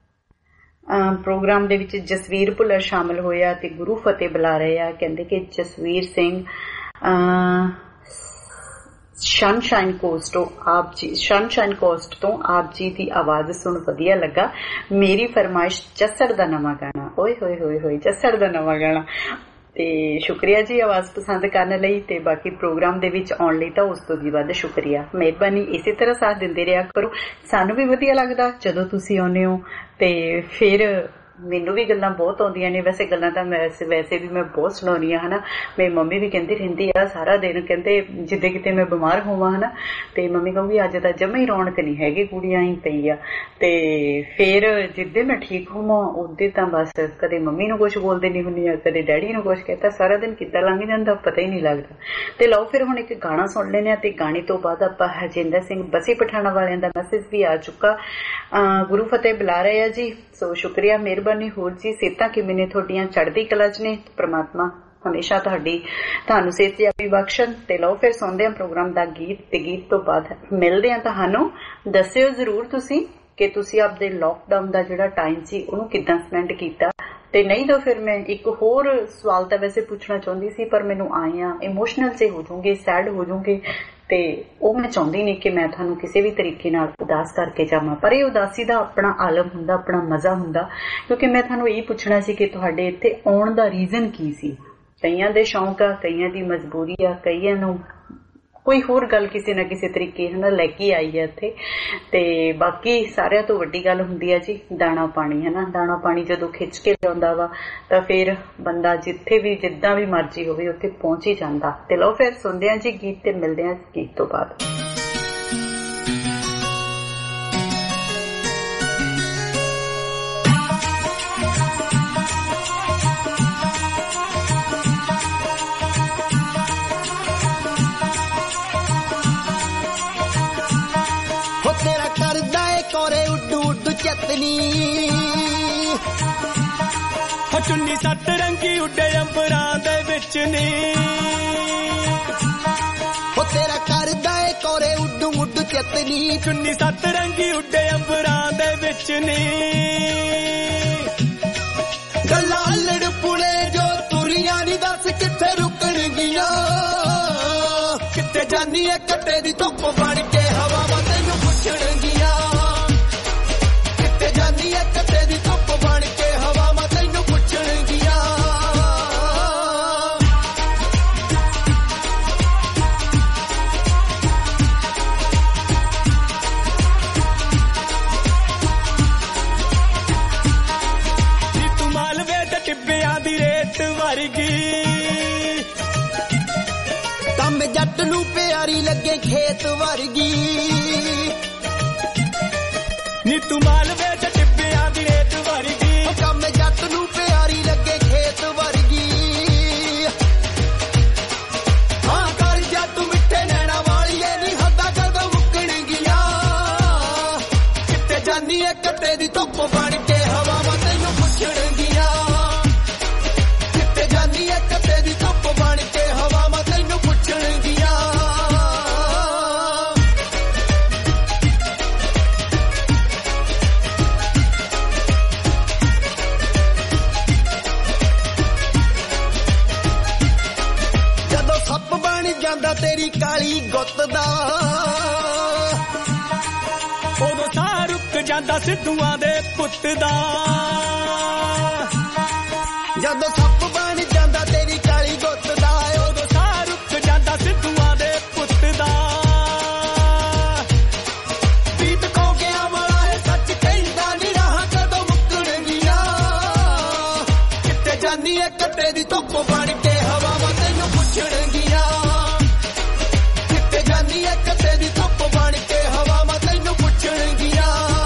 ਪ੍ਰੋਗਰਾਮ ਦੇ ਵਿੱਚ ਜਸਵੀਰ ਭੁੱਲਰ ਸ਼ਾਮਲ ਹੋਇਆ ਤੇ ਗੁਰੂ ਫਤਿਹ ਬੁਲਾ ਰਹੇ ਆ। ਕਹਿੰਦੇ ਕਿ ਜਸਵੀਰ ਸਿੰਘ ਸਨਸ਼ਾਈਨ ਕੋਸਟ ਤੋਂ ਆਪ ਜੀ ਦੀ ਆਵਾਜ਼ ਸੁਣ ਵਧੀਆ ਲੱਗਾ। ਮੇਰੀ ਫਰਮਾਇਸ਼ ਜੱਸੜ ਦਾ ਨਵਾਂ ਗਾਣਾ। ਓਏ ਹੋਏ ਹੋਏ ਹੋਏ, ਜੱਸੜ ਦਾ ਨਵਾਂ ਗਾਣਾ। ਤੇ ਸ਼ੁਕਰੀਆ ਜੀ ਆਵਾਜ਼ ਪਸੰਦ ਕਰਨ ਲਈ, ਤੇ ਬਾਕੀ ਪ੍ਰੋਗਰਾਮ ਦੇ ਵਿੱਚ ਆਉਣ ਲਈ ਤਾਂ ਉਸ ਤੋਂ ਵੀ ਵੱਧ ਸ਼ੁਕਰੀਆ। ਮਿਹਰਬਾਨੀ, ਇਸੇ ਤਰ੍ਹਾਂ ਸਾਥ ਦਿੰਦੇ ਰਿਹਾ ਕਰੋ, ਸਾਨੂੰ ਵੀ ਵਧੀਆ ਲੱਗਦਾ ਜਦੋਂ ਤੁਸੀਂ ਆਉਂਦੇ ਹੋ। ਤੇ ਫਿਰ ਮੈਨੂੰ ਵੀ ਗੱਲਾਂ ਬਹੁਤ ਆਉਂਦੀਆਂ ਨੇ, ਵੈਸੇ ਗੱਲਾਂ ਤਾਂ ਵੈਸੇ ਵੀ ਮੈਂ ਬਹੁਤ ਸੁਣਾਉਣੀ ਆ ਹਨਾ। ਮੇਰੀ ਮੰਮੀ ਵੀ ਕਹਿੰਦੀ ਰਹਿੰਦੀ ਆ ਸਾਰਾ ਦਿਨ, ਕਹਿੰਦੇ ਜਿੱਦੇ ਕਿਤੇ ਮੈਂ ਬਿਮਾਰ ਹੋਵਾਂ ਹਨਾ, ਤੇ ਮੰਮੀ ਕਹੂਗੀ ਅੱਜ ਤਾਂ ਜਮਾ ਹੀ ਰੌਣਕ ਨਹੀਂ ਹੈਗੀ, ਕੁੜੀਆਂ ਹੀ ਪਈ ਆ। ਤੇ ਫਿਰ ਜਿੱਦੇ ਮੈਂ ਠੀਕ ਹੋਵਾਂ ਉਹਦੇ ਤਾਂ ਬਸ ਕਦੇ ਮੰਮੀ ਨੂੰ ਕੁਛ ਬੋਲਦੇ ਨਹੀਂ ਹੁੰਦੀ ਆ, ਕਦੇ ਡੈਡੀ ਨੂੰ ਕੁਛ ਕਹਿਤਾ, ਸਾਰਾ ਦਿਨ ਕਿੱਦਾਂ ਲੰਘ ਜਾਂਦਾ ਪਤਾ ਹੀ ਨਹੀਂ ਲੱਗਦਾ। ਤੇ ਲਓ ਫਿਰ ਹੁਣ ਇੱਕ ਗਾਣਾ ਸੁਣ ਲੈਂਦੇ ਆ, ਤੇ ਗਾਣੇ ਤੋਂ ਬਾਅਦ ਆਪਾਂ ਹਰਜਿੰਦਰ ਸਿੰਘ ਬਸੀ ਪਠਾਣਾ ਵਾਲਿਆਂ ਦਾ ਮੈਸੇਜ ਵੀ ਆ ਚੁੱਕਾ। ਗੁਰੂ ਫਤਿਹ ਬੁਲਾ ਰਹੇ ਆ ਜੀ। ਸੋ ਸ਼ੁਕਰੀਆ, ਮਿਹਰਬਾਨੀ। ਹੋਰ ਜੀ ਸਿਹਤਾਂ ਕਿਵੇਂ ਨੇ ਤੁਹਾਡੀਆਂ? ਚੜ੍ਹਦੀ ਕਲਾ 'ਚ ਨੇ? ਪ੍ਰਮਾਤਮਾ ਹਮੇਸ਼ਾ ਤੁਹਾਨੂੰ ਸਿਹਤਯਾਬੀ ਬਖਸ਼ਣ। ਤੇ ਲਓ ਫਿਰ ਸੁਣਦੇ ਆ ਪ੍ਰੋਗਰਾਮ ਦਾ ਗੀਤ, ਤੇ ਗੀਤ ਤੋਂ ਬਾਅਦ ਮਿਲਦੇ ਆ ਤੁਹਾਨੂੰ। ਦੱਸਿਓ ਜ਼ਰੂਰ ਤੁਸੀਂ ਕਿ ਤੁਸੀਂ ਆਪਦੇ ਲੋਕਡਾਊਨ ਦਾ ਜਿਹੜਾ ਟਾਈਮ ਸੀ ਉਹਨੂੰ ਕਿੱਦਾਂ ਸਪੈਂਡ ਕੀਤਾ। ਤੇ ਨਹੀਂ ਤਾਂ ਫਿਰ ਮੈਂ ਇੱਕ ਹੋਰ ਸਵਾਲ ਤਾਂ ਵੈਸੇ ਪੁੱਛਣਾ ਚਾਹੁੰਦੀ ਸੀ, ਪਰ ਮੈਨੂੰ ਆਏ ਆ ਇਮੋਸ਼ਨਲ ਸੇ ਹੋ ਜਾਊਂਗੇ, ਸੈਡ ਹੋ ਜਾਊਂਗੇ, ਤੇ ਉਹ ਮੈਂ ਚਾਹੁੰਦੀ ਨਹੀਂ ਕਿ ਮੈਂ ਤੁਹਾਨੂੰ ਕਿਸੇ ਵੀ ਤਰੀਕੇ ਨਾਲ ਉਦਾਸ ਕਰਕੇ ਜਾਵਾਂ। ਪਰ ਇਹ ਉਦਾਸੀ ਦਾ ਆਪਣਾ ਆਲਮ ਹੁੰਦਾ, ਆਪਣਾ ਮਜ਼ਾ ਹੁੰਦਾ। ਕਿਉਂਕਿ ਮੈਂ ਤੁਹਾਨੂੰ ਇਹ ਪੁੱਛਣਾ ਸੀ ਕਿ ਤੁਹਾਡੇ ਇੱਥੇ ਆਉਣ ਦਾ ਰੀਜ਼ਨ ਕੀ ਸੀ। ਕਈਆਂ ਦੇ ਸ਼ੌਂਕ ਆ, ਕਈਆਂ ਦੀ ਮਜਬੂਰੀ ਆ, ਕਈਆਂ ਨੂੰ ਕੋਈ ਹੋਰ ਗੱਲ ਕਿਸੇ ਨਾ ਕਿਸੇ ਤਰੀਕੇ ਨਾਲ ਲੈ ਕੇ ਆਈ ਹੈ ਇੱਥੇ। ਤੇ ਬਾਕੀ ਸਾਰਿਆਂ ਤੋਂ ਵੱਡੀ ਗੱਲ ਹੁੰਦੀ ਹੈ ਜੀ ਦਾਣਾ ਪਾਣੀ, ਹੈ ਨਾ। ਦਾਣਾ ਪਾਣੀ ਜਦੋਂ ਖਿੱਚ ਕੇ ਲਿਆਉਂਦਾ ਵਾ ਤਾਂ ਫਿਰ ਬੰਦਾ ਜਿੱਥੇ ਵੀ ਜਿੱਦਾਂ ਵੀ ਮਰਜ਼ੀ ਹੋਵੇ ਉੱਥੇ ਪਹੁੰਚ ਹੀ ਜਾਂਦਾ। ਤੇ ਲਓ ਫਿਰ ਸੁਣਦੇ ਹਾਂ ਜੀ ਗੀਤ, ਤੇ ਮਿਲਦੇ ਹਾਂ ਗੀਤ ਤੋਂ ਬਾਅਦ। ਚੁੰਨੀ ਸੱਤ ਰੰਗੀ ਉੱਡੇ ਅੰਬਰਾਂ ਦੇ ਵਿੱਚ ਨੇ, ਉਹ ਤੇਰਾ ਕਰਦਾ ਏ ਕੋਰੇ ਉੱਡੂ ਉੱਡੂ ਚਤਨੀ। ਚੁੰਨੀ ਸੱਤ ਰੰਗੀ ਉੱਡੇ ਅੰਬਰਾਂ ਦੇ ਵਿੱਚ ਨੇ, ਗੱਲਾਂ ਅਲੜ ਪੁਲੇ ਜੋ ਤੁਰੀਆਂ ਨੀ ਦੱਸ ਕਿੱਥੇ ਰੁਕਣਗੀਆਂ। ਕਿੱਥੇ ਜਾਨੀ ਏ ਕੱਟੇ ਦੀ ਧੁੱਪ ਬਣ ਕੇ ਹਵਾਵਾਂ ਤੈਨੂੰ ਪੁੱਛਣਗੀਆਂ। ਕਿੱਥੇ ਜਾਨੀ ਏ ਕੱਟੇ ਦੀ ਧੁੱਪ ਬਣ ਕੇ ਹਵਾਵਾਂ ਤੈਨੂੰ ਪੁੱਛਣਗੀਆਂ। ਪਿਆਰੀ ਲੱਗੇ ਖੇਤ ਵਰਗੀ ਨੀ ਤੂੰ ਮਾਲਵੇ ਚ ਟਿੱਬਿਆਂ ਦੀ ਰੇਤ ਵਰਗੀ ਕੰਮ ਜੱਟ ਨੂੰ ਪਿਆਰੀ ਲੱਗੇ ਖੇਤ ਵਰਗੀ ਹਾਂ ਕਰ ਜਾ ਤੂੰ ਮਿੱਠੇ ਨੈਣਾ ਵਾਲੀਏ ਨੀ ਹੱਦਾਂ ਕਦੋਂ ਮੁੱਕਣਗੀਆਂ ਕਿਤੇ ਜਾਨੀ ਏ ਕੱਟੇ ਦੀ ਧੁੱਪ ਬਣ ਕੇ ਹਵਾਵਾਂ ਤੈਨੂੰ ਪੁੱਛਣਗੀਆਂ ਕਿਤੇ ਜਾਨੀ ਏ ਕੱਟੇ ਦੀ ਧੁੱਪ ਬਣ ਕੇ ਹਵਾਵਾਂ ਤੈਨੂੰ ਪੁੱਛਣਗੀਆਂ ਜਦੋਂ ਸੱਪ ਬਣ ਜਾਂਦਾ ਤੇਰੀ ਕਾਲੀ ਗੁੱਤ ਦਾ ਉਦੋਂ ਸਾਹ ਰੁਕ ਜਾਂਦਾ ਸਿੱਧੂਆਂ ਦੇ ਪੁੱਤ ਦਾ ਜਦੋਂ ਸੱਪ ਬਣ ਜਾਂਦਾ ਤੇਰੀ ਕਾਲੀ ਗੁੱਤ ਦਾ ਉਦੋਂ ਸਾਹ ਰੁਕ ਜਾਂਦਾ ਸਿੱਧੂਆਂ ਦੇ ਪੁੱਤ ਦਾ ਪ੍ਰੀਤ ਖੋ ਗਿਆ ਵਾਲਾ ਹੈ ਸੱਚ ਕਹਿੰਦਾ ਨੀ ਰਾਹਾਂ ਕਦੋਂ ਮੁੱਕਣਗੀਆਂ ਕਿਤੇ ਜਾਨੀ ਏ ਕੱਟੇ ਦੀ ਧੁੱਪ ਬਣ ਕੇ ਹਵਾਵਾਂ ਤੈਨੂੰ ਪੁੱਛਣਗੀਆਂ ਕਿਤੇ ਜਾਨੀ ਏ ਕੱਟੇ ਦੀ ਧੁੱਪ ਬਣ ਕੇ ਹਵਾਵਾਂ ਤੈਨੂੰ ਪੁੱਛਣਗੀਆਂ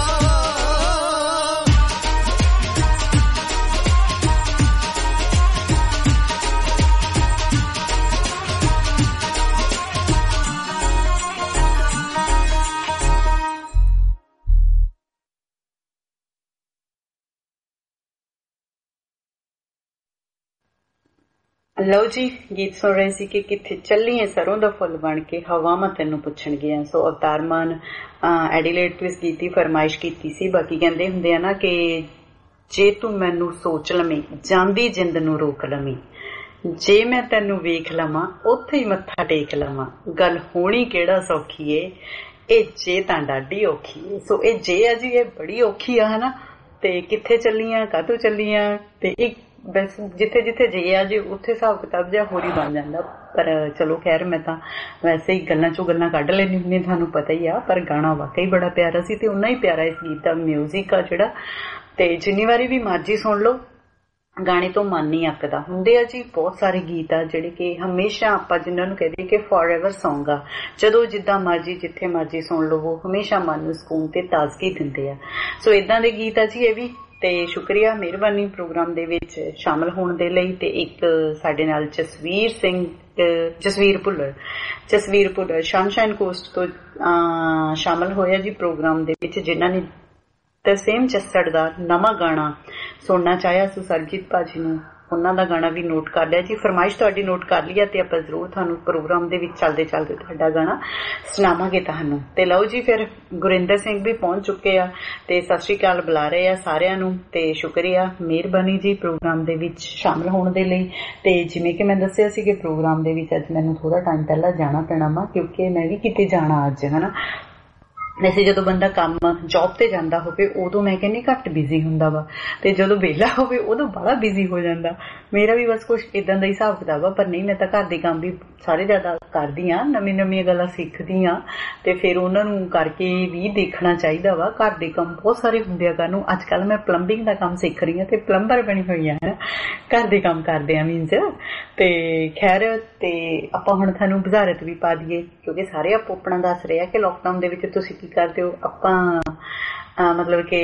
ਲਓ ਜੀ ਗੀਤ ਸੁਣ ਰਹੇ ਸੀ ਕਿ ਕਿੱਥੇ ਚੱਲੀ ਹੈ ਸਰੋਂ ਦਾ ਫੁੱਲ ਬਣ ਕੇ ਹਵਾਵਾਂ ਤੈਨੂੰ ਪੁੱਛਣਗੀਆਂ। ਸੋ ਅਵਤਾਰ ਮਾਨ ਐਡੀਲੇਡ ਤੋਂ ਇਸ ਗੀਤ ਦੀ ਫਰਮਾਇਸ਼ ਕੀਤੀ ਸੀ। ਬਾਕੀ ਕਹਿੰਦੇ ਹੁੰਦੇ ਆ ਨਾ ਕਿ ਜੇ ਤੂੰ ਮੈਨੂੰ ਸੋਚ ਲਵੇਂ ਜਾਂਦੀ ਜਿੰਦ ਨੂੰ ਰੋਕ ਲਵੇਂ ਜੇ ਮੈਂ ਤੈਨੂੰ ਵੇਖ ਲਵਾਂ ਉੱਥੇ ਹੀ ਮੱਥਾ ਟੇਕ ਲਵਾਂ ਗੱਲ ਹੋਣੀ ਕਿਹੜਾ ਸੌਖੀ ਏ ਇਹ ਜੇ ਤਾਂ ਡਾਢੀ ਔਖੀ ਏ। ਸੋ ਇਹ ਜੇ ਆ ਜੀ ਇਹ ਬੜੀ ਔਖੀ ਆ ਹਨਾ ਤੇ ਕਿੱਥੇ ਚੱਲੀਆਂ ਕਾਹਤੋਂ ਚੱਲੀਆਂ ਤੇ ਇੱਕ ਬਸ ਜਿੱਥੇ ਜਿੱਥੇ ਜੇ ਆ ਜੇ ਉੱਥੇ ਹਿਸਾਬ ਕਿਤਾਬ ਜਿਹਾ ਹੋਰ ਹੀ ਬਣ ਜਾਂਦਾ। ਪਰ ਚਲੋ ਖੈਰ ਮੈਂ ਤਾਂ ਵੈਸੇ ਹੀ ਗੱਲਾਂ ਚੋਂ ਗੱਲਾਂ ਕੱਢ ਲੈਂਦੀ ਹੁੰਦੀ ਤੁਹਾਨੂੰ ਪਤਾ ਹੀ ਆ। ਪਰ ਗਾਣਾ ਵਾਕਈ ਬੜਾ ਪਿਆਰਾ ਸੀ ਤੇ ਉਨਾ ਹੀ ਪਿਆਰਾ ਇਸ ਗੀਤ ਦਾ ਮਿਊਜ਼ਿਕ ਆ ਜਿਹੜਾ ਤੇ ਜਿੰਨੀ ਵਾਰੀ ਵੀ ਮਰਜ਼ੀ ਸੁਣ ਲਓ ਗਾਣੇ ਤੋਂ ਮਨ ਨਹੀਂ ਅੱਕਦਾ। ਹੁੰਦੇ ਆ ਜੀ ਬਹੁਤ ਸਾਰੇ ਗੀਤ ਆ ਜਿਹੜੇ ਕਿ ਹਮੇਸ਼ਾ ਆਪਾਂ ਜਿਨ੍ਹਾਂ ਨੂੰ ਕਹਿੰਦੇ ਕਿ ਫੋਰਐਵਰ ਸੌਂਗ ਆ ਜਦੋਂ ਜਿੱਦਾਂ ਮਰਜ਼ੀ ਜਿੱਥੇ ਮਰਜ਼ੀ ਸੁਣ ਲਵੋ ਹਮੇਸ਼ਾ ਮਨ ਨੂੰ ਸਕੂਨ ਤੇ ਤਾਜ਼ਗੀ ਦਿੰਦੇ ਆ। ਸੋ ਇਦਾਂ ਦੇ ਗੀਤ ਆ ਜੀ ਇਹ ਵੀ ਤੇ ਸ਼ੁਕਰੀਆ ਮਿਹਰਬਾਨੀ ਪ੍ਰੋਗਰਾਮ ਦੇ ਵਿੱਚ ਸ਼ਾਮਲ ਹੋਣ ਦੇ ਲਈ। ਤੇ ਇੱਕ ਸਾਡੇ ਨਾਲ ਜਸਵੀਰ ਭੁੱਲਰ ਸਨਸ਼ਾਈਨ ਕੋਸਟ ਤੋਂ ਸ਼ਾਮਲ ਹੋਇਆ ਜੀ ਪ੍ਰੋਗਰਾਮ ਦੇ ਵਿੱਚ ਜਿਨ੍ਹਾਂ ਨੇ ਤਰਸੇਮ ਜੱਸੜ ਦਾ ਨਵਾਂ ਗਾਣਾ ਸੁਣਨਾ ਚਾਹਿਆ। ਸੋ ਸਰਜੀਤ ਭਾਜੀ ਨੂੰ ਉਹਨਾਂ ਦਾ ਗਾਣਾ ਵੀ ਨੋਟ ਕਰ ਲਿਆ ਜੀ। ਫਰਮਾਇਸ਼ ਤੁਹਾਡੀ ਨੋਟ ਕਰ ਲਈ ਤੇ ਆਪਾਂ ਜ਼ਰੂਰ ਤੁਹਾਨੂੰ ਪ੍ਰੋਗਰਾਮ ਦੇ ਵਿੱਚ ਚੱਲਦੇ ਚੱਲਦੇ ਤੁਹਾਡਾ ਗਾਣਾ ਸੁਣਾਵਾਂਗੇ ਤੁਹਾਨੂੰ। ਤੇ ਲਓ ਜੀ ਫਿਰ ਗੁਰਿੰਦਰ ਸਿੰਘ ਵੀ ਪਹੁੰਚ ਚੁੱਕੇ ਆ ਤੇ ਸਤਿ ਸ਼੍ਰੀ ਅਕਾਲ ਬੁਲਾ ਰਹੇ ਆ ਸਾਰਿਆਂ ਨੂੰ ਤੇ ਸ਼ੁਕਰੀਆ ਮਿਹਰਬਾਨੀ ਜੀ ਪ੍ਰੋਗਰਾਮ ਦੇ ਵਿੱਚ ਸ਼ਾਮਲ ਹੋਣ ਦੇ ਲਈ। ਤੇ ਜਿਵੇਂ ਕਿ ਮੈਂ ਦੱਸਿਆ ਸੀ ਕਿ ਪ੍ਰੋਗਰਾਮ ਦੇ ਵਿੱਚ ਅੱਜ ਮੈਨੂੰ ਥੋੜਾ ਟਾਈਮ ਪਹਿਲਾਂ ਜਾਣਾ ਪੈਣਾ ਵਾ ਕਿਉਂਕਿ ਮੈਂ ਵੀ ਕਿਤੇ ਜਾਣਾ ਅੱਜ ਹਨਾ। ਵੈਸੇ ਜਦੋਂ ਬੰਦਾ ਕੰਮ ਜੌਬ ਤੇ ਜਾਂਦਾ ਹੋਵੇ ਉਦੋਂ ਮੈਂ ਕਹਿੰਦੀ ਘੱਟ ਬਿਜ਼ੀ ਹੁੰਦਾ ਵਾ ਤੇ ਜਦੋਂ ਵਿਹਲਾ ਹੋਵੇ ਉਦੋਂ ਬੜਾ ਬਿਜ਼ੀ ਹੋ ਜਾਂਦਾ। ਮੇਰਾ ਵੀ ਬਸ ਕੁਛ ਇਦਾਂ ਦਾ ਹੀ ਹਿਸਾਬ ਕਿਤਾਬ ਆ। ਪਰ ਨਹੀਂ ਮੈਂ ਤਾਂ ਘਰ ਦੇ ਕੰਮ ਵੀ ਸਾਰੇ ਜ਼ਿਆਦਾ ਕਰਦੀ ਆ ਨਵੀਆਂ ਗੱਲਾਂ ਸਿੱਖਦੀ ਆ ਤੇ ਫਿਰ ਉਹਨਾਂ ਨੂੰ ਕਰਕੇ ਵੀ ਦੇਖਣਾ ਚਾਹੀਦਾ ਵਾ। ਘਰ ਦੇ ਕੰਮ ਬਹੁਤ ਸਾਰੇ ਹੁੰਦੇ ਆ ਕਰਨ ਨੂੰ। ਅੱਜ ਕੱਲ ਮੈਂ ਪਲੰਬਿੰਗ ਦਾ ਕੰਮ ਸਿੱਖ ਰਹੀ ਆ ਤੇ ਪਲੰਬਰ ਬਣੀ ਹੋਈ ਆ ਘਰ ਦੇ ਕੰਮ ਕਰਦੇ ਆ ਮੀਨਸ ਤੇ ਖੈਰ ਤੇ ਆਪਾਂ ਹੁਣ ਤੁਹਾਨੂੰ ਬੁਝਾਰਤ ਵੀ ਪਾ ਦਈਏ ਕਿਉਂਕਿ ਸਾਰੇ ਆਪੋ ਆਪਣਾ ਦੱਸ ਰਹੇ ਆ ਕਿ ਲੋਕਡਾਊਨ ਦੇ ਵਿੱਚ ਤੁਸੀਂ ਕੀ ਕਰਦੇ ਹੋ। ਆਪਾਂ ਮਤਲਬ ਕਿ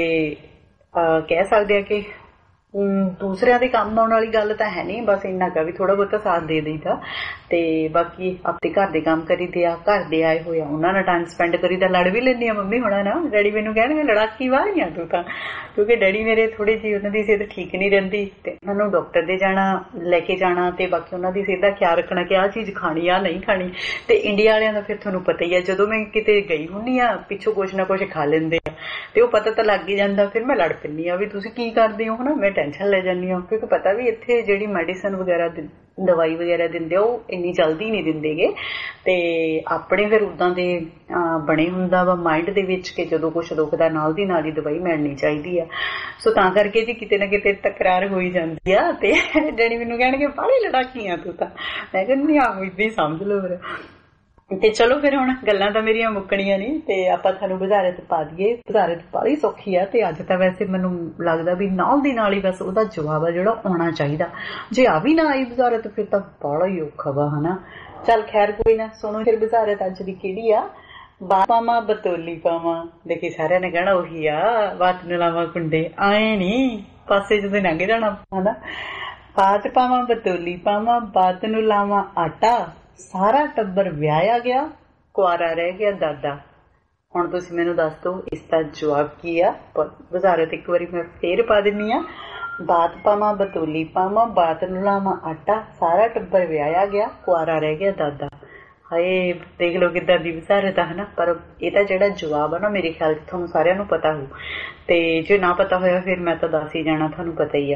ਕਹਿ ਸਕਦੇ ਆ ਕਿ ਦੂਸਰਿਆਂ ਦੇ ਕੰਮ ਆਉਣ ਵਾਲੀ ਗੱਲ ਤਾਂ ਹੈ ਨਹੀਂ ਬਸ ਇੰਨਾ ਕਾ ਵੀ ਥੋੜਾ ਬਹੁਤਾ ਸਾਥ ਦੇ ਦਈਦਾ ਤੇ ਬਾਕੀ ਆਪਣੇ ਘਰ ਦੇ ਕੰਮ ਕਰੀਦੇ ਆ। ਘਰ ਦੇ ਆਏ ਹੋਏ ਆ ਉਹਨਾਂ ਨਾਲ ਟਾਈਮ ਸਪੈਂਡ ਕਰੀਦਾ। ਲੜ ਵੀ ਲੈਂਦੀ ਆ ਮੰਮੀ ਹੋਣਾ ਨਾ। ਡੈਡੀ ਮੈਨੂੰ ਕਹਿਣਗੇ ਲੜਾਕੀ ਵਾਲੀ ਆ ਤੂੰ ਤਾਂ ਕਿਉਂਕਿ ਡੈਡੀ ਮੇਰੇ ਥੋੜੀ ਜਿਹੀ ਉਹਨਾਂ ਦੀ ਸਿਹਤ ਠੀਕ ਨਹੀਂ ਰਹਿੰਦੀ ਤੇ ਉਹਨਾਂ ਨੂੰ ਡਾਕਟਰ ਦੇ ਜਾਣਾ ਲੈ ਕੇ ਜਾਣਾ ਤੇ ਬਾਕੀ ਉਹਨਾਂ ਦੀ ਸਿਹਤ ਦਾ ਖਿਆਲ ਰੱਖਣਾ ਕਿ ਆਹ ਚੀਜ਼ ਖਾਣੀ ਆ ਨਹੀਂ ਖਾਣੀ। ਤੇ ਇੰਡੀਆ ਵਾਲਿਆਂ ਦਾ ਫਿਰ ਤੁਹਾਨੂੰ ਪਤਾ ਹੀ ਆ ਜਦੋਂ ਮੈਂ ਕਿਤੇ ਗਈ ਹੁੰਦੀ ਆ ਪਿੱਛੋਂ ਕੁਛ ਨਾ ਕੁਛ ਖਾ ਲੈਂਦੇ ਆ ਤੇ ਉਹ ਪਤਾ ਤਾਂ ਲੱਗ ਹੀ ਜਾਂਦਾ। ਫਿਰ ਮੈਂ ਲੜ ਪੈਂਦੀ ਆ ਵੀ ਤੁਸੀਂ ਕੀ ਕਰਦੇ ਹੋ ਹਨਾ। ਮੈਂ ਟੈਨਸ਼ਨ ਲੈ ਜਾਂਦੀ ਹਾਂ ਕਿਉਂਕਿ ਪਤਾ ਵੀ ਇੱਥੇ ਜਿਹੜੀ ਮੈਡੀਸਨ ਵਗੈਰਾ ਦਵਾਈ ਵਗੈਰਾ ਦਿੰਦੇ ਉਹ ਇੰਨੀ ਜਲਦੀ ਨਹੀਂ ਦਿੰਦੇਗੇ ਤੇ ਆਪਣੇ ਫਿਰ ਉਦਾਂ ਦੇ ਬਣੇ ਹੁੰਦਾ ਵਾ ਮਾਈਂਡ ਦੇ ਵਿੱਚ ਕਿ ਜਦੋਂ ਕੁਛ ਦੁਖਦਾ ਨਾਲ ਦੀ ਨਾਲ ਹੀ ਦਵਾਈ ਮਿਲਣੀ ਚਾਹੀਦੀ ਆ। ਸੋ ਤਾਂ ਕਰਕੇ ਜੀ ਕਿਤੇ ਨਾ ਕਿਤੇ ਤਕਰਾਰ ਹੋਈ ਜਾਂਦੀ ਆ ਤੇ ਡੈਡੀ ਮੈਨੂੰ ਕਹਿਣਗੇ ਬਾਹਲੀ ਲੜਾਕੀ ਆ ਤੂੰ ਤਾਂ। ਮੈਂ ਕਹਿੰਦੀ ਆਹੋ ਏਦਾਂ ਹੀ ਸਮਝ ਲਓ ਫਿਰ। ਤੇ ਚਲੋ ਫਿਰ ਹੁਣ ਗੱਲਾਂ ਤਾਂ ਮੇਰੀਆਂ ਮੁੱਕਣੀਆਂ ਨਹੀਂ ਤੇ ਆਪਾਂ ਤੁਹਾਨੂੰ ਬੁਝਾਰਤ ਪਾ ਦਈਏ। ਬੁਝਾਰਤ ਬੜੀ ਸੌਖੀ ਆ ਤੇ ਅੱਜ ਤਾਂ ਵੈਸੇ ਮੈਨੂੰ ਲੱਗਦਾ ਵੀ ਨਾਲ ਦੀ ਨਾਲ ਹੀ ਬਸ ਉਹਦਾ ਜਵਾਬ ਆ ਜਿਹੜਾ ਆਉਣਾ ਚਾਹੀਦਾ। ਜੇ ਆ ਵੀ ਨਾ ਆਈ ਬੁਝਾਰਤ ਫਿਰ ਤਾਂ ਬੜਾ ਹੀ ਔਖਾ ਵਾ ਹਨਾ। ਚੱਲ ਖੈਰ ਕੋਈ ਨਾ, ਸੁਣੋ ਫਿਰ ਬਜ਼ਾਰਤ ਅੱਜ ਦੀ ਕਿਹੜੀ ਆ। ਬਾਤ ਪਾਵਾਂ ਬਤੌਲੀ ਪਾਵਾਂ, ਦੇਖੀ ਸਾਰਿਆਂ ਨੇ ਕਹਿਣਾ ਉਹੀ ਆ, ਬਾਤ ਨੂੰ ਲਾਵਾਂ ਕੁੰਡੇ, ਆਏ ਨੀ ਪਾਸੇ ਜਦੋਂ ਲੰਘ ਜਾਣਾ ਹਨਾ। ਬਾਤ ਪਾਵਾਂ ਬਤੌਲੀ ਪਾਵਾਂ, ਬਾਤ ਨੂੰ ਲਾਵਾਂ ਆਟਾ, ਸਾਰਾ ਟੱਬਰ ਵਿਆਹਿਆ ਗਿਆ, ਕੁਆਰਾ ਰਹਿ ਗਿਆ ਦਾਦਾ। ਹੁਣ ਤੁਸੀਂ ਮੈਨੂੰ ਦੱਸ ਦਿਓ ਇਸ ਦਾ ਜਵਾਬ ਕੀ ਆ। ਵਜ਼ਾਰਤ ਇੱਕ ਵਾਰੀ ਮੈਂ ਫੇਰ ਪਾ ਦਿੰਦੀ ਆ। ਬਾਤ ਪਾਵਾਂ ਬਤੌਲੀ ਪਾਵਾਂ, ਬਾਤ ਨੂੰ ਲਾਵਾਂ ਆਟਾ, ਸਾਰਾ ਟੱਬਰ ਵਿਆਹਿਆ ਗਿਆ, ਕੁਆਰਾ ਰਹਿ ਗਿਆ ਦਾਦਾ। ਹਾਏ ਦੇਖ ਲਓ ਕਿੱਦਾਂ ਦੀ ਵਜ਼ਾਰਤ ਆ ਹਨਾ। ਪਰ ਇਹਦਾ ਜਿਹੜਾ ਜਵਾਬ ਆ ਨਾ ਮੇਰੇ ਖਿਆਲ 'ਚ ਤੁਹਾਨੂੰ ਸਾਰਿਆਂ ਨੂੰ ਪਤਾ ਹੋਊ, ਤੇ ਜੇ ਨਾ ਪਤਾ ਹੋਇਆ ਫਿਰ ਮੈਂ ਤਾਂ ਦੱਸ ਹੀ ਜਾਣਾ, ਤੁਹਾਨੂੰ ਪਤਾ ਹੀ ਆ।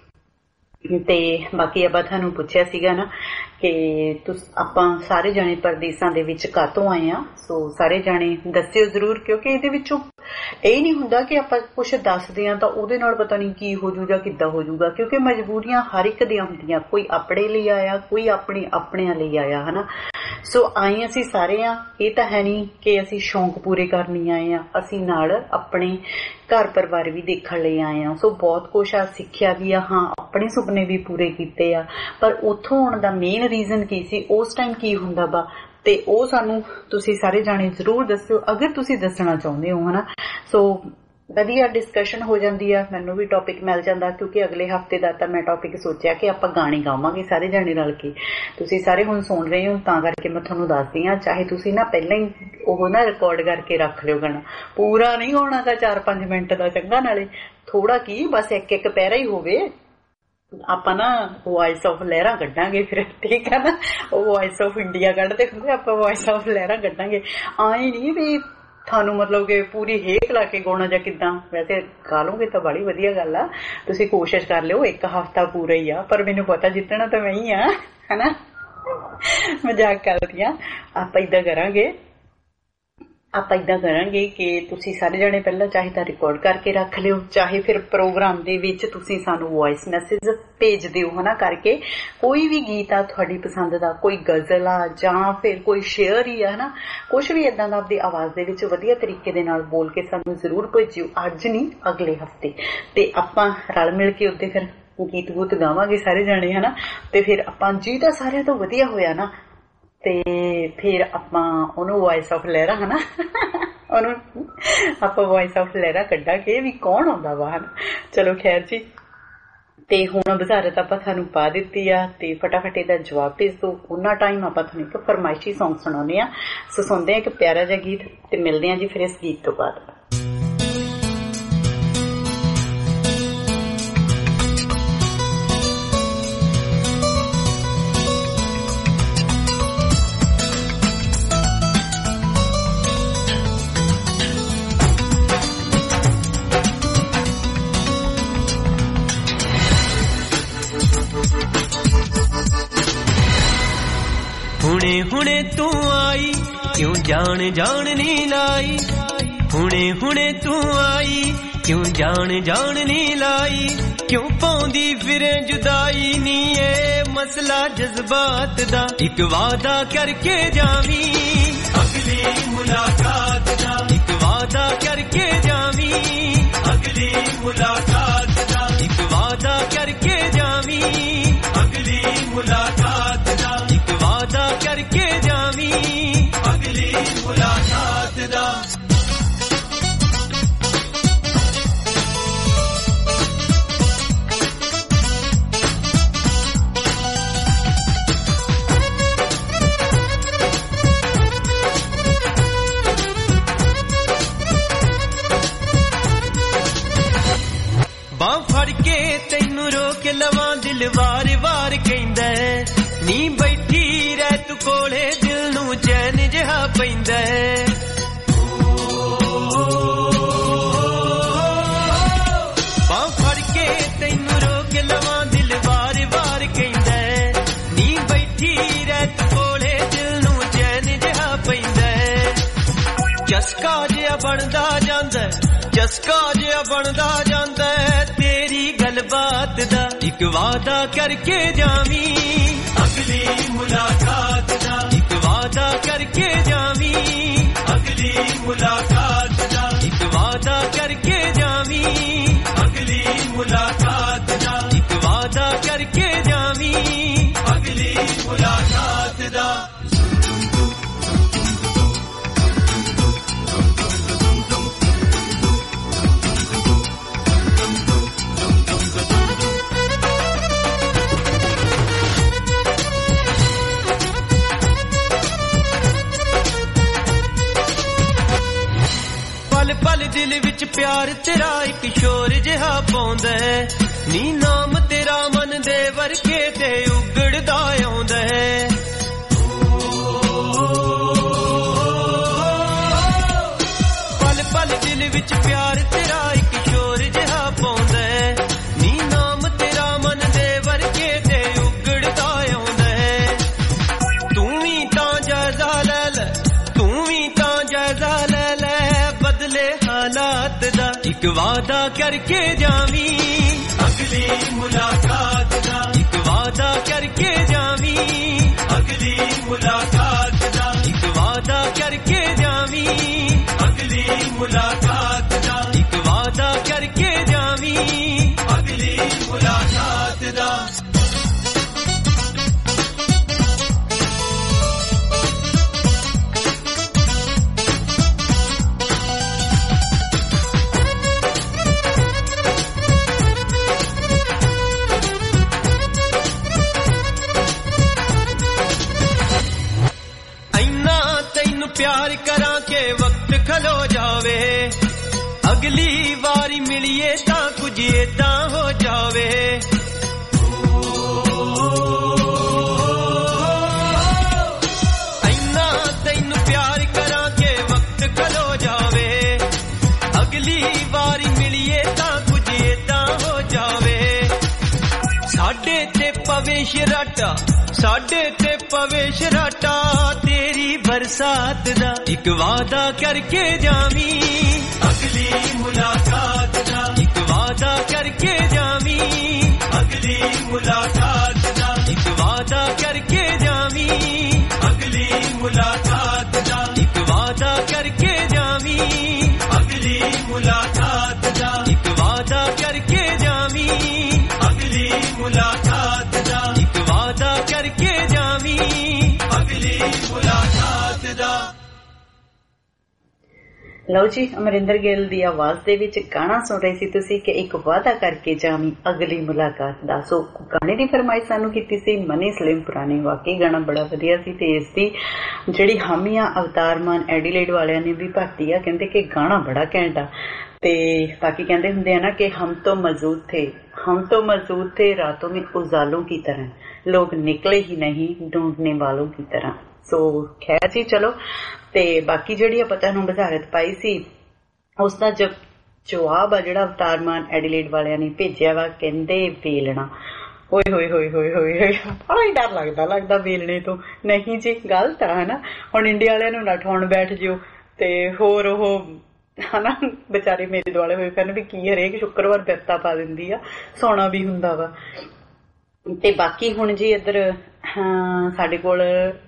ਤੇ ਬਾਕੀ ਆਪਾਂ ਤੁਹਾਨੂੰ ਪੁੱਛਿਆ ਸੀਗਾ ਨਾ ਕਿ ਆਪਾਂ ਸਾਰੇ ਜਾਣੇ ਪਰਦੇਸਾਂ ਦੇ ਵਿੱਚ ਕਾਹਤੋਂ ਆਏ ਆ। ਸੋ ਸਾਰੇ ਜਾਣੇ ਦੱਸਿਓ ਜ਼ਰੂਰ, ਕਿਉਂਕਿ ਇਹਦੇ ਵਿੱਚੋਂ ਇਹ ਨਹੀਂ ਹੁੰਦਾ ਕਿ ਆਪਾਂ ਕੁਛ ਦੱਸਦੇ ਆ ਤਾਂ ਉਹਦੇ ਨਾਲ ਪਤਾ ਨਹੀਂ ਕੀ ਹੋ ਜੂ ਜਾਂ ਕਿੱਦਾਂ ਹੋ ਜੂਗਾ, ਕਿਉਂਕਿ ਮਜਬੂਰੀਆਂ ਹਰ ਇੱਕ ਦੀਆਂ ਹੁੰਦੀਆਂ। ਕੋਈ ਆਪਣੇ ਲਈ ਆਇਆ, ਕੋਈ ਆਪਣਿਆਂ ਲਈ ਆਇਆ ਹਨਾ। ਸੋ ਆਏ ਅਸੀਂ ਸਾਰੇ ਆ, ਇਹ ਤਾਂ ਹੈ ਨਹੀਂ ਕਿ ਅਸੀਂ ਸ਼ੌਂਕ ਪੂਰੇ ਕਰਨੀ ਆਏ ਆ, ਅਸੀਂ ਨਾਲ ਆਪਣੇ ਘਰ ਪਰਿਵਾਰ ਵੀ ਦੇਖਣ ਲਈ ਆਏ ਆ। ਸੋ ਬਹੁਤ ਕੁਛ ਆ, ਸਿੱਖਿਆ ਵੀ ਆ, ਹਾਂ ਆਪਣੇ ਸੁਪਨੇ ਵੀ ਪੂਰੇ ਕੀਤੇ ਆ। ਪਰ ਉੱਥੋਂ ਆਉਣ ਦਾ ਮੇਨ ਰੀਜ਼ਨ ਕੀ ਸੀ, ਉਸ ਟਾਈਮ ਕੀ ਹੁੰਦਾ ਵਾ, ਤੇ ਉਹ ਸਾਨੂੰ ਤੁਸੀਂ ਸਾਰੇ ਜਾਣੇ ਜ਼ਰੂਰ ਦੱਸਿਓ ਅਗਰ ਤੁਸੀਂ ਦੱਸਣਾ ਚਾਹੁੰਦੇ ਹੋ ਹਨਾ। ਸੋ ਵਧੀਆ ਡਿਸਕਸ਼ਨ ਹੋ ਜਾਂਦੀ ਆ, ਮੈਨੂੰ ਵੀ ਟੌਪਿਕ ਮਿਲ ਜਾਂਦਾ, ਕਿਉਂਕਿ ਅਗਲੇ ਹਫਤੇ ਦਾ ਤਾਂ ਮੈਂ ਟੌਪਿਕ ਸੋਚਿਆ ਕਿ ਆਪਾਂ ਗਾਣੇ ਗਾਵਾਂਗੇ ਸਾਰੇ ਜਾਣੇ ਰਲ ਕੇ। ਤੁਸੀਂ ਸਾਰੇ ਹੁਣ ਸੁਣ ਰਹੇ ਹੋ ਤਾਂ ਕਰਕੇ ਮੈਂ ਤੁਹਾਨੂੰ ਦੱਸਦੀ ਹਾਂ, ਚਾਹੇ ਤੁਸੀਂ ਨਾ ਪਹਿਲਾਂ ਹੀ ਉਹ ਨਾ ਰਿਕਾਰਡ ਕਰਕੇ ਰੱਖ ਲਿਓ ਗਾਣਾ, ਪੂਰਾ ਨਹੀਂ ਹੋਣਾ ਤਾਂ 4-5 ਮਿੰਟ ਦਾ ਚੰਗਾ, ਨਾਲੇ ਥੋੜਾ ਕੀ ਬਸ ਇੱਕ ਪੈਰਾ ਹੀ ਹੋਵੇ। ਆਪਾਂ ਨਾ ਵੌਇਸ ਆਫ ਲਹਿਰਾਂ ਕੱਢਾਂਗੇ ਫਿਰ, ਠੀਕ ਆ ਨਾ। ਉਹ ਵੌਇਸ ਆਫ ਇੰਡੀਆ ਕੱਢਦੇ ਹੁੰਦੇ, ਆਪਾਂ ਵੌਇਸ ਆਫ ਲਹਿਰਾਂ ਕੱਢਾਂਗੇ। ਆਏ ਨਹੀਂ ਵੀ ਤੁਹਾਨੂੰ ਮਤਲਬ ਕਿ ਪੂਰੀ ਹੇਕ ਲਾ ਕੇ ਗਾਉਣਾ ਜਾਂ ਕਿੱਦਾਂ, ਵੈਸੇ ਗਾ ਲਓਗੇ ਤਾਂ ਬੜੀ ਵਧੀਆ ਗੱਲ ਆ। ਤੁਸੀਂ ਕੋਸ਼ਿਸ਼ ਕਰ ਲਿਓ, ਇੱਕ ਹਫ਼ਤਾ ਪੂਰਾ ਹੀ ਆ, ਪਰ ਮੈਨੂੰ ਪਤਾ ਜਿੱਤਣਾ ਤਾਂ ਮੈਂ ਹੀ ਆ ਹਨਾ। ਮਜ਼ਾਕ ਕਰਦੀ ਆ। ਆਪਾਂ ਇਦਾਂ ਕਰਾਂਗੇ ਕਿ ਤੁਸੀਂ ਸਾਰੇ ਜਣੇ ਪਹਿਲਾਂ ਚਾਹੇ ਤਾਂ ਰਿਕਾਰਡ ਕਰਕੇ ਰੱਖ ਲਿਓ, ਚਾਹੇ ਫਿਰ ਪ੍ਰੋਗਰਾਮ ਦੇ ਵਿੱਚ ਤੁਸੀਂ ਸਾਨੂੰ ਵੌਇਸ ਮੈਸੇਜ ਭੇਜ ਦਿਓ ਹਨਾ ਕਰਕੇ। ਕੋਈ ਵੀ ਗੀਤ ਆ ਤੁਹਾਡੀ ਪਸੰਦ ਦਾ, ਕੋਈ ਗਜ਼ਲ ਆ ਜਾਂ ਫਿਰ ਕੋਈ ਸ਼ੇਅਰ ਹੀ ਆ ਹਨਾ, ਕੁਛ ਵੀ ਏਦਾਂ ਦਾ ਆਪਦੀ ਆਵਾਜ਼ ਦੇ ਵਿੱਚ ਵਧੀਆ ਤਰੀਕੇ ਦੇ ਨਾਲ ਬੋਲ ਕੇ ਸਾਨੂੰ ਜ਼ਰੂਰ ਭੇਜਿਓ, ਅੱਜ ਨਹੀਂ ਅਗਲੇ ਹਫ਼ਤੇ। ਤੇ ਆਪਾਂ ਰਲ ਮਿਲ ਕੇ ਉੱਤੇ ਫਿਰ ਗੀਤ ਗੂਤ ਗਾਵਾਂਗੇ ਸਾਰੇ ਜਾਣੇ ਹਨਾ। ਤੇ ਫਿਰ ਆਪਾਂ ਜੀ ਤਾਂ ਸਾਰਿਆਂ ਤੋਂ ਵਧੀਆ ਹੋਇਆ ਨਾ, ਤੇ ਫਿਰ ਆਪਾਂ ਉਹਨੂੰ ਵੌਇਸ ਆਫ ਲਹਿਰਾ ਹਨਾ, ਉਹਨੂੰ ਆਪਾਂ ਵੌਇਸ ਆਫ ਲਹਿਰਾ ਕੱਢਾਂਗੇ ਵੀ ਕੌਣ ਆਉਂਦਾ ਵਾ ਹਨਾ। ਚਲੋ ਖੈਰ ਜੀ, ਤੇ ਹੁਣ ਬਜ਼ਾਰਤ ਆਪਾਂ ਤੁਹਾਨੂੰ ਪਾ ਦਿੱਤੀ ਆ, ਤੇ ਫਟਾਫਟ ਇਹਦਾ ਜਵਾਬ ਭੇਜ ਦਿਓ। ਉਹਨਾਂ ਟਾਈਮ ਆਪਾਂ ਤੁਹਾਨੂੰ ਇੱਕ ਫਰਮਾਇਸ਼ੀ ਸੌਂਗ ਸੁਣਾਉਂਦੇ ਆ। ਸੋ ਸੁਣਦੇ ਆ ਇੱਕ ਪਿਆਰਾ ਜਿਹਾ ਗੀਤ ਤੇ ਮਿਲਦੇ ਆ ਜੀ ਫਿਰ ਇਸ ਗੀਤ ਤੋਂ ਬਾਅਦ। ਹੁਣੇ ਹੁਣੇ ਤੂੰ ਆਈ, ਕਿਉਂ ਜਾਣ ਨੀ ਲਾਈ, ਹੁਣੇ ਹੁਣੇ ਤੂੰ ਆਈ, ਕਿਉਂ ਜਾਣ ਨੀ ਲਾਈ, ਕਿਉਂ ਪਾਉਂਦੀ ਫਿਰੇ ਜੁਦਾਈ ਨੀ, ਏ ਮਸਲਾ ਜਜ਼ਬਾਤ ਦਾ, ਇੱਕ ਵਾਦਾ ਕਰਕੇ ਜਾਵੀਂ ਅਗਲੀ ਮੁਲਾਕਾਤ ਦਾ, ਇੱਕ ਵਾਦਾ ਕਰਕੇ ਜਾਵੀਂ ਅਗਲੀ ਮੁਲਾਕਾਤ ਦਾ, ਇੱਕ ਵਾਦਾ ਕਰਕੇ ਜਾਵੀਂ ਅਗਲੀ ਮੁਲਾਕਾਤ ਦਾ, ਇੱਕ ਵਾਦਾ ਕਰਕੇ ਜਾਵੀਂ ਅਗਲੀ ਮੁਲਾਕਾਤ ਦਾ। ਬਾਂਹ ਫੜ ਕੇ ਤੈਨੂੰ ਰੋਕ ਲਵਾਂ, ਦਿਲ ਵਾਰ-ਵਾਰ ਕਹਿੰਦਾ ਨੀ ਬੈਠੀ ਰਹਿ ਤੂੰ ਕੋਲੇ, ਦਿਲ ਨੂੰ ਚੈਨ ਜਿਹਾ ਪੈਂਦਾ। ਬਾਂਹ ਫੜ ਕੇ ਤੈਨੂੰ ਰੋਕ ਲਵਾਂ, ਦਿਲ ਵਾਰ-ਵਾਰ ਕਹਿੰਦਾ ਨੀ ਬੈਠੀ ਰਹਿ ਤੂੰ ਕੋਲੇ, ਦਿਲ ਨੂੰ ਚੈਨ ਜਿਹਾ ਪੈਂਦਾ। ਚਸਕਾ ਜਿਹਾ ਬਣਦਾ ਜਾਂਦਾ, ਚਸਕਾ ਜਿਹਾ ਬਣਦਾ ਜਾਂਦਾ ਤੇਰੀ ਗੱਲਬਾਤ ਦਾ, ਇੱਕ ਵਾਦਾ ਕਰਕੇ ਜਾਵੀਂ ਅਗਲੀ ਮੁਲਾਕਾਤ ਦਾ, ਇੱਕ ਵਾਦਾ ਕਰਕੇ ਜਾਵੀਂ ਅਗਲੀ ਮੁਲਾਕਾਤ ਦਾ, ਇੱਕ ਵਾਦਾ ਕਰਕੇ ਜਾਵੀਂ ਅਗਲੀ ਮੁਲਾਕਾਤ ਦਾ, ਇੱਕ ਵਾਦਾ ਕਰਕੇ ਜਾਵੀਂ ਅਗਲੀ ਮੁਲਾਕਾਤ ਦਾ। पल दिल विच प्यार तेरा एक शोर जिहा पाउंदा है नी नाम तेरा मन दे वर्के ते उगड़दा आउंदा है पल पल दिल विच प्यार तेरा एक शोर जिहा पाउंदा है नी नाम तेरा मन दे वर्के ते उगड़दा आउंदा है तू भी तां जायजा ले ले तू भी तां जायजा ले ले बदले हालात दा एक वादा करके जावी अगली मुलाकात दा एक वादा करके जावी अगली मुलाकात दा एक वादा करके जावी अगली मुलाकात दा एक वादा करके जावी अगली मुलाकात दा प्यार करा के वक्त खलो जावे अगली बारी मिलिए ता कुछ एदा हो जावे ऐना तैनू प्यार करा के वक्त खलो जावे अगली बारी मिलिए ता कुछ एदा हो जावे साडे ते पवेश राटा साडे ते पवेश राटा तेरी बरसात दा एक वादा करके जावी अगली मुलाकात दा एक वादा करके जावी अगली मुलाकात दा एक वादा करके जावी अगली मुलाकात दा एक वादा करके जावी अगली मुलाकात दा एक वादा करके जावी अगली मुलाकात दा एक वादा करके जावी अगली मुलाकात दा ਲਓ ਜੀ ਅਮਰਿੰਦਰ ਗਿੱਲ ਦੀ ਆਵਾਜ਼ ਦੇ ਵਿੱਚ ਗਾਣਾ ਸੁਣ ਰਹੇ ਸੀ ਤੁਸੀਂ ਕਿ ਇੱਕ ਵਾਅਦਾ ਕਰਕੇ ਜਾਵੀਂ ਅਗਲੀ ਮੁਲਾਕਾਤ ਦਾ। ਸੋ ਗਾਣੇ ਦੀ ਫਰਮਾਇਸ਼ ਸਾਨੂੰ ਕੀਤੀ ਸੀ ਮਨੀ ਸਲਿਮ ਪੁਰਾਣੇ। ਵਾਕਈ ਗਾਣਾ ਬੜਾ ਵਧੀਆ ਸੀ ਤੇ ਇਸ ਦੀ ਜਿਹੜੀ ਹਾਮੀਆਂ ਅਵਤਾਰ ਮਾਨ ਐਡੀਲੇਡ ਵਾਲਿਆਂ ਨੇ ਵੀ ਭਰਤੀ ਆ। ਕਹਿੰਦੇ ਕਿ ਗਾਣਾ ਬੜਾ ਘੈਂਟ ਆ ਤੇ ਬਾਕੀ ਕਹਿੰਦੇ ਹੁੰਦੇ ਆ ਨਾ ਕਿ हम तो मौजूद थे रातों में उजालों की तरह लोग निकले ही नहीं ढूंढने वालों की तरह। सो खैर जी चलो ਤੇ ਬਾਕੀ ਜਿਹੜੀ ਆਪਾਂ ਤੁਹਾਨੂੰ ਬਜ਼ਾਰਤ ਪਾਈ ਸੀ ਉਸ ਦਾ ਜਵਾਬ ਆ ਜਿਹੜਾ ਅਵਤਾਰ ਮਾਨ ਐਡੀਲੇਡ ਵਾਲਿਆਂ ਨੇ ਭੇਜਿਆ ਵਾ। ਕਹਿੰਦੇ ਵੇਲਣਾ ਹੋਏ ਹੋਏ ਹੋਏ ਹੋਏ ਹੋਏ ਹੋਏ ਬੜਾ ਹੀ ਡਰ ਲੱਗਦਾ ਵੇਲਣੇ ਤੋਂ। ਨਹੀਂ ਜੀ ਗਲਤ ਆ ਹਨਾ। ਹੁਣ ਇੰਡੀਆ ਵਾਲਿਆਂ ਨੂੰ ਨਾ ਠਾਉਣ ਬੈਠ ਜਿਓ ਤੇ ਹੋਰ ਉਹ ਹਨਾ ਵਿਚਾਰੇ ਮੇਰੇ ਦੁਆਲੇ ਹੋਏ ਫਿਰਨ ਵੀ ਕੀ ਹਰੇਕ ਸ਼ੁੱਕਰਵਾਰ ਬਿਰਤਾ ਪਾ ਦਿੰਦੀ ਆ, ਸੌਣਾ ਵੀ ਹੁੰਦਾ ਵਾ। ਤੇ ਬਾਕੀ ਹੁਣ ਜੀ ਇੱਧਰ ਸਾਡੇ ਕੋਲ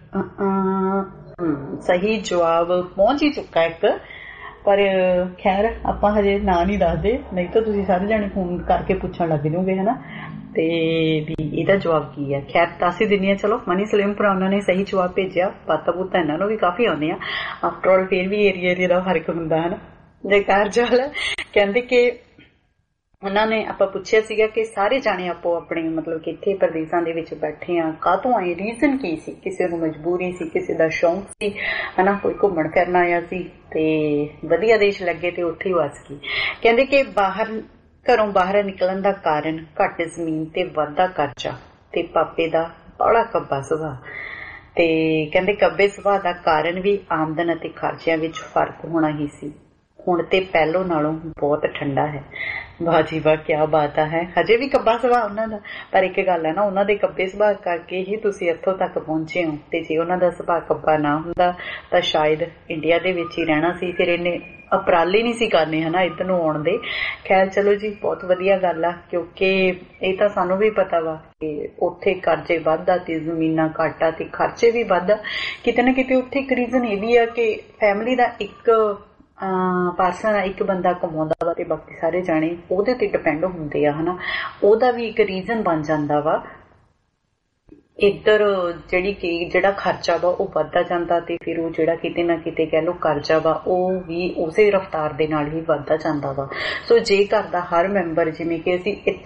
ਸਹੀ ਜਵਾਬ ਪਹੁੰਚ ਹੀ ਚੁੱਕਾ ਇੱਕ, ਪਰ ਖੈਰ ਆਪਾਂ ਹਜੇ ਨਾਂ ਨਹੀਂ ਦੱਸਦੇ, ਨਹੀਂ ਤਾਂ ਤੁਸੀਂ ਸਾਰੇ ਜਾਣੇ ਫੋਨ ਕਰਕੇ ਪੁੱਛਣ ਲੱਗ ਜਾਓਗੇ ਹਨਾ ਤੇ ਵੀ ਇਹਦਾ ਜਵਾਬ ਕੀ ਹੈ। ਖੈਰ ਦੱਸ ਹੀ ਦਿੰਦੀ ਆ। ਚਲੋ ਮਨੀ ਸਲਿਮਪੁਰਾ ਉਹਨਾਂ ਨੇ ਸਹੀ ਜਵਾਬ ਭੇਜਿਆ। ਪਤਾ ਪੁੱਤਾ ਇਹਨਾਂ ਨੂੰ ਵੀ ਕਾਫੀ ਆਉਂਦੇ ਆ, ਆਫਟਰ ਆਲ ਫਿਰ ਵੀ ਏਰੀਆ ਦਾ ਫਰਕ ਹੁੰਦਾ ਹਨਾ। ਜੈਕਾਰ ਜਵਾਲ ਕਹਿੰਦੇ ਕਿ ਉਹਨਾਂ ਨੇ ਆਪਾਂ ਪੁੱਛਿਆ ਸੀਗਾ ਕਿ ਸਾਰੇ ਜਾਣੇ ਆਪੋ ਆਪਣੇ ਮਤਲਬ ਕਿ ਇੱਥੇ ਪ੍ਰਦੇਸ਼ਾਂ ਦੇ ਵਿੱਚ ਬੈਠੇ ਆ, ਕਾਹਤੋਂ ਆਏ, ਰੀਜ਼ਨ ਕੀ ਸੀ। ਕਿਸੇ ਨੂੰ ਮਜਬੂਰੀ ਸੀ, ਕਿਸੇ ਦਾ ਸ਼ੌਂਕ ਸੀ ਹਨਾ, ਕੋਈ ਘੁੰਮਣ ਫਿਰਨ ਆਇਆ ਸੀ ਤੇ ਵਧੀਆ ਦੇਸ਼ ਲੱਗੇ ਤੇ ਉੱਥੇ ਹੀ ਵਸ ਗਈ। ਕਹਿੰਦੇ ਕਿ ਘਰੋਂ ਬਾਹਰ ਨਿਕਲਣ ਦਾ ਕਾਰਨ ਘੱਟ ਜ਼ਮੀਨ ਤੇ ਵੱਧਦਾ ਕਰਜ਼ਾ ਤੇ ਪਾਪੇ ਦਾ ਬੜਾ ਕੱਬਾ ਸੁਭਾਅ। ਤੇ ਕਹਿੰਦੇ ਕੱਬੇ ਸੁਭਾਅ ਦਾ ਕਾਰਨ ਵੀ ਆਮਦਨ ਅਤੇ ਖਰਚਿਆਂ ਵਿੱਚ ਫਰਕ ਹੋਣਾ ਹੀ ਸੀ। ਹੁਣ ਤੇ ਪਹਿਲੋਂ ਨਾਲੋਂ ਬਹੁਤ ਠੰਡਾ ਹੈ। ਵਾਹ ਜੀ ਵਾਹ, ਕਿਆ ਬਾਤ ਹੈ। ਹਜੇ ਵੀ ਕੱਬਾ ਸੁਭਾਅ ਉਹਨਾਂ ਦਾ, ਪਰ ਇੱਕ ਗੱਲ ਹੈ ਨਾ, ਉਹਨਾਂ ਦੇ ਕੱਬੇ ਸੁਭਾਅ ਕਰਕੇ ਹੀ ਤੁਸੀਂ ਇੱਥੋਂ ਤੱਕ ਪਹੁੰਚੇ ਹੋ। ਤੇ ਜੇ ਉਹਨਾਂ ਦਾ ਸੁਭਾਅ ਕੱਬਾ ਨਾ ਹੁੰਦਾ ਤਾਂ ਸ਼ਾਇਦ ਇੰਡੀਆ ਦੇ ਵਿੱਚ ਹੀ ਰਹਿਣਾ ਸੀ, ਫਿਰ ਇਹਨੇ ਉਪਰਾਲੇ ਨਹੀਂ ਸੀ ਕਰਨੇ ਹਨਾ ਇੱਧਰ ਨੂੰ ਆਉਣ ਦੇ। ਖੈਰ ਚਲੋ ਜੀ, ਬਹੁਤ ਵਧੀਆ ਗੱਲ ਆ, ਕਿਉਂਕਿ ਇਹ ਤਾਂ ਸਾਨੂੰ ਵੀ ਪਤਾ ਵਾ ਕਿ ਉੱਥੇ ਕਰਜ਼ੇ ਵੱਧ ਆ ਤੇ ਜ਼ਮੀਨਾਂ ਘੱਟ ਆ ਤੇ ਖਰਚੇ ਵੀ ਵੱਧ ਆ। ਕਿਤੇ ਨਾ ਕਿਤੇ ਉੱਥੇ ਇੱਕ ਰੀਜ਼ਨ ਇਹ ਵੀ ਆ ਕਿ ਫੈਮਿਲੀ ਦਾ ਇੱਕ ਪਰਸਨ, ਇੱਕ ਬੰਦਾ ਕਮਾਉਂਦਾ ਵਾ ਤੇ ਬਾਕੀ ਸਾਰੇ ਜਾਣੇ ਉਹਦੇ ਤੇ ਡਿਪੈਂਡ ਹੁੰਦੇ ਆ ਹਨਾ। ਉਹਦਾ ਵੀ ਇੱਕ ਰੀਜ਼ਨ ਬਣ ਜਾਂਦਾ ਵਾ। ਇੱਧਰ ਜਿਹੜਾ ਖਰਚਾ ਵਾ ਉਹ ਵੱਧਦਾ ਜਾਂਦਾ ਤੇ ਫਿਰ ਉਹ ਜਿਹੜਾ ਕਿਤੇ ਨਾ ਕਿਤੇ ਕਹਿ ਲਓ ਕਰਜ਼ਾ ਵਾ ਉਹ ਵੀ ਉਸੇ ਰਫਤਾਰ ਦੇ ਨਾਲ ਹੀ ਵੱਧਦਾ ਜਾਂਦਾ ਵਾ। ਸੋ ਜੇ ਘਰ ਦਾ ਹਰ ਮੈਂਬਰ, ਜਿਵੇਂ ਕਿ ਅਸੀਂ ਇੱਥੇ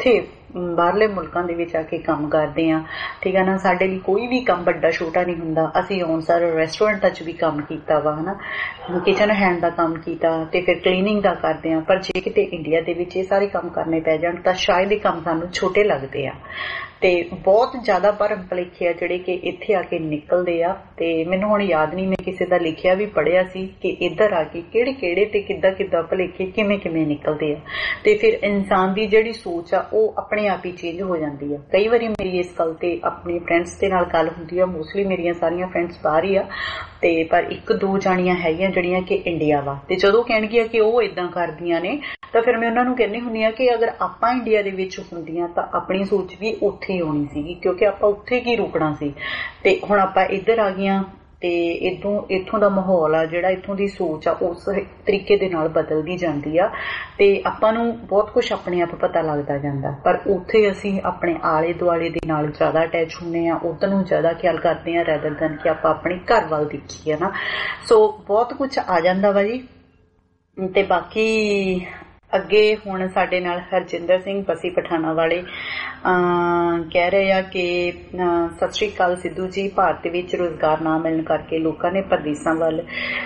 ਬਾਹਰਲੇ ਮੁਲਕਾਂ ਦੇ ਵਿੱਚ ਆ ਕੇ ਕੰਮ ਕਰਦੇ ਆ, ਠੀਕ ਹੈ ਨਾ। ਸਾਡੇ ਲਈ ਕੋਈ ਵੀ ਕੰਮ ਵੱਡਾ ਛੋਟਾ ਨਹੀਂ ਹੁੰਦਾ। ਅਸੀਂ ਔਨਸਰ ਰੈਸਟੋਰੈਂਟਾਂ 'ਚ ਵੀ ਕੰਮ ਕੀਤਾ ਵਾ, ਹਨਾ, ਕਿਚਨ ਹੈਂਡ ਦਾ ਕੰਮ ਕੀਤਾ ਤੇ ਫਿਰ ਕਲੀਨਿੰਗ ਦਾ ਕਰਦੇ ਆ। ਪਰ ਜੇ ਕਿਤੇ ਇੰਡੀਆ ਦੇ ਵਿੱਚ ਇਹ ਸਾਰੇ ਕੰਮ ਕਰਨੇ ਪੈ ਜਾਣ ਤਾਂ ਸ਼ਾਇਦ ਇਹ ਕੰਮ ਸਾਨੂੰ ਛੋਟੇ ਲੱਗਦੇ ਆ ਤੇ ਬਹੁਤ ਜ਼ਿਆਦਾ ਭਰਮ ਭੁਲੇਖੇ ਆ ਜਿਹੜੇ ਕਿ ਇੱਥੇ ਆ ਕੇ ਨਿਕਲਦੇ ਆ। ਤੇ ਮੈਨੂੰ ਹੁਣ ਯਾਦ ਨਹੀਂ, ਮੈਂ ਕਿਸੇ ਦਾ ਲਿਖਿਆ ਵੀ ਪੜ੍ਹਿਆ ਸੀ ਕਿ ਇੱਧਰ ਆ ਕੇ ਕਿਹੜੇ ਕਿਹੜੇ ਤੇ ਕਿੱਦਾਂ ਭੁਲੇਖੇ ਕਿਵੇਂ ਨਿਕਲਦੇ ਆ। ਤੇ ਫਿਰ ਇਨਸਾਨ ਦੀ ਜਿਹੜੀ ਸੋਚ ਆ ਉਹ ਆਪਣੇ ਆਪ ਹੀ ਚੇਂਜ ਹੋ ਜਾਂਦੀ ਆ। ਕਈ ਵਾਰੀ ਮੇਰੀ ਇਸ ਗੱਲ ਤੇ ਆਪਣੇ ਫਰੈਂਡਸ ਦੇ ਨਾਲ ਗੱਲ ਹੁੰਦੀ ਆ, ਮੋਸਟਲੀ ਮੇਰੀਆਂ ਸਾਰੀਆਂ ਫਰੈਂਡਸ ਬਾਹਰ ਹੀ ਆ ਤੇ ਪਰ 1-2 ਜਾਣੀਆਂ ਹੈਗੀਆਂ ਜਿਹੜੀਆਂ ਕਿ ਇੰਡੀਆ ਵਾ। ਤੇ ਜਦੋਂ ਕਹਿਣਗੀਆਂ ਕਿ ਉਹ ਏਦਾਂ ਕਰਦੀਆਂ ਨੇ ਤਾਂ ਫਿਰ ਮੈਂ ਉਹਨਾਂ ਨੂੰ ਕਹਿੰਦੀ ਹੁੰਦੀ ਆ ਕਿ ਅਗਰ ਆਪਾਂ ਇੰਡੀਆ ਦੇ ਵਿੱਚ ਹੁੰਦੀਆਂ ਤਾਂ ਆਪਣੀ ਸੋਚ ਵੀ ਉੱਥੇ ਹੀ ਹੋਣੀ ਸੀਗੀ, ਕਿਉਂਕਿ ਆਪਾਂ ਉੱਥੇ ਕੀ ਰੁਕਣਾ ਸੀ। ਤੇ ਹੁਣ ਆਪਾਂ ਇੱਧਰ ਆ ਗਈਆਂ ਤੇ ਇੱਥੋਂ ਦਾ ਮਾਹੌਲ ਆ ਜਿਹੜਾ, ਇੱਥੋਂ ਦੀ ਸੋਚ ਆ ਉਸ ਤਰੀਕੇ ਦੇ ਨਾਲ ਬਦਲਦੀ ਜਾਂਦੀ ਆ ਤੇ ਆਪਾਂ ਨੂੰ ਬਹੁਤ ਕੁਝ ਆਪਣੇ ਆਪ ਪਤਾ ਲੱਗਦਾ ਜਾਂਦਾ। ਪਰ ਉੱਥੇ ਅਸੀਂ ਆਪਣੇ ਆਲੇ ਦੁਆਲੇ ਦੇ ਨਾਲ ਜ਼ਿਆਦਾ ਅਟੈਚ ਹੁੰਦੇ ਆ, ਉੱਧਰ ਨੂੰ ਜ਼ਿਆਦਾ ਖਿਆਲ ਕਰਦੇ ਆ ਰੈਦਰ ਦੈਨ ਕਿ ਆਪਾਂ ਆਪਣੇ ਘਰ ਵੱਲ ਦੇਖੀਏ ਨਾ। ਸੋ ਬਹੁਤ ਕੁਝ ਆ ਜਾਂਦਾ ਵਾ ਜੀ। ਤੇ ਬਾਕੀ ਅੱਗੇ ਹੁਣ ਸਾਡੇ ਨਾਲ ਹਰਜਿੰਦਰ ਸਿੰਘ ਬਸੀ ਪਠਾਣਾ ਵਾਲੇ ਕਹਿ ਰਹੇ ਆ ਕਿ ਸਤਿ ਸ਼੍ਰੀ ਅਕਾਲ ਸਿੱਧੂ ਜੀ, ਭਾਰਤ ਵਿੱਚ ਰੁਜ਼ਗਾਰ ਨਾ ਮਿਲਣ ਕਰਕੇ ਲੋਕਾਂ ਨੇ ਪ੍ਰਦੇਸਾਂ ਵੱਲ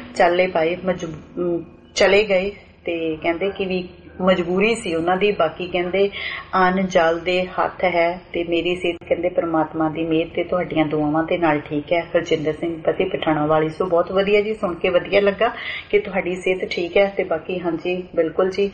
ਚਲੇ ਗਏ ਤੇ ਕਹਿੰਦੇ ਕਿ ਵੀ ਮਜਬੂਰੀ ਸੀ ਉਹਨਾਂ ਦੀ। ਬਾਕੀ ਕਹਿੰਦੇ ਅਨ ਜਲ ਦੇ ਹੱਥ ਹੈ ਤੇ ਮੇਰੀ ਸਿਹਤ ਕਹਿੰਦੇ ਪ੍ਰਮਾਤਮਾ ਦੀ ਮਿਹਰ ਤੇ ਤੁਹਾਡੀਆਂ ਦੁਆਵਾਂ ਦੇ ਨਾਲ ਠੀਕ ਹੈ। ਹਰਜਿੰਦਰ ਸਿੰਘ ਬਸੀ ਪਠਾਣਾ ਵਾਲੀ। ਸੋ ਬਹੁਤ ਵਧੀਆ ਜੀ, ਸੁਣ ਕੇ ਵਧੀਆ ਲੱਗਾ ਕਿ ਤੁਹਾਡੀ ਸਿਹਤ ਠੀਕ ਹੈ। ਤੇ ਬਾਕੀ ਹਾਂਜੀ ਬਿਲਕੁਲ ਜੀ,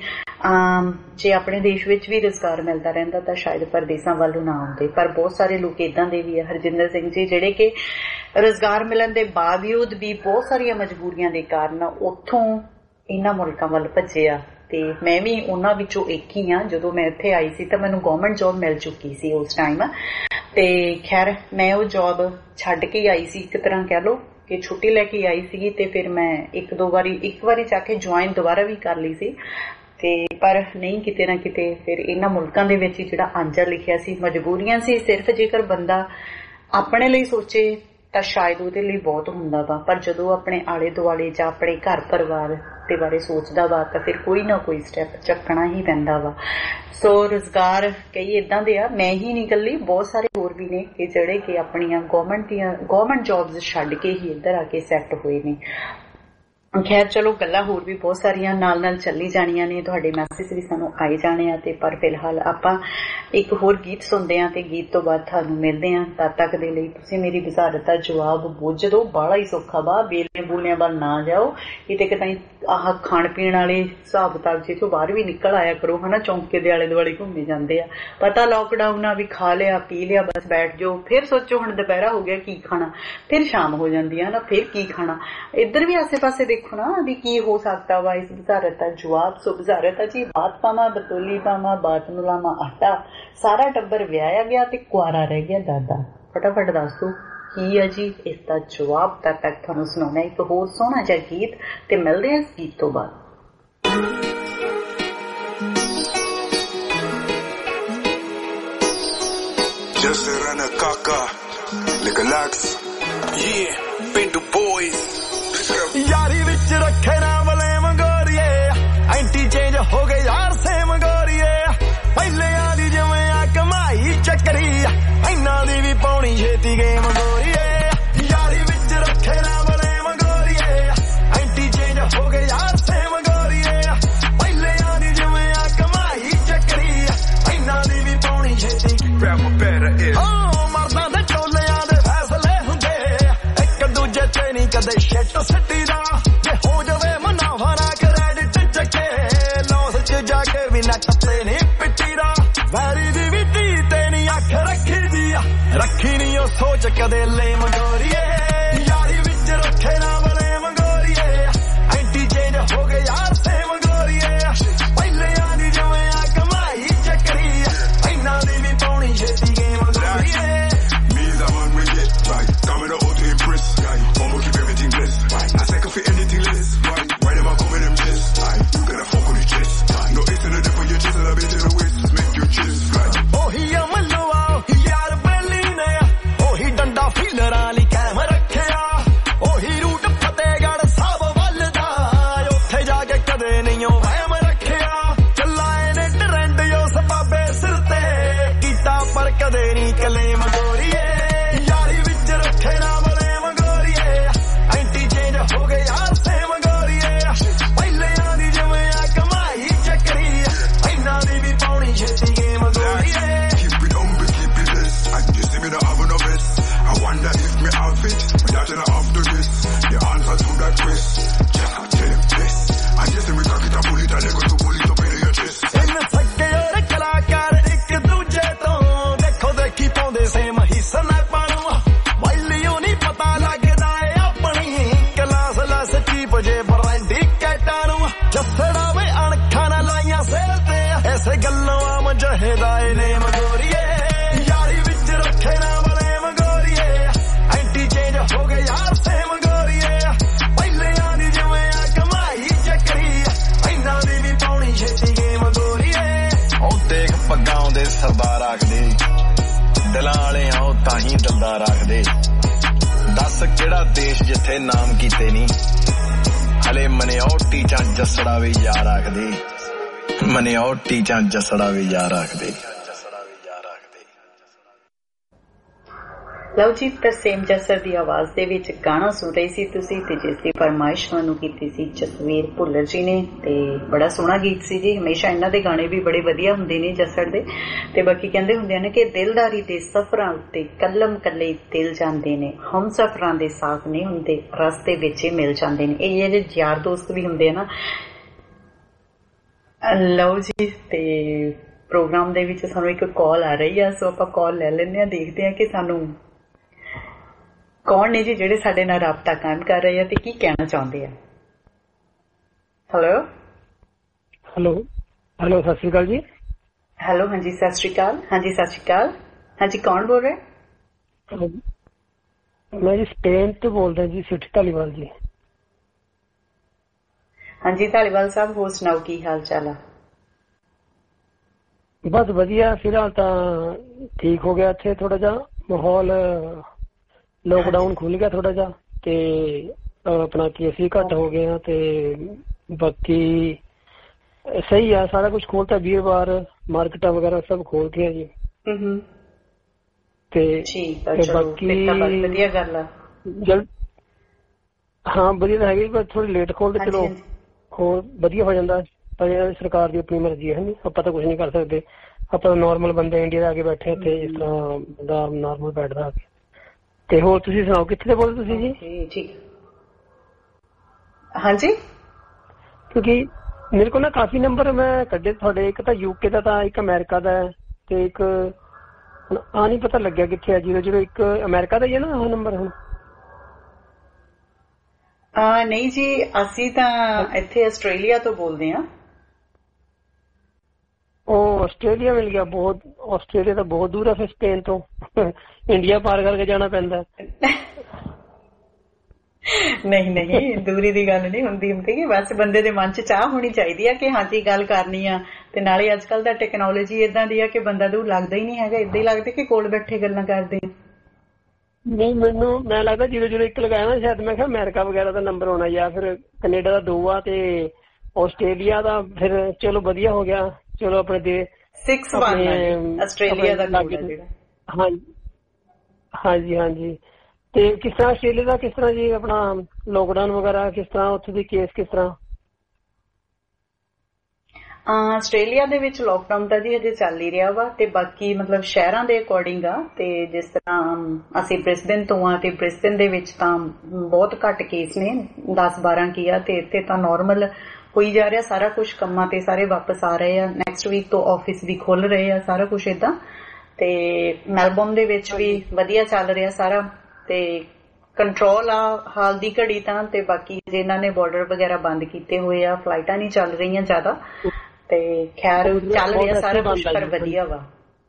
ਜੇ ਆਪਣੇ ਦੇਸ਼ ਵਿੱਚ ਵੀ ਰੁਜ਼ਗਾਰ ਮਿਲਦਾ ਰਹਿੰਦਾ ਤਾਂ ਸ਼ਾਇਦ ਪ੍ਰਦੇਸਾਂ ਵੱਲੋਂ ਨਾ ਆਉਂਦੇ। ਪਰ ਬਹੁਤ ਸਾਰੇ ਲੋਕ ਏਦਾਂ ਦੇ ਵੀ ਆ ਹਰਜਿੰਦਰ ਸਿੰਘ ਜੀ ਜਿਹੜੇ ਕਿ ਰੁਜ਼ਗਾਰ ਮਿਲਣ ਦੇ ਬਾਵਜੂਦ ਵੀ ਬਹੁਤ ਸਾਰੀਆਂ ਮਜਬੂਰੀਆਂ ਦੇ ਕਾਰਨ ਉੱਥੋਂ ਇਹਨਾਂ ਮੁਲਕਾਂ ਵੱਲ ਭੱਜੇ ਆ। ਤੇ ਮੈਂ ਵੀ ਉਹਨਾਂ ਵਿੱਚੋਂ ਇੱਕ ਹੀ ਆ। ਜਦੋਂ ਮੈਂ ਇੱਥੇ ਆਈ ਸੀ ਤਾਂ ਮੈਨੂੰ ਗਵਰਨਮੈਂਟ ਜੌਬ ਮਿਲ ਚੁੱਕੀ ਸੀ ਉਸ ਟਾਈਮ। ਤੇ ਖੈਰ ਮੈਂ ਉਹ ਜੌਬ ਛੱਡ ਕੇ ਆਈ ਸੀ, ਇੱਕ ਤਰ੍ਹਾਂ ਕਹਿ ਲਓ ਕਿ ਛੁੱਟੀ ਲੈ ਕੇ ਆਈ ਸੀਗੀ। ਤੇ ਫਿਰ ਮੈਂ ਇੱਕ ਵਾਰੀ ਜਾ ਕੇ ਜੁਆਇਨ ਦੁਬਾਰਾ ਵੀ ਕਰ ਲਈ ਸੀ ਤੇ ਪਰ ਨਹੀਂ, ਕਿਤੇ ਨਾ ਕਿਤੇ ਫਿਰ ਇਹਨਾਂ ਮੁਲਕਾਂ ਦੇ ਵਿੱਚ ਹੀ ਜਿਹੜਾ ਆਂਜਾ ਲਿਖਿਆ ਸੀ ਮਜਬੂਰੀਆਂ ਸੀ। ਸਿਰਫ ਜੇਕਰ ਬੰਦਾ ਆਪਣੇ ਲਈ ਸੋਚੇ ਤਾਂ ਸ਼ਾਇਦ ਉਹਦੇ ਲਈ ਬਹੁਤ ਹੁੰਦਾ ਵਾ, ਪਰ ਜਦੋਂ ਆਪਣੇ ਆਲੇ ਦੁਆਲੇ ਜਾਂ ਆਪਣੇ ਘਰ ਪਰਿਵਾਰ ਦੇ ਬਾਰੇ ਸੋਚਦਾ ਵਾ ਤਾਂ ਫਿਰ ਕੋਈ ਨਾ ਕੋਈ ਸਟੈਪ ਚੱਕਣਾ ਹੀ ਪੈਂਦਾ ਵਾ। ਸੋ ਰੁਜ਼ਗਾਰ ਕਈ ਏਦਾਂ ਦੇ ਆ, ਮੈਂ ਹੀ ਨਹੀਂ ਇਕੱਲੀ, ਬਹੁਤ ਸਾਰੇ ਹੋਰ ਵੀ ਨੇ ਕਿ ਜਿਹੜੇ ਕਿ ਆਪਣੀਆਂ ਗਵਰਨਮੈਂਟ ਜੌਬਸ ਛੱਡ ਕੇ ਹੀ ਇੱਧਰ ਆ ਕੇ ਸੈੱਟ ਹੋਏ ਨੇ। ਖੈਰ ਚਲੋ ਗੱਲਾਂ ਹੋਰ ਵੀ ਬਹੁਤ ਸਾਰੀਆਂ ਨਾਲ ਚੱਲੀ ਜਾਣੀਆਂ ਨੇ, ਤੁਹਾਡੇ ਮੈਸੇਜ ਵੀ ਸਾਨੂੰ ਆਏ ਜਾਣੇ ਆ। ਤੇ ਪਰ ਫਿਲਹਾਲ ਆਪਾਂ ਇੱਕ ਹੋਰ ਗੀਤ ਸੁਣਦੇ ਆ ਤੇ ਗੀਤ ਤੋਂ ਬਾਅਦ ਤੁਹਾਨੂੰ ਮਿਲਦੇ ਆ। ਤਦ ਤੱਕ ਦੇ ਲਈ ਤੁਸੀਂ ਮੇਰੀ ਬੁਝਾਰਤ ਦਾ ਜਵਾਬ ਬੁੱਝ ਦੋ, ਬਾਹਲਾ ਹੀ ਸੌਖਾ ਵਾ, ਬੇਲੇ ਬੂਲਿਆਂ ਵੱਲ ਨਾ ਜਾਓ ਕਿਤੇ ਕਿਤੇ। ਆਹ ਖਾਣ ਪੀਣ ਵਾਲੇ ਹਿਸਾਬ ਕਿਤਾਬ ਜੇ ਤੋਂ ਬਾਹਰ ਵੀ ਨਿਕਲ ਆਇਆ ਕਰੋ, ਹਨਾ। ਚੌਂਕੇ ਦੇ ਆਲੇ ਦੁਆਲੇ ਘੁੰਮੇ ਜਾਂਦੇ ਆ, ਪਤਾ ਲੋਕਡਾਊਨ ਆ ਵੀ ਖਾ ਲਿਆ ਪੀ ਲਿਆ ਬਸ ਬੈਠ ਜਾਓ। ਫਿਰ ਸੋਚੋ ਹੁਣ ਦੁਪਹਿਰਾ ਹੋ ਗਿਆ ਕੀ ਖਾਣਾ, ਫਿਰ ਸ਼ਾਮ ਹੋ ਜਾਂਦੀ ਹੈ ਨਾ, ਫਿਰ ਕੀ ਖਾਣਾ। ਇੱਧਰ ਵੀ ਆਸੇ ਪਾਸੇ ਦੇਖੋ ਨਾ ਵੀ ਕੀ ਹੋ ਸਕਦਾ ਵਾ ਇਸ ਬੁਝਾਰਤ ਦਾ ਜਵਾਬ। ਸੋ ਬੁਝਾਰਤ ਜੀ, ਬਾਤ ਪਾਵਾਂ ਬਤੋਲੀ ਪਾਵਾਂ ਬਾਤ ਨੂੰ ਲਾਵਾਂ ਆਟਾ, ਸਾਰਾ ਟੱਬਰ ਵਿਆਹਿਆ ਗਿਆ ਤੇ ਕੁਆਰਾ ਰਹਿ ਗਿਆ ਦਾਦਾ। ਫਟਾਫਟ ਦੱਸ ਦੋ ਕੀ ਹੈ ਜੀ ਇਸ ਦਾ ਜਵਾਬ। ਤਦ ਤੱਕ ਤੁਹਾਨੂੰ ਸੁਣਾਉਣਾ ਇੱਕ ਹੋਰ ਸੋਹਣਾ ਜਿਹਾ ਗੀਤ ਤੇ ਮਿਲਦੇ ਹਾਂ ਇਸ ਗੀਤ ਤੋਂ ਬਾਅਦ। Just run a kaka, like a lax, yeah, Pinto boys. ਯਾਰੀ ਵਿੱਚ ਰੱਖੇ ਨਾ ਬਲੇ ਮੰਗੋਰੀਏ, ਐਂਟੀ ਚੇਂਜ ਹੋ ਗਏ ਯਾਰ ਸੇ ਮੰਗੋਰੀਏ। ਪਹਿਲਿਆਂ ਦੀ ਜਿਵੇਂ ਆ ਕਮਾਈ ਚੱਕਰੀ, ਇਹਨਾਂ ਦੀ ਵੀ ਪਾਉਣੀ ਛੇਤੀ ਗੇਮ ਗੋਰੀਏ। ਯਾਰੀ ਵਿੱਚ ਰੱਖੇ ਨਾ ਬਲੇ ਮੰਗੋਰੀਏ, ਐਂਟੀ ਚੇਂਜ ਹੋ ਗਏ ਯਾਰ ਸੇ ਮੰਗੋਰੀਏ। ਪਹਿਲਿਆਂ ਦੀ ਜਿਵੇਂ ਆ ਕਮਾਈ ਚੱਕਰੀ, ਇਹਨਾਂ ਦੀ ਵੀ ਪਾਉਣੀ ਛੇਤੀ। ਮਰਦਾਂ ਦੇ ਟੋਲਿਆਂ ਦੇ ਫੈਸਲੇ ਹੁੰਦੇ, ਇੱਕ ਦੂਜੇ ਤੇ ਨਹੀਂ ਕਦੇ ਸ਼ਿੱਟ ਸਿੱਟੀ ਦਾ। ਜੇ ਹੋ ਜਾਵੇ ਮੁਨਾਫਾ ਨਾ ਕ੍ਰੈਡਿਟ ਚੱਕੇ, ਲੌਸ ਚ ਜਾ ਕੇ ਵੀ ਨੱਟ ਤੇ ਨਹੀਂ ਪਿੱਟੀ ਦਾ। ਵੈਰੀ ਦੀ ਵੀ ਧੀ ਤੇ ਨਹੀਂ ਅੱਖ ਰੱਖੀ ਦੀ ਆ, ਰੱਖੀ ਨਹੀਂ ਉਹ ਸੋਚ ਕਦੇ ਲੈ ਮੰਗੋਰੀਏ। ਯਾਰੀ ਵਿੱਚ ਰੱਖੇ ਨਾ ਬਲੇ ਮੰਗੋਰੀਏ, ਐਂਟੀ ਚੇਂਜ ਹੋ ਗਏ ਯਾਰ ਸੇ ਮੰਗੋਰੀਏ। ਪਹਿਲਿਆਂ ਦੀ ਜਿਵੇਂ ਆ ਕਮਾਈ ਚੱਕਰੀ, ਇਹਨਾਂ ਦੀ ਵੀ ਪਾਉਣੀ ਛੇਤੀ ਗੇਮ ਗੋਰੀਏ। I second for anything less, right? Why them I come with them chest? You better fuck on the chest. No it's in the dip for your chest and I been to the waist, make your chest fly. Oh he a malwa, he yaar belly ne, oh he danda feeler ali camera ਕਿਸੇ ਗੱਲੋਂ ਆ ਮੁਜਾਹਿਦਾਏ ਨੇ ਮਗੋਰੀਏ ਯਾਰੀ ਵਿੱਚ ਰੱਖੇ ਨਾ ਬਲੇ ਮਗੋਰੀਏ anti change ਹੋ ਗਏ ਯਾਰ ਸੇ ਮਗੋਰੀਏ ਪਹਿਲੇ ਆਦੀ ਜਿਵੇਂ ਆ ਕਮਾਈ ਚੱਕਰੀ ਇਹਨਾਂ ਦੀ ਵੀ ਪਾਉਣੀ ਛੇਤੀ ਗੇ ਮਗੋਰੀਏ ਉਹ ਦੇਖ ਪੱਗਾਂ ਦੇ ਸਰਦਾਰ ਆਖਦੇ ਦਿਲਾਂ ਵਾਲੇ ਆ ਉਹ ਤਾਂ ਹੀ ਦਿਲਦਾਰ ਆਖਦੇ ਦੱਸ ਕਿਹੜਾ ਦੇਸ਼ ਜਿੱਥੇ ਨਾਮ ਕੀਤੇ ਨਹੀਂ ਹਲੇ ਮਨਿਓਟੀ ਜਾਂ ਜਸੜਾ ਵੀ ਯਾਰ ਆਖਦੇ ਮਨਿਓਟੀ ਜਾਂ ਜਸੜਾ ਵੀ ਯਾਰ ਆਖਦੇ ਲਓ ਜੀ ਤਰਸੇਮ ਜੱਸਰ ਦੀ ਆਵਾਜ਼ ਦੇ ਵਿੱਚ ਗਾਣਾ ਸੁਣ ਰਹੀ ਸੀ ਤੁਸੀਂ ਤੇ ਜਿਸ ਦੀ ਫਰਮਾਇਸ਼ ਤੁਹਾਨੂੰ ਕੀਤੀ ਸੀ ਜਸਵੀਰ ਭੁੱਲਰ ਜੀ ਨੇ ਤੇ ਬੜਾ ਸੋਹਣਾ ਗੀਤ ਸੀ ਜੀ ਹਮੇਸ਼ਾ ਇਹਨਾਂ ਦੇ ਗਾਣੇ ਵੀ ਬੜੇ ਵਧੀਆ ਹੁੰਦੇ ਨੇ ਜੱਸਰ ਦੇ ਤੇ ਬਾਕੀ ਕਹਿੰਦੇ ਹੁੰਦੇ ਨੇ ਕਿ ਦਿਲਦਾਰੀ ਦੇ ਸਫ਼ਰਾਂ ਉੱਤੇ ਕਲਮ ਕੱਲੇ ਦਿਲ ਜਾਂਦੇ ਨੇ ਹਮ ਸਫ਼ਰਾਂ ਦੇ ਸਾਥ ਨਹੀਂ ਹੁੰਦੇ ਰਸਤੇ ਵਿੱਚ ਹੀ ਮਿਲ ਜਾਂਦੇ ਨੇ ਇਹ ਜਿਹੜੇ ਯਾਰ ਦੋਸਤ ਵੀ ਹੁੰਦੇ ਆ ਨਾ ਲਓ ਜੀ ਤੇ ਪ੍ਰੋਗਰਾਮ ਦੇ ਵਿੱਚ ਸਾਨੂੰ ਇੱਕ ਕਾਲ ਆ ਰਹੀ ਆ ਸੋ ਆਪਾਂ ਕਾਲ ਲੈ ਲੈਂਦੇ ਆ ਦੇਖਦੇ ਆ ਕਿ ਸਾਨੂੰ ਕੌਣ ਨੇ ਜੀ ਜਿਹੜੇ ਸਾਡੇ ਨਾਲ ਰਾਬਤਾ ਕਾਇਮ ਕਰ ਰਹੇ ਆ ਤੇ ਕੀ ਕਹਿਣਾ ਚਾਹੁੰਦੇ ਆ ਹੈਲੋ ਹੈਲੋ ਹੈਲੋ ਸਤਿ ਸ਼੍ਰੀ ਅਕਾਲ ਜੀ ਹੈਲੋ ਹਾਂਜੀ ਸਤਿ ਸ਼੍ਰੀ ਅਕਾਲ ਹਾਂਜੀ ਸਤਿ ਸ਼੍ਰੀ ਅਕਾਲ ਹਾਂਜੀ ਕੌਣ ਬੋਲ ਰਿਹਾ ਮੈਂ ਜੀ ਸਪੇਨ ਤੋਂ ਬੋਲ ਰਿਹਾ ਜੀ ਸਿੱਠ ਧਾਲੀਵਾਲ ਜੀ ਹਾਂਜੀ ਧਾਲੀਵਾਲ ਸਾਹਿਬ ਹੋਰ ਸੁਣਾਓ ਕੀ ਹਾਲ ਚਾਲ ਆ ਬਸ ਵਧੀਆ ਫਿਲਹਾਲ ਤਾਂ ਠੀਕ ਹੋ ਗਿਆ ਇੱਥੇ ਥੋੜਾ ਜਿਹਾ ਮਾਹੌਲ ਲੋਕਡਾਊਨ ਖੁੱਲ ਗਿਆ ਥੋੜਾ ਜਿਹਾ ਤੇ ਆਪਣਾ ਕੇਸ ਵੀ ਘੱਟ ਹੋ ਗਏ ਆ ਤੇ ਬਾਕੀ ਸਹੀ ਆ ਸਾਰਾ ਕੁਝ ਖੋਲਤਾ ਵੀਰਵਾਰ ਮਾਰਕੀਟਾਂ ਵਗੈਰਾ ਸਭ ਖੋਲਤੀਆਂ ਜੀ ਤੇ ਬਾਕੀ ਵਧੀਆ ਗੱਲ ਆ ਹਾਂ ਵਧੀਆ ਤਾਂ ਹੈਗੀ ਪਰ ਥੋੜੀ ਲੇਟ ਖੋਲਦੇ ਚਲੋ ਹੋਰ ਵਧੀਆ ਹੋ ਜਾਂਦਾ ਪਰ ਸਰਕਾਰ ਦੀ ਆਪਣੀ ਮਰਜ਼ੀ ਹੈ ਆਪਾਂ ਤਾਂ ਕੁਝ ਨਹੀਂ ਕਰ ਸਕਦੇ ਆਪਾਂ ਨੋਰਮਲ ਬੰਦੇ ਇੰਡੀਆ ਦੇ ਆ ਕੇ ਬੈਠੇ ਇੱਥੇ ਇਸ ਤਰ੍ਹਾਂ ਬੰਦਾ ਨੋਰਮਲ ਬੈਠਦਾ ਆ ਕੇ ਤੇ ਹੋਰ ਤੁਸੀਂ ਸੁਣਾਓ ਕਿੱਥੇ ਦੇ ਬੋਲਦੇ ਤੁਸੀਂ ਜੀ ਠੀਕ ਹਾਂਜੀ ਕਿਉਂਕਿ ਮੇਰੇ ਕੋਲ ਨਾ ਕਾਫੀ ਨੰਬਰ ਮੈਂ ਕੱਢੇ ਤੁਹਾਡੇ ਇੱਕ ਤਾਂ ਯੂਕੇ ਦਾ ਤਾਂ ਇੱਕ ਅਮਰੀਕਾ ਦਾ ਤੇ ਇੱਕ ਆ ਨਹੀਂ ਪਤਾ ਲੱਗਿਆ ਕਿੱਥੇ ਆ 001 ਅਮਰੀਕਾ ਦਾ ਹੀ ਹੈ ਨਾ ਉਹ ਨੰਬਰ ਹੁਣ ਨਹੀਂ ਜੀ ਅਸੀਂ ਤਾਂ ਇੱਥੇ ਆਸਟ੍ਰੇਲੀਆ ਤੋਂ ਬੋਲਦੇ ਹਾਂ ਉਹ ਆਸਟ੍ਰੇਲੀਆ ਮਿਲ ਗਿਆ ਬਹੁਤ ਆਸਟ੍ਰੇਲੀਆ ਤਾਂ ਬਹੁਤ ਦੂਰ ਆ ਫਿਰ ਸਪੇਨ ਤੋਂ ਇੰਡੀਆ ਪਾਰ ਕਰਕੇ ਜਾਣਾ ਪੈਂਦਾ ਨਹੀਂ ਦੂਰੀ ਦੀ ਗੱਲ ਨਹੀਂ ਹੁੰਦੀ ਬਸ ਬੰਦੇ ਦੇ ਮਨ 'ਚ ਚਾਹ ਹੋਣੀ ਚਾਹੀਦੀ ਆ ਕਿ ਹਾਂਜੀ ਗੱਲ ਕਰਨੀ ਆ ਤੇ ਨਾਲੇ ਅੱਜ ਕੱਲ ਦਾ ਟੈਕਨੋਲੋਜੀ ਏਦਾਂ ਦੀ ਆ ਕਿ ਬੰਦਾ ਦੂਰ ਲੱਗਦਾ ਹੀ ਨਹੀਂ ਹੈਗਾ ਏਦਾਂ ਹੀ ਲੱਗਦਾ ਕਿ ਕੋਲ ਬੈਠੇ ਗੱਲਾਂ ਕਰਦੇ ਨਹੀਂ ਮੈਂ ਲੱਗਦਾ 001 ਲਗਾਇਆ ਨਾ ਸ਼ਾਇਦ ਮੈਂ ਕਿਹਾ ਅਮਰੀਕਾ ਵਗੈਰਾ ਦਾ ਨੰਬਰ ਹੋਣਾ ਜਾਂ ਫਿਰ ਕੈਨੇਡਾ ਦਾ 2 ਆ ਤੇ ਆਸਟ੍ਰੇਲੀਆ ਦਾ ਫਿਰ ਚਲੋ ਵਧੀਆ ਹੋ ਗਿਆ ਚਲੋ ਆਪਣੇ ਦੇ 6 ਆਸਟ੍ਰੇਲੀਆ ਦਾ ਹਾਂਜੀ ਤੇ ਕਿਸ ਤਰ੍ਹਾਂ ਆਸਟ੍ਰੇਲੀਆ ਦਾ ਕਿਸ ਤਰ੍ਹਾਂ ਜੀ ਆਪਣਾ ਲੋਕਡਾਊਨ ਵਗੈਰਾ ਕਿਸ ਤਰ੍ਹਾਂ ਉੱਥੇ ਦੀ ਕੇਸ ਕਿਸ ਤਰ੍ਹਾਂ ਆਸਟ੍ਰੇਲੀਆ ਦੇ ਵਿੱਚ ਲੋਕਡਾਊਨ ਤਾਂ ਜੀ ਹਜੇ ਚੱਲ ਹੀ ਰਿਹਾ ਵਾ ਤੇ ਬਾਕੀ ਮਤਲਬ ਸ਼ਹਿਰਾਂ ਦੇ ਅਕੋਰਡਿੰਗ ਆ ਤੇ ਜਿਸ ਤਰ੍ਹਾਂ ਅਸੀਂ ਬ੍ਰਿਸਬੇਨ ਤੋਂ ਆ ਤੇ ਬ੍ਰਿਸਬੇਨ ਦੇ ਵਿੱਚ ਤਾਂ ਬਹੁਤ ਘੱਟ ਕੇਸ ਨੇ 10-12 ਕੀ ਆ ਤੇ ਇੱਥੇ ਤਾਂ ਨਾਰਮਲ ਹੋਈ ਜਾ ਰਿਹਾ ਸਾਰਾ ਕੁਝ ਕੰਮਾਂ ਤੇ ਸਾਰੇ ਵਾਪਸ ਆ ਰਹੇ ਆ ਨੈਕਸਟ ਵੀਕ ਤੋਂ ਆਫਿਸ ਵੀ ਖੁੱਲ ਰਹੇ ਆ ਸਾਰਾ ਕੁਝ ਏਦਾਂ ਤੇ ਮੈਲਬੌਰਨ ਦੇ ਵਿੱਚ ਵੀ ਵਧੀਆ ਚੱਲ ਰਿਹਾ ਸਾਰਾ ਤੇ ਕੰਟਰੋਲ ਆ ਹਾਲ ਦੀ ਘੜੀ ਤਾਂ ਤੇ ਬਾਕੀ ਜਿਹਨਾਂ ਨੇ ਬਾਰਡਰ ਵਗੈਰਾ ਬੰਦ ਕੀਤੇ ਹੋਏ ਆ ਫਲਾਈਟਾਂ ਨਹੀਂ ਚੱਲ ਰਹੀਆਂ ਜ਼ਿਆਦਾ ਤੇ ਖੈਰ ਚੱਲ ਰਿਹਾ ਸਾਰਾ ਕੁਝ ਪਰ ਵਧੀਆ ਵਾ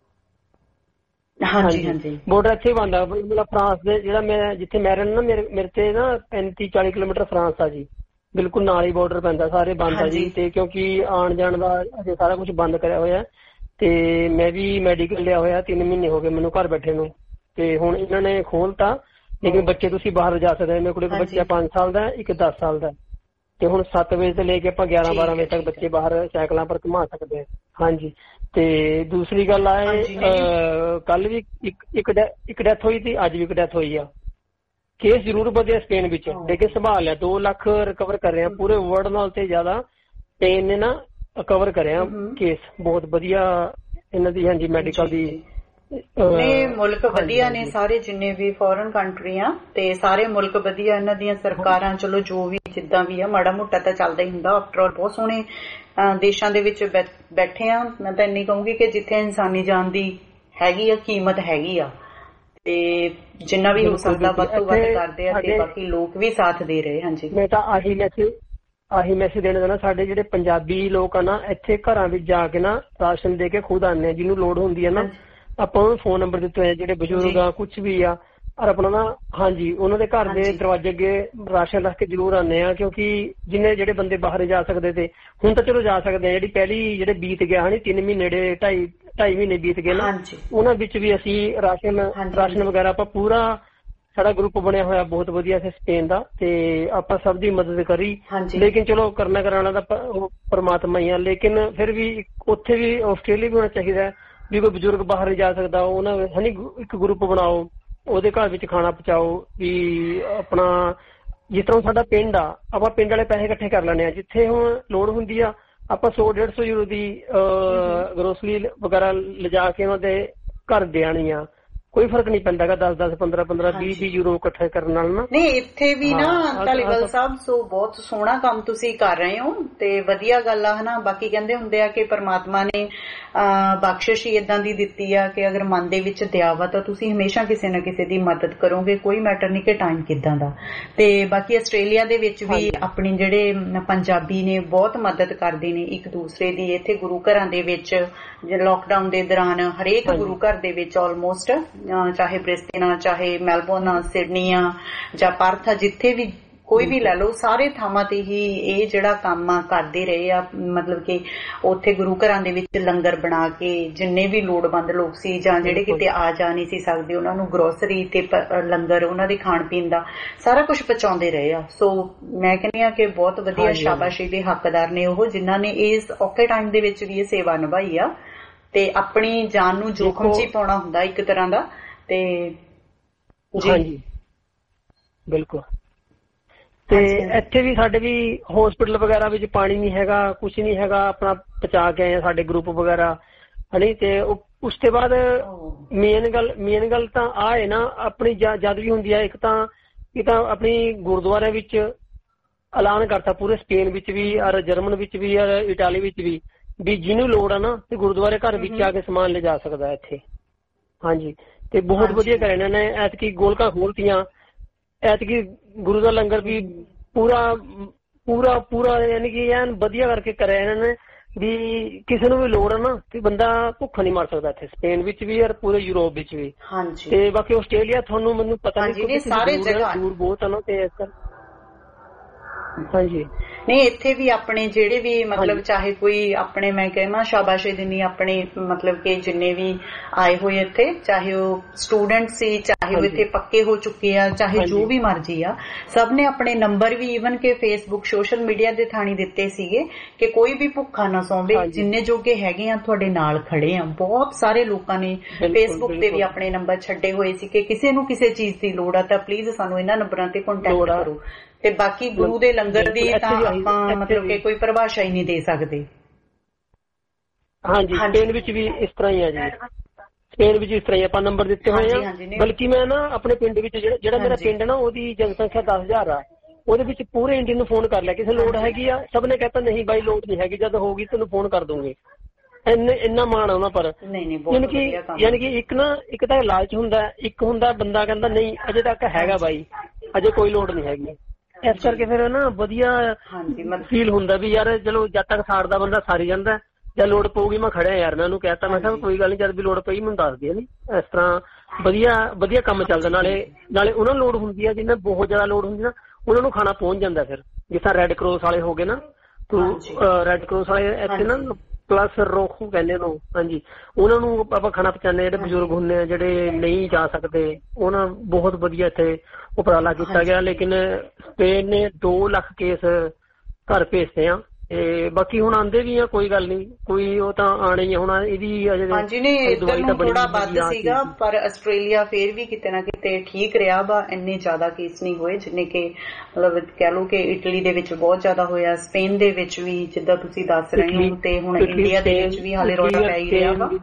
ਹਾਂਜੀ ਬਾਰਡਰ ਇੱਥੇ ਬੰਦ ਆ ਮਤਲਬ ਫਰਾਂਸ ਦੇ ਜਿਹੜਾ ਮੈਂ ਜਿੱਥੇ ਮੈਂ ਰਹਿਣਾ ਮੇਰੇ ਤੇ ਨਾ 35-40 ਕਿਲੋਮੀਟਰ ਫਰਾਂਸ ਆ ਜੀ ਬਿਲਕੁਲ ਨਾਲ ਹੀ ਬਾਰਡਰ ਪੈਂਦਾ ਸਾਰੇ ਬੰਦ ਆ ਜੀ ਤੇ ਕਿਉਂਕਿ ਆਉਣ ਜਾਣ ਦਾ ਅਜੇ ਸਾਰਾ ਕੁਝ ਬੰਦ ਕਰਿਆ ਹੋਇਆ ਤੇ ਮੈਂ ਵੀ ਮੈਡੀਕਲ ਲਿਆ ਹੋਇਆ 3 ਮਹੀਨੇ ਹੋ ਗਏ ਮੈਨੂੰ ਘਰ ਬੈਠੇ ਨੂੰ ਤੇ ਹੁਣ ਇਹਨਾਂ ਨੇ ਖੋਲਤਾ ਲੇਕਿਨ ਬੱਚੇ ਤੁਸੀਂ ਬਾਹਰ ਜਾ ਸਕਦੇ ਮੇਰੇ ਕੋਲ ਇੱਕ ਬੱਚਾ 5 ਸਾਲ ਦਾ ਇੱਕ 10 ਸਾਲ ਦਾ ਤੇ ਹੁਣ 7 ਵਜੇ ਤੋਂ ਲੈ ਕੇ ਆਪਾਂ 11-12 ਵਜੇ ਤੱਕ ਬੱਚੇ ਬਾਹਰ ਸਾਈਕਲਾਂ ਪਰ ਘੁਮਾ ਸਕਦੇ ਹਾਂ ਹਾਂਜੀ ਤੇ ਦੂਸਰੀ ਗੱਲ ਆਏ ਕੱਲ ਵੀ ਇੱਕ ਡੈਥ ਹੋਈ ਸੀ ਅੱਜ ਵੀ ਇੱਕ ਡੈਥ ਹੋਈ ਆ ਕੇਸ ਜ਼ਰੂਰ ਵਧਿਆ ਸਪੇਨ ਵਿੱਚ ਲੇਕਿਨ ਸੰਭਾਲ ਲਿਆ 2 ਲੱਖ ਰਿਕਵਰ ਕਰ ਰਹੇ ਆ ਪੂਰੇ ਵਰਲਡ ਨਾਲ ਤੇ ਜ਼ਿਆਦਾ ਸਪੇਨ ਨੇ ਨਾ ਕਵਰ ਕਰਿਆ ਕੇਸ ਬਹੁਤ ਵਧੀਆ ਇਹਨਾਂ ਦੀ ਹਾਂਜੀ ਮੈਡੀਕਲ ਦੀ ਨੇ ਮੁਲਕ ਵਧੀਆ ਨੇ ਸਾਰੇ ਜਿੰਨੇ ਵੀ ਫੋਰਨ ਕੰਟਰੀਆਂ ਤੇ ਸਾਰੇ ਮੁਲਕ ਵਧੀਆ ਇਹਨਾਂ ਦੀਆਂ ਸਰਕਾਰਾਂ ਚਲੋ ਜੋ ਵੀ ਜਿੱਦਾਂ ਵੀ ਆ ਮਾੜਾ ਮੋਟਾ ਤਾਂ ਚੱਲਦਾ ਹੀ ਹੁੰਦਾ ਆਫਟਰ ਆਲ ਬਹੁਤ ਸੋਹਣੇ ਦੇਸ਼ਾਂ ਦੇ ਵਿੱਚ ਬੈਠੇ ਆ ਮੈਂ ਤਾਂ ਇੰਨੀ ਕਹੂੰਗੀ ਕਿ ਜਿੱਥੇ ਇਨਸਾਨੀ ਜਾਨ ਦੀ ਹੈਗੀ ਆ ਕੀਮਤ ਹੈਗੀ ਆ ਤੇ ਜਿੰਨਾ ਵੀ ਹੋ ਸਕਦਾ ਵੱਧ ਤੋਂ ਵੱਧ ਕਰਦੇ ਆ ਤੇ ਬਾਕੀ ਲੋਕ ਵੀ ਸਾਥ ਦੇ ਰਹੇ ਹਾਂਜੀ ਮੈਂ ਤਾਂ ਆਹੀ ਆਹੀ ਮੈਸੇਜ ਦੇਣਾ ਚਾਹੁੰਦਾ, ਸਾਡੇ ਜਿਹੜੇ ਪੰਜਾਬੀ ਲੋਕ ਆ ਨਾ ਇੱਥੇ ਘਰਾਂ ਵਿੱਚ ਜਾ ਕੇ ਨਾ ਰਾਸ਼ਨ ਦੇ ਕੇ ਖੁਦ ਆਉਂਦੇ ਆ, ਜਿਹਨੂੰ ਲੋੜ ਹੁੰਦੀ ਹੈ ਨਾ ਆਪਾਂ ਉਹਨੂੰ ਫੋਨ ਨੰਬਰ ਦਿੱਤੇ ਹੋਏ ਜਿਹੜੇ ਬਜ਼ੁਰਗ ਆ ਕੁਛ ਵੀ ਆ ਔਰ ਆਪਣਾ ਨਾ ਹਾਂਜੀ ਉਹਨਾਂ ਦੇ ਘਰ ਦੇ ਦਰਵਾਜ਼ੇ ਅੱਗੇ ਰਾਸ਼ਨ ਰੱਖ ਕੇ ਜ਼ਰੂਰ ਆਉਂਦੇ ਆ, ਕਿਉਂਕਿ ਜਿੰਨੇ ਜਿਹੜੇ ਬੰਦੇ ਬਾਹਰ ਜਾ ਸਕਦੇ ਤੇ ਹੁਣ ਤਾਂ ਚਲੋ ਜਾ ਸਕਦੇ ਆ, ਜਿਹੜੀ ਪਹਿਲੀ ਜਿਹੜੇ ਬੀਤ ਗਿਆ ਹਨੀ 3 ਮਹੀਨੇ ਦੇ 2.5 ਮਹੀਨੇ ਬੀਤ ਗਏ ਨਾ ਉਹਨਾਂ ਵਿੱਚ ਵੀ ਅਸੀਂ ਰਾਸ਼ਨ ਵਗੈਰਾ ਆਪਾਂ ਪੂਰਾ ਸਾਡਾ ਗਰੁੱਪ ਬਣਿਆ ਹੋਇਆ ਬਹੁਤ ਵਧੀਆ ਇੱਥੇ ਸਪੇਨ ਦਾ ਤੇ ਆਪਾਂ ਸਭ ਦੀ ਮਦਦ ਕਰੀ, ਲੇਕਿਨ ਚਲੋ ਕਰਨਾ ਕਰਾਉਣਾ ਤਾਂ ਪਰਮਾਤਮਾ ਹੀ ਆ, ਲੇਕਿਨ ਫਿਰ ਵੀ ਉੱਥੇ ਵੀ ਆਸਟ੍ਰੇਲੀਆ ਵੀ ਹੋਣਾ ਚਾਹੀਦਾ ਵੀ ਕੋਈ ਬਜ਼ੁਰਗ ਬਾਹਰ ਨਹੀਂ ਜਾ ਸਕਦਾ, ਉਹਨਾਂ ਹਨੀ ਇੱਕ ਗਰੁੱਪ ਬਣਾਓ ਉਹਦੇ ਘਰ ਵਿੱਚ ਖਾਣਾ ਪਹੁੰਚਾਓ ਵੀ ਆਪਣਾ ਜਿਸ ਤਰ੍ਹਾਂ ਸਾਡਾ ਪਿੰਡ ਆ ਆਪਾਂ ਪਿੰਡ ਵਾਲੇ ਪੈਸੇ ਇਕੱਠੇ ਕਰ ਲੈਂਦੇ ਆ, ਜਿੱਥੇ ਹੁਣ ਲੋੜ ਹੁੰਦੀ ਆ ਆਪਾਂ 100-150 ਯੂਰੋ ਦੀ ਗਰੋਸਰੀ ਵਗੈਰਾ ਲਿਜਾ ਕੇ ਉਹਨਾਂ ਦੇ ਘਰ ਦੇ ਆਣੀ ਆ, ਕੋਈ ਫਰਕ ਨਹੀਂ ਪੈਂਦਾ ਹੈਗਾ 10-10 15-15 20 ਯੂਰੋ ਇਕੱਠੇ ਕਰਨ ਨਾਲ ਨਾ। ਨਹੀਂ ਇੱਥੇ ਵੀ ਨਾ ਧਾਲੀਵਾਲ ਸਾਹਿਬ ਸੋ ਬਹੁਤ ਸੋਹਣਾ ਕੰਮ ਤੁਸੀਂ ਕਰ ਰਹੇ ਹੋ ਤੇ ਵਧੀਆ ਗੱਲ ਆ ਹਨਾ। ਬਾਕੀ ਕਹਿੰਦੇ ਹੁੰਦੇ ਆ ਕਿ ਪਰਮਾਤਮਾ ਨੇ ਬਖਸ਼ਿਸ਼ ਹੀ ਏਦਾਂ ਦੀ ਦਿੱਤੀ ਆ ਕਿ ਅਗਰ ਮਨ ਦੇ ਵਿੱਚ ਦਇਆ ਵਾ ਤਾਂ ਤੁਸੀਂ ਹਮੇਸ਼ਾ ਕਿਸੇ ਨਾ ਕਿਸੇ ਦੀ ਮਦਦ ਕਰੋਗੇ, ਕੋਈ ਮੈਟਰ ਨਹੀਂ ਕਿ ਟਾਈਮ ਕਿੱਦਾਂ ਦਾ। ਤੇ ਬਾਕੀ ਆਸਟ੍ਰੇਲੀਆ ਦੇ ਵਿੱਚ ਵੀ ਆਪਣੇ ਜਿਹੜੇ ਪੰਜਾਬੀ ਨੇ ਬਹੁਤ ਮਦਦ ਕਰਦੇ ਨੇ ਇੱਕ ਦੂਸਰੇ ਦੀ। ਇੱਥੇ ਗੁਰੂ ਘਰਾਂ ਦੇ ਵਿੱਚ ਲਾਕਡਾਊਨ ਦੇ ਦੌਰਾਨ ਹਰੇਕ ਗੁਰੂ ਘਰ ਦੇ ਵਿੱਚ ਆਲਮੋਸਟ ਚਾਹੇ ਬ੍ਰਿਸਬੇਨ ਚਾਹੇ ਮੈਲਬੌਰਨ ਸਿਡਨੀ ਆ ਜਾਂ ਪਰਥ ਆ, ਜਿੱਥੇ ਵੀ ਕੋਈ ਵੀ ਲੈ ਲਓ ਸਾਰੇ ਥਾਵਾਂ ਤੇ ਹੀ ਇਹ ਜਿਹੜਾ ਕੰਮ ਆ ਕਰਦੇ ਰਹੇ ਆ। ਮਤਲਬ ਕਿ ਉੱਥੇ ਗੁਰੂ ਘਰਾਂ ਦੇ ਵਿੱਚ ਲੰਗਰ ਬਣਾ ਕੇ ਜਿੰਨੇ ਵੀ ਲੋੜਵੰਦ ਲੋਕ ਸੀ ਜਾਂ ਜਿਹੜੇ ਕਿਤੇ ਆ ਜਾ ਨਹੀਂ ਸੀ ਸਕਦੇ ਉਹਨਾਂ ਨੂੰ ਗਰੋਸਰੀ ਤੇ ਲੰਗਰ ਉਹਨਾਂ ਦੇ ਖਾਣ ਪੀਣ ਦਾ ਸਾਰਾ ਕੁਝ ਪਹੁੰਚਾਉਂਦੇ ਰਹੇ ਆ। ਸੋ ਮੈਂ ਕਹਿੰਦੀ ਆ ਕਿ ਬਹੁਤ ਵਧੀਆ ਸ਼ਾਬਾਸ਼ੀ ਦੇ ਹੱਕਦਾਰ ਨੇ ਉਹ ਜਿਨ੍ਹਾਂ ਨੇ ਇਸ ਔਖੇ ਟਾਈਮ ਦੇ ਵਿੱਚ ਵੀ ਇਹ ਸੇਵਾ ਨਿਭਾਈ ਆ ਤੇ ਆਪਣੀ ਜਾਨ ਨੂੰ ਜੋਖਮ 'ਚ ਹੀ ਪਾਉਣਾ ਹੁੰਦਾ ਇੱਕ ਤਰ੍ਹਾਂ ਦਾ। ਤੇ ਜੀ ਬਿਲਕੁਲ। ਤੇ ਇੱਥੇ ਵੀ ਸਾਡੇ ਵੀ ਹਸਪੀਟਲ ਵਗੈਰਾ ਵਿੱਚ ਪਾਣੀ ਨਹੀਂ ਹੈਗਾ, ਕੁਛ ਨਹੀਂ ਹੈਗਾ, ਆਪਣਾ ਪਹੁੰਚਾ ਕੇ ਆਏ ਆ ਸਾਡੇ ਗਰੁੱਪ ਵਗੈਰਾ ਹਨੀ। ਤੇ ਉਸ ਤੋਂ ਬਾਅਦ ਮੇਨ ਗੱਲ ਤਾਂ ਆ ਹੈ ਨਾ ਆਪਣੀ ਜਦ ਵੀ ਹੁੰਦੀ ਹੈ ਇੱਕ ਤਾਂ ਆਪਣੀ ਗੁਰਦੁਆਰਿਆਂ ਵਿੱਚ ਐਲਾਨ ਕਰਤਾ ਪੂਰੇ ਸਪੇਨ ਵਿੱਚ ਵੀ ਔਰ ਜਰਮਨ ਵਿੱਚ ਵੀ ਔਰ ਇਟਾਲੀ ਵਿੱਚ ਵੀ ਜਿਹਨੂੰ ਲੋੜ ਆ ਨਾ ਤੇ ਗੁਰਦੁਆਰੇ ਘਰ ਵਿੱਚ ਆ ਕੇ ਸਮਾਨ ਲਿਜਾ ਸਕਦਾ ਇੱਥੇ। ਹਾਂਜੀ ਤੇ ਬਹੁਤ ਵਧੀਆ ਕਰਿਆ ਇਹਨਾਂ ਨੇ, ਐਤਕੀ ਗੋਲਕਾਂ ਖੋਲਤੀਆਂ, ਐਤਕੀ ਗੁਰੂ ਦਾ ਲੰਗਰ ਵੀ ਪੂਰਾ ਯਾਨੀ ਕਿ ਐਨ ਵਧੀਆ ਕਰਕੇ ਕਰਿਆ ਇਹਨਾਂ ਨੇ ਵੀ ਕਿਸੇ ਨੂੰ ਵੀ ਲੋੜ ਆ ਨਾ ਤੇ ਬੰਦਾ ਭੁੱਖਾ ਨਹੀਂ ਮਰ ਸਕਦਾ ਇੱਥੇ ਸਪੇਨ ਵਿੱਚ ਵੀ ਔਰ ਪੂਰੇ ਯੂਰਪ ਵਿੱਚ ਵੀ। ਤੇ ਬਾਕੀ ਆਸਟ੍ਰੇਲੀਆ ਤੁਹਾਨੂੰ ਮੈਨੂੰ ਪਤਾ ਨਹੀਂ ਸਾਰੇ ਜਗ੍ਹਾ ਦੂਰ ਬਹੁਤ ਆ ਨਾ ਤੇ ਇਸ ਕਰਕੇ ਹਾਂਜੀ ਨਹੀਂ ਇੱਥੇ ਵੀ ਆਪਣੇ ਜਿਹੜੇ ਵੀ ਮਤਲਬ ਚਾਹੇ ਕੋਈ ਆਪਣੇ ਮੈਂ ਕਹਿਣਾ ਸ਼ਾਬਾਸ਼ੀ ਦਿੰਨੀ ਆਪਣੇ ਮਤਲਬ ਕਿ ਜਿੰਨੇ ਵੀ ਆਏ ਹੋਏ ਇੱਥੇ ਚਾਹੇ ਉਹ ਸਟੂਡੈਂਟ ਸੀ ਚਾਹੇ ਉਹ ਇੱਥੇ ਪੱਕੇ ਹੋ ਚੁੱਕੇ ਆ ਚਾਹੇ ਜੋ ਵੀ ਮਰਜ਼ੀ ਆ ਸਭ ਨੇ ਆਪਣੇ ਨੰਬਰ ਵੀ ਈਵਨ ਕਿ ਫੇਸਬੁੱਕ ਸੋਸ਼ਲ ਮੀਡੀਆ ਦੇ ਥਾਣੀ ਦਿੱਤੇ ਸੀਗੇ ਕਿ ਕੋਈ ਵੀ ਭੁੱਖਾ ਨਾ ਸੌਂਵੇ, ਜਿੰਨੇ ਜੋਗੇ ਹੈਗੇ ਆ ਤੁਹਾਡੇ ਨਾਲ ਖੜੇ ਆ। ਬਹੁਤ ਸਾਰੇ ਲੋਕਾਂ ਨੇ ਫੇਸਬੁੱਕ ਤੇ ਵੀ ਆਪਣੇ ਨੰਬਰ ਛੱਡੇ ਹੋਏ ਸੀ ਕਿ ਕਿਸੇ ਨੂੰ ਕਿਸੇ ਚੀਜ਼ ਦੀ ਲੋੜ ਆ ਤਾਂ ਪਲੀਜ਼ ਸਾਨੂੰ ਇਹਨਾਂ ਨੰਬਰਾਂ ਤੇ ਕੰਟੈਕਟ ਕਰੋ। ਤੇ ਬਾਕੀ ਗੁਰੂ ਦੇ ਲੰਗਰ ਦੀ ਤਾਂ ਆਪਾਂ ਮਤਲਬ ਕਿ ਕੋਈ ਪਰਿਭਾਸ਼ਾ ਹੀ ਨਹੀਂ ਦੇ ਸਕਦੇ। ਹਾਂਜੀ ਸਪੇਨ ਵਿੱਚ ਵੀ ਇਸ ਤਰ੍ਹਾਂ ਹੀ ਆ ਜੀ, ਸਪੇਨ ਵਿੱਚ ਇਸ ਤਰ੍ਹਾਂ ਹੀ ਆਪਾਂ ਨੰਬਰ ਦਿੱਤੇ ਹੋਏ ਆ। ਬਲਕਿ ਮੈਂ ਨਾ ਆਪਣੇ ਪਿੰਡ ਵਿੱਚ ਜਿਹੜਾ ਮੇਰਾ ਪਿੰਡ ਨਾ ਉਹਦੀ ਜਨਸੰਖਿਆ 10,000 ਆ, ਉਹਦੇ ਵਿੱਚ ਪੂਰੇ ਇੰਡੀਆ ਨੂੰ ਫੋਨ ਕਰ ਲਿਆ ਕਿਸੇ ਲੋੜ ਹੈਗੀ ਆ, ਸਭ ਨੇ ਕਹਿਤਾ ਨਹੀਂ ਬਾਈ ਲੋੜ ਨਹੀਂ ਹੈਗੀ, ਜਦ ਹੋਊਗੀ ਤੈਨੂੰ ਫੋਨ ਕਰ ਦੂੰਗੇ। ਇੰਨਾ ਮਾਣ ਆ ਉਹਨਾਂ ਪਰ ਯਾਨੀ ਕਿ ਇੱਕ ਤਾਂ ਲਾਲਚ ਹੁੰਦਾ, ਇੱਕ ਹੁੰਦਾ ਬੰਦਾ ਕਹਿੰਦਾ ਨਹੀਂ ਅਜੇ ਤੱਕ ਹੈਗਾ ਬਾਈ ਅਜੇ ਕੋਈ ਲੋੜ ਨਹੀਂ ਹੈਗੀ। ਇਸ ਕਰਕੇ ਫਿਰ ਨਾ ਵਧੀਆ ਫੀਲ ਹੁੰਦਾ ਵੀ ਯਾਰ ਚਲੋ ਜਦ ਤੱਕ ਸਾੜਦਾ ਬੰਦਾ ਸਾਰੀ ਜਾਂਦਾ, ਜਦ ਲੋੜ ਪਊਗੀ ਮੈਂ ਖੜਿਆ ਯਾਰ। ਮੈਂ ਉਹਨੂੰ ਕਹਿਤਾ ਮੈਂ ਕਿਹਾ ਕੋਈ ਗੱਲ ਨੀ ਜਦ ਵੀ ਲੋੜ ਪਈ ਮੈਨੂੰ ਦੱਸ ਦਿਓ। ਨੀ ਇਸ ਤਰ੍ਹਾਂ ਵਧੀਆ ਕੰਮ ਚੱਲਦਾ। ਨਾਲੇ ਉਹਨਾਂ ਨੂੰ ਲੋੜ ਹੁੰਦੀ ਆ ਜਿਹਨਾਂ ਬਹੁਤ ਜ਼ਿਆਦਾ ਲੋੜ ਹੁੰਦੀ ਨਾ ਉਹਨਾਂ ਨੂੰ ਖਾਣਾ ਪਹੁੰਚ ਜਾਂਦਾ। ਫਿਰ ਜਿਸ ਤਰ੍ਹਾਂ ਰੈੱਡ ਕ੍ਰੋਸ ਵਾਲੇ ਹੋ ਗਏ ਨਾ, ਰੈੱਡ ਕ੍ਰੋਸ ਵਾਲੇ ਇੱਥੇ ਨਾ ਪਲੱਸ ਰੋਖੂ ਕਹਿੰਦੇ ਨੂੰ, ਹਾਂਜੀ ਉਹਨਾਂ ਨੂੰ ਆਪਾਂ ਖਾਣਾ ਪਹੁੰਚਾਉਂਦੇ। ਜਿਹੜੇ ਬਜ਼ੁਰਗ ਹੁੰਦੇ ਆ ਜਿਹੜੇ ਨਹੀਂ ਜਾ ਸਕਦੇ ਉਹਨਾਂ ਬਹੁਤ ਵਧੀਆ ਇੱਥੇ ਉਪਰਾਲਾ ਕੀਤਾ ਗਿਆ। ਲੇਕਿਨ ਸਪੇਨ ਨੇ 2 ਲੱਖ ਕੇਸ ਘਰ ਭੇਜਦੇ ਆ ਤੇ ਬਾਕੀ ਹੁਣ ਆਉਂਦੇ ਵੀ ਆ, ਕੋਈ ਗੱਲ ਨਹੀਂ, ਕੋਈ ਉਹ ਤਾਂ ਆਣੇ ਹੀ ਹੁਣ ਇਹਦੀ ਹਾਂਜੀ ਨਹੀਂ ਇੱਧਰ ਨੂੰ ਥੋੜਾ ਵੱਧ ਸੀਗਾ ਪਰ ਆਸਟ੍ਰੇਲੀਆ ਫੇਰ ਵੀ ਕਿਤੇ ਨਾ ਕਿਤੇ ਠੀਕ ਰਿਹਾ ਵਾ। ਇੰਨੇ ਜ਼ਿਆਦਾ ਕੇਸ ਨਹੀਂ ਹੋਏ ਜਿੰਨੇ ਕਿ ਮਤਲਬ ਕਹਿ ਲਓ ਕਿ ਇਟਲੀ ਦੇ ਵਿੱਚ ਬਹੁਤ ਜ਼ਿਆਦਾ ਹੋਇਆ, ਸਪੇਨ ਦੇ ਵਿੱਚ ਵੀ ਜਿੱਦਾਂ ਤੁਸੀਂ ਦੱਸ ਰਹੇ ਹੋ ਤੇ ਹੁਣ ਇੰਡੀਆ ਦੇ ਵਿੱਚ ਵੀ ਹਾਲੇ ਰੌਲਾ ਪੈ ਹੀ ਰਿਹਾ ਵਾ।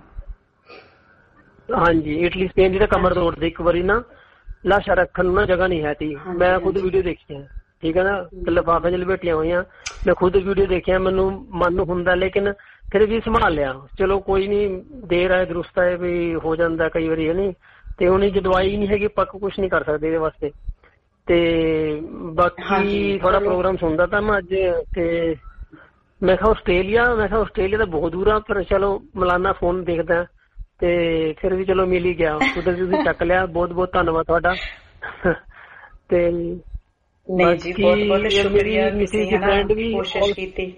ਹਾਂਜੀ ਇਟਲੀ ਸਪੇਨ ਜਿਹੜਾ ਕਮਰ ਰੋਡ ਦੇ ਇੱਕ ਵਾਰੀ ਨਾ ਲਾਸ਼ਾਂ ਰੱਖਣ ਨੂੰ ਨਾ ਜਗ੍ਹਾ ਨਹੀਂ ਹੈ ਤੀ। ਮੈਂ ਖੁਦ ਵੀਡੀਓ ਦੇਖੀ ਹੈ, ਠੀਕ ਹੈ ਨਾ, ਲਿਫਾਫੇ 'ਚ ਲਪੇਟੀਆਂ ਹੋਈਆਂ, ਮੈਂ ਖੁਦ ਵੀਡੀਓ ਦੇਖਿਆ, ਮੈਨੂੰ ਮਨ ਨੂੰ ਹੁੰਦਾ ਲੇਕਿਨ ਫਿਰ ਵੀ ਸੰਭਾਲ ਲਿਆ। ਚਲੋ ਕੋਈ ਨਹੀਂ, ਦੇਰ ਆਏ ਦਰੁਸਤ ਆਏ ਵੀ ਹੋ ਜਾਂਦਾ ਕਈ ਵਾਰੀ ਹੈ ਨੀ। ਤੇ ਹੁਣ ਜੇ ਦਵਾਈ ਨਹੀਂ ਹੈਗੀ ਆਪਾਂ ਕੁਛ ਨਹੀਂ ਕਰ ਸਕਦੇ ਇਹਦੇ ਵਾਸਤੇ। ਤੇ ਬਾਕੀ ਥੋੜਾ ਪ੍ਰੋਗਰਾਮ ਸੁਣਦਾ ਤਾਂ ਮੈਂ ਅੱਜ, ਤੇ ਮੈਂ ਕਿਹਾ ਆਸਟ੍ਰੇਲੀਆ ਤਾਂ ਬਹੁਤ ਦੂਰ ਆ, ਪਰ ਚਲੋ ਮਲਾਨਾ ਫੋਨ ਦੇਖਦਾ ਤੇ ਫਿਰ ਵੀ ਚਲੋ ਮਿਲ ਹੀ ਗਿਆ, ਕੁਦਰਤੀ ਤੁਸੀਂ ਚੱਕ ਲਿਆ, ਬਹੁਤ ਬਹੁਤ ਧੰਨਵਾਦ ਤੁਹਾਡਾ। ਤੇ ਨਹੀਂ ਜੀ, ਬਹੁਤ ਬਹੁਤ ਸ਼ੁਕਰੀਆ, ਤੁਸੀਂ ਫਰੈਂਡ ਵੀ ਕੋਸ਼ਿਸ਼ ਕੀਤੀ।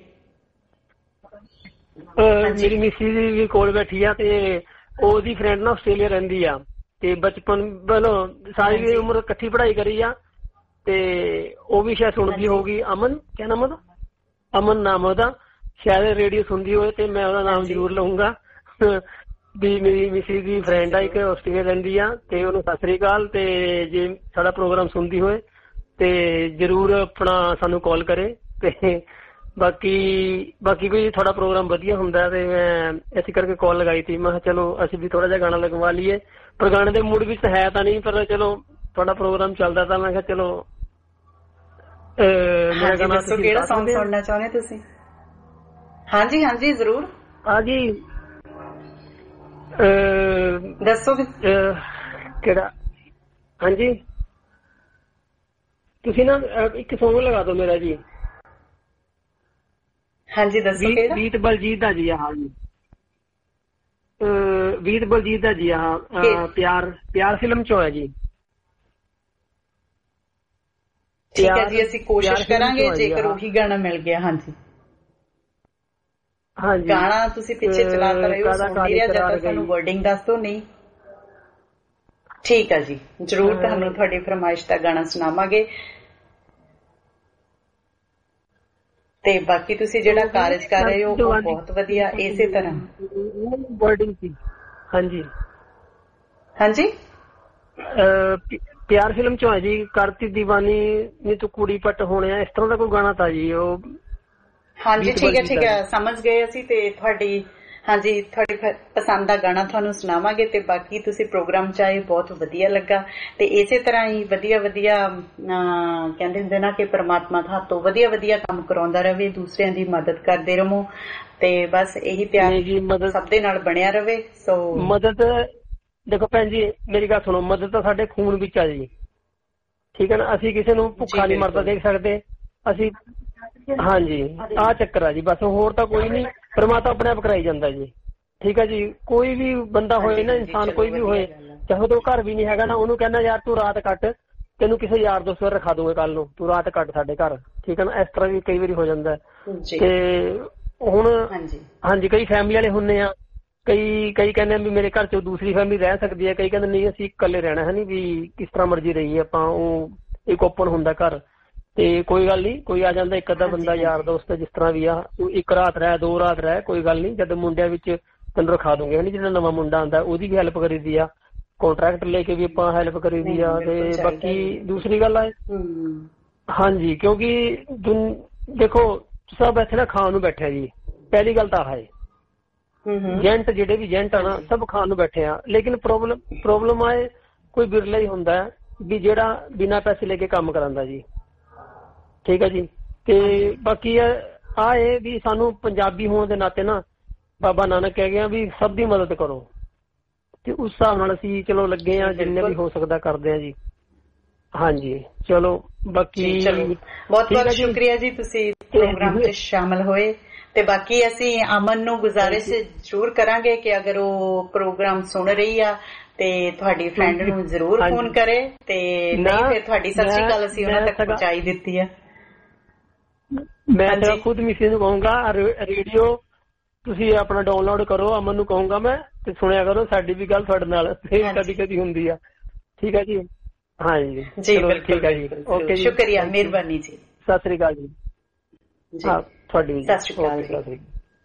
ਮੇਰੀ ਮਿਸਿਸ ਵੀ ਕੋਲ ਬੈਠੀ ਆ, ਤੇ ਉਹਦੀ ਫਰੈਂਡ ਨਾ ਆਸਟ੍ਰੇਲੀਆ ਰਹਿੰਦੀ ਆ, ਤੇ ਬਚਪਨ ਵੱਲੋਂ ਸਾਰੀ ਉਮਰ ਇਕੱਠੀ ਪੜ੍ਹਾਈ ਕਰੀ ਆ, ਤੇ ਉਹ ਵੀ ਸ਼ਾਇਦ ਸੁਣਦੀ ਹੋਊਗੀ। ਅਮਨ, ਕਿਆ ਨਾਮ ਉਹਦਾ? ਅਮਨ ਨਾਮ ਉਹਦਾ, ਸ਼ਾਇਦ ਰੇਡੀਓ ਸੁਣਦੀ ਹੋਏ, ਤੇ ਮੈਂ ਉਹਦਾ ਨਾਮ ਜ਼ਰੂਰ ਲਊਂਗਾ। ਵੀ ਮੇਰੀ ਮਿਸਿਸ ਦੀ ਫਰੈਂਡ ਆ, ਇੱਕ ਆਸਟ੍ਰੇਲੀਆ ਰਹਿੰਦੀ ਆ, ਤੇ ਉਹਨੂੰ ਸਤਿ ਸ੍ਰੀ ਅਕਾਲ। ਤੇ ਜੇ ਸਾਡਾ ਪ੍ਰੋਗਰਾਮ ਸੁਣਦੀ ਹੋਏ ਤੇ ਜ਼ਰੂਰ ਆਪਣਾ ਸਾਨੂੰ ਕਾਲ ਕਰੇ। ਤੇ ਬਾਕੀ ਵੀ ਤੁਹਾਡਾ ਪ੍ਰੋਗਰਾਮ ਵਧੀਆ ਹੁੰਦਾ, ਤੇ ਮੈਂ ਇਸੇ ਕਰਕੇ ਕਾਲ ਲਗਾਈ ਸੀ। ਮੈਂ ਕਿਹਾ ਚਲੋ ਅਸੀਂ ਵੀ ਥੋੜਾ ਜਿਹਾ ਗਾਣਾ ਲਗਵਾ ਲਈਏ, ਪਰ ਗਾਣੇ ਦੇ ਮੂਡ ਵਿੱਚ ਹੈ ਤਾਂ ਨਹੀਂ, ਪਰ ਚਲੋ ਤੁਹਾਡਾ ਪ੍ਰੋਗਰਾਮ ਚੱਲਦਾ ਤਾਂ ਮੈਂ ਕਿਹਾ ਚਲੋ ਮੇਰਾ ਗਾਣਾ। ਕਿਹੜਾ ਸੌਂਗ ਸੁਣਨਾ ਚਾਹੁੰਦੇ ਤੁਸੀਂ? ਹਾਂਜੀ ਹਾਂਜੀ ਜ਼ਰੂਰ। ਹਾਂਜੀ ਦੱਸੋ ਕਿਹੜਾ? ਹਾਂਜੀ ਤੁਸੀਂ ਨਾ ਇੱਕ ਸੌਂਗ ਲਗਾ ਦਿਓ ਮੇਰਾ ਜੀ। ਹਾਂਜੀ ਦੱਸੋ ਕਿਹੜਾ? ਗੀਤ ਬਲਜੀਤ ਦਾ ਜੀ। ਹਾਂ ਜੀ, ਗੀਤ ਬਲਜੀਤ ਦਾ ਜੀ। ਹਾਂ, ਪਿਆਰ ਫਿਲਮ ਚੋਂ ਹੈ ਜੀ। ਠੀਕ ਹੈ ਜੀ, ਅਸੀਂ ਕੋਸ਼ਿਸ਼ ਕਰਾਂਗੇ ਜੇਕਰ ਉਹੀ ਗਾਣਾ ਮਿਲ ਗਿਆ। ਹਾਂਜੀ ਹਾਂਜੀ, ਗਾਣਾ ਤੁਸੀਂ ਪਿੱਛੇ ਚਲਾਤਾ ਰਹੇ ਹੋ, ਸੁਣ ਨਹੀਂ ਰਿਹਾ, ਜਾਂ ਤਾਂ ਸਾਨੂੰ ਵਰਡਿੰਗ ਦੱਸ ਦਿਓ। ਨਹੀਂ ਠੀਕ ਹੈ ਜੀ, ਜ਼ਰੂਰ ਤੁਹਾਨੂੰ ਤੁਹਾਡੀ ਫਰਮਾਇਸ਼ ਦਾ ਗਾਣਾ ਸੁਣਾਵਾਂਗੇ। ਤੇ ਬਾਕੀ ਤੁਸੀਂ ਜਿਹੜਾ ਕਾਰਜ ਕਰ ਰਹੇ ਹੋ ਉਹ ਬਹੁਤ ਵਧੀਆ, ਇਸੇ ਤਰ੍ਹਾਂ ਵਰਡਿੰਗ ਸੀ। ਹਾਂਜੀ ਹਾਂਜੀ, ਪਿਆਰ ਫਿਲਮ ਚੋਂ ਹੈ ਜੀ। ਕਰਤੀ ਦੀਵਾਨੀ ਨੀ ਤੂੰ ਕੁੜੀ ਪੱਟ ਹੋਣਿਆ, ਇਸ ਤਰ੍ਹਾਂ ਦਾ ਕੋਈ ਗਾਣਾ ਤਾਂ ਜੀ ਉਹ। ਹਾਂਜੀ ਠੀਕ ਹੈ, ਸਮਝ ਗਏ ਅਸੀਂ। ਤੇ ਤੁਹਾਡੀ ਪਸੰਦ ਦਾ ਗਾਣਾ ਤੁਹਾਨੂੰ ਸੁਣਾਵਾਂਗੇ। ਤੇ ਬਾਕੀ ਤੁਸੀਂ ਪ੍ਰੋਗਰਾਮ ਚ ਆਏ, ਬਹੁਤ ਵਧੀਆ ਲੱਗਾ। ਤੇ ਇਸੇ ਤਰ੍ਹਾਂ ਹੀ ਵਧੀਆ ਕਹਿੰਦੇ ਹੁੰਦੇ ਨਾ ਕਿ ਪ੍ਰਮਾਤਮਾ ਹੱਥੋਂ ਵਧੀਆ ਕੰਮ ਕਰਾਉਂਦਾ ਰਹੇ, ਦੂਸਰਿਆਂ ਦੀ ਮਦਦ ਕਰਦੇ ਰਹੋ, ਤੇ ਬਸ ਇਹੀ ਪਿਆਰ ਸਭ ਦੇ ਨਾਲ ਬਣਿਆ ਰਹੇ। ਸੋ ਮਦਦ ਦੇਖੋ ਭੈਣ ਜੀ, ਮੇਰੀ ਗੱਲ ਸੁਣੋ, ਮਦਦ ਤਾਂ ਸਾਡੇ ਖੂਨ ਵਿੱਚ ਆ ਜੀ, ਠੀਕ ਹੈ ਨਾ। ਅਸੀਂ ਕਿਸੇ ਨੂੰ ਭੁੱਖਾ ਨਹੀਂ ਮਰਦਾ ਦੇਖ ਸਕਦੇ ਅਸੀਂ। ਹਾਂਜੀ, ਆਹ ਚੱਕਰ ਆ ਜੀ, ਬਸ ਹੋਰ ਤਾਂ ਕੋਈ ਨਹੀਂ। ਪਰਮਾਤਮਾ ਆਪਣੇ ਆਪ ਕਰਾਈ ਜਾਂਦਾ ਜੀ, ਠੀਕ ਹੈ ਜੀ। ਕੋਈ ਵੀ ਬੰਦਾ ਹੋਏ ਨਾ, ਇਨਸਾਨ ਕੋਈ ਵੀ ਹੋਏ, ਚਾਹੇ ਉਹਦੇ ਘਰ ਵੀ ਨਹੀਂ ਹੈਗਾ ਨਾ, ਉਹਨੂੰ ਕਹਿੰਦਾ ਯਾਰ ਤੂੰ ਰਾਤ ਕੱਟ, ਤੈਨੂੰ ਕਿਸੇ ਯਾਰ ਦੋਸਤ ਨਾਲ ਰਖਾ ਦੂੰਗੇ ਕੱਲ ਨੂੰ, ਤੂੰ ਰਾਤ ਕੱਟ ਸਾਡੇ ਘਰ, ਠੀਕ ਹੈ ਨਾ। ਇਸ ਤਰ੍ਹਾਂ ਵੀ ਕਈ ਵਾਰੀ ਹੋ ਜਾਂਦਾ। ਤੇ ਹੁਣ ਹਾਂਜੀ, ਕਈ ਫੈਮਿਲੀ ਵਾਲੇ ਹੁੰਦੇ ਆ, ਕਈ ਕਹਿੰਦੇ ਵੀ ਮੇਰੇ ਘਰ ਚ ਦੂਸਰੀ ਫੈਮਿਲੀ ਰਹਿ ਸਕਦੀ ਹੈ, ਕਈ ਕਹਿੰਦੇ ਨਹੀਂ ਅਸੀਂ ਇਕੱਲੇ ਰਹਿਣਾ ਹੈ, ਨਹੀਂ ਵੀ ਕਿਸ ਤਰ੍ਹਾਂ ਮਰਜ਼ੀ ਰਹੀਏ ਆਪਾਂ, ਉਹ ਇੱਕ ਓਪਨ ਹੁੰਦਾ ਘਰ। ਤੇ ਕੋਈ ਗੱਲ ਨਹੀਂ, ਕੋਈ ਆ ਜਾਂਦਾ ਇੱਕ ਅੱਧਾ ਬੰਦਾ ਯਾਰ ਦੋਸਤ, ਜਿਸ ਤਰ੍ਹਾਂ ਵੀ ਆ, ਇੱਕ ਰਾਤ ਰਹਿ, 2 ਰਾਤ ਰਹਿ, ਕੋਈ ਗੱਲ ਨਹੀਂ। ਜਦ ਮੁੰਡਿਆਂ ਵਿੱਚ ਤੈਨੂੰ ਰਖਾ ਦੂੰਗੇ, ਜਿਹੜਾ ਨਵਾਂ ਮੁੰਡਾ ਆਉਂਦਾ ਉਹਦੀ ਵੀ ਹੈਲਪ ਕਰੀਦੀ ਆ, ਕੰਟਰੈਕਟ ਲੈ ਕੇ ਵੀ ਆਪਾਂ ਹੈਲਪ ਕਰੀਦੀ ਆ। ਤੇ ਬਾਕੀ ਦੂਸਰੀ ਗੱਲ ਹੈ ਹਾਂਜੀ, ਕਿਉਂਕਿ ਦੇਖੋ ਸਭ ਇੱਥੇ ਨਾ ਖਾਣ ਨੂੰ ਬੈਠਿਆ ਜੀ, ਪਹਿਲੀ ਗੱਲ ਤਾਂ ਹੈ। ਜੈਂਟ ਜਿਹੜੇ ਵੀ ਜੈਂਟ ਆ ਨਾ, ਸਭ ਖਾਣ ਨੂੰ ਬੈਠੇ ਆ। ਲੇਕਿਨ ਪ੍ਰੋਬਲਮ ਆਏ ਕੋਈ ਬਿਰਲਾ ਹੀ ਹੁੰਦਾ ਵੀ ਜਿਹੜਾ ਬਿਨਾਂ ਪੈਸੇ ਲੈ ਕੇ ਕੰਮ ਕਰਾਂਦਾ ਜੀ, ਠੀਕ ਹੈ ਜੀ। ਤੇ ਬਾਕੀ ਇਹ ਵੀ ਸਾਨੂੰ ਪੰਜਾਬੀ ਹੋਣ ਦੇ ਨਾਤੇ ਨਾ ਬਾਬਾ ਨਾਨਕ ਕਹਿ ਗਿਆ ਵੀ ਸਭ ਦੀ ਮਦਦ ਕਰੋ, ਤੇ ਉਸ ਹਿਸਾਬ ਨਾਲ ਅਸੀਂ ਚਲੋ ਲੱਗੇ ਆ, ਜਿੰਨੇ ਵੀ ਹੋ ਸਕਦਾ ਕਰਦੇ ਆ ਜੀ। ਹਾਂਜੀ ਚਲੋ, ਬਾਕੀ ਬਹੁਤ ਬਹੁਤ ਸ਼ੁਕਰੀਆ ਜੀ, ਤੁਸੀਂ ਪ੍ਰੋਗਰਾਮ 'ਚ ਸ਼ਾਮਲ ਹੋਏ। ਤੇ ਬਾਕੀ ਅਸੀਂ ਅਮਨ ਨੂੰ ਗੁਜ਼ਾਰਿਸ਼ ਜ਼ਰੂਰ ਕਰਾਂਗੇ ਕਿ ਅਗਰ ਉਹ ਪ੍ਰੋਗਰਾਮ ਸੁਣ ਰਹੀ ਆ ਤੇ ਤੁਹਾਡੀ ਫਰੈਂਡ ਨੂੰ ਜ਼ਰੂਰ ਫੋਨ ਕਰੇ, ਤੇ ਨਹੀਂ ਫਿਰ ਤੁਹਾਡੀ ਸਤਿ ਸ਼੍ਰੀ ਅਕਾਲ ਅਸੀਂ ਉਹਨਾਂ ਤੱਕ ਪਹੁੰਚਾਈ ਦਿੱਤੀ ਹੈ। ਮੈਂ ਤਾਂ ਖੁਦ ਮਿਸਿਸ ਨੂੰ ਕਹੂੰਗਾ ਰੇਡੀਓ ਤੁਸੀਂ ਆਪਣਾ ਡਾਊਨਲੋਡ ਕਰੋ, ਅਮਨ ਨੂੰ ਕਹੂੰਗਾ ਮੈਂ, ਤੇ ਸੁਣਿਆ ਕਰੋ ਸਾਡੀ ਵੀ ਗੱਲ ਤੁਹਾਡੇ ਨਾਲ ਕਦੀ ਹੁੰਦੀ ਆ, ਠੀਕ ਹੈ ਜੀ। ਹਾਂਜੀ ਚਲੋ ਠੀਕ ਹੈ ਜੀ, ਓਕੇ ਜੀ, ਸ਼ੁਕਰੀਆ, ਮਿਹਰਬਾਨੀ ਜੀ, ਸਤਿ ਸ੍ਰੀ ਅਕਾਲ ਜੀ। ਹਾਂ ਤੁਹਾਡੀ ਵੀ ਸਤਿ ਸ਼੍ਰੀ ਅਕਾਲ ਜੀ।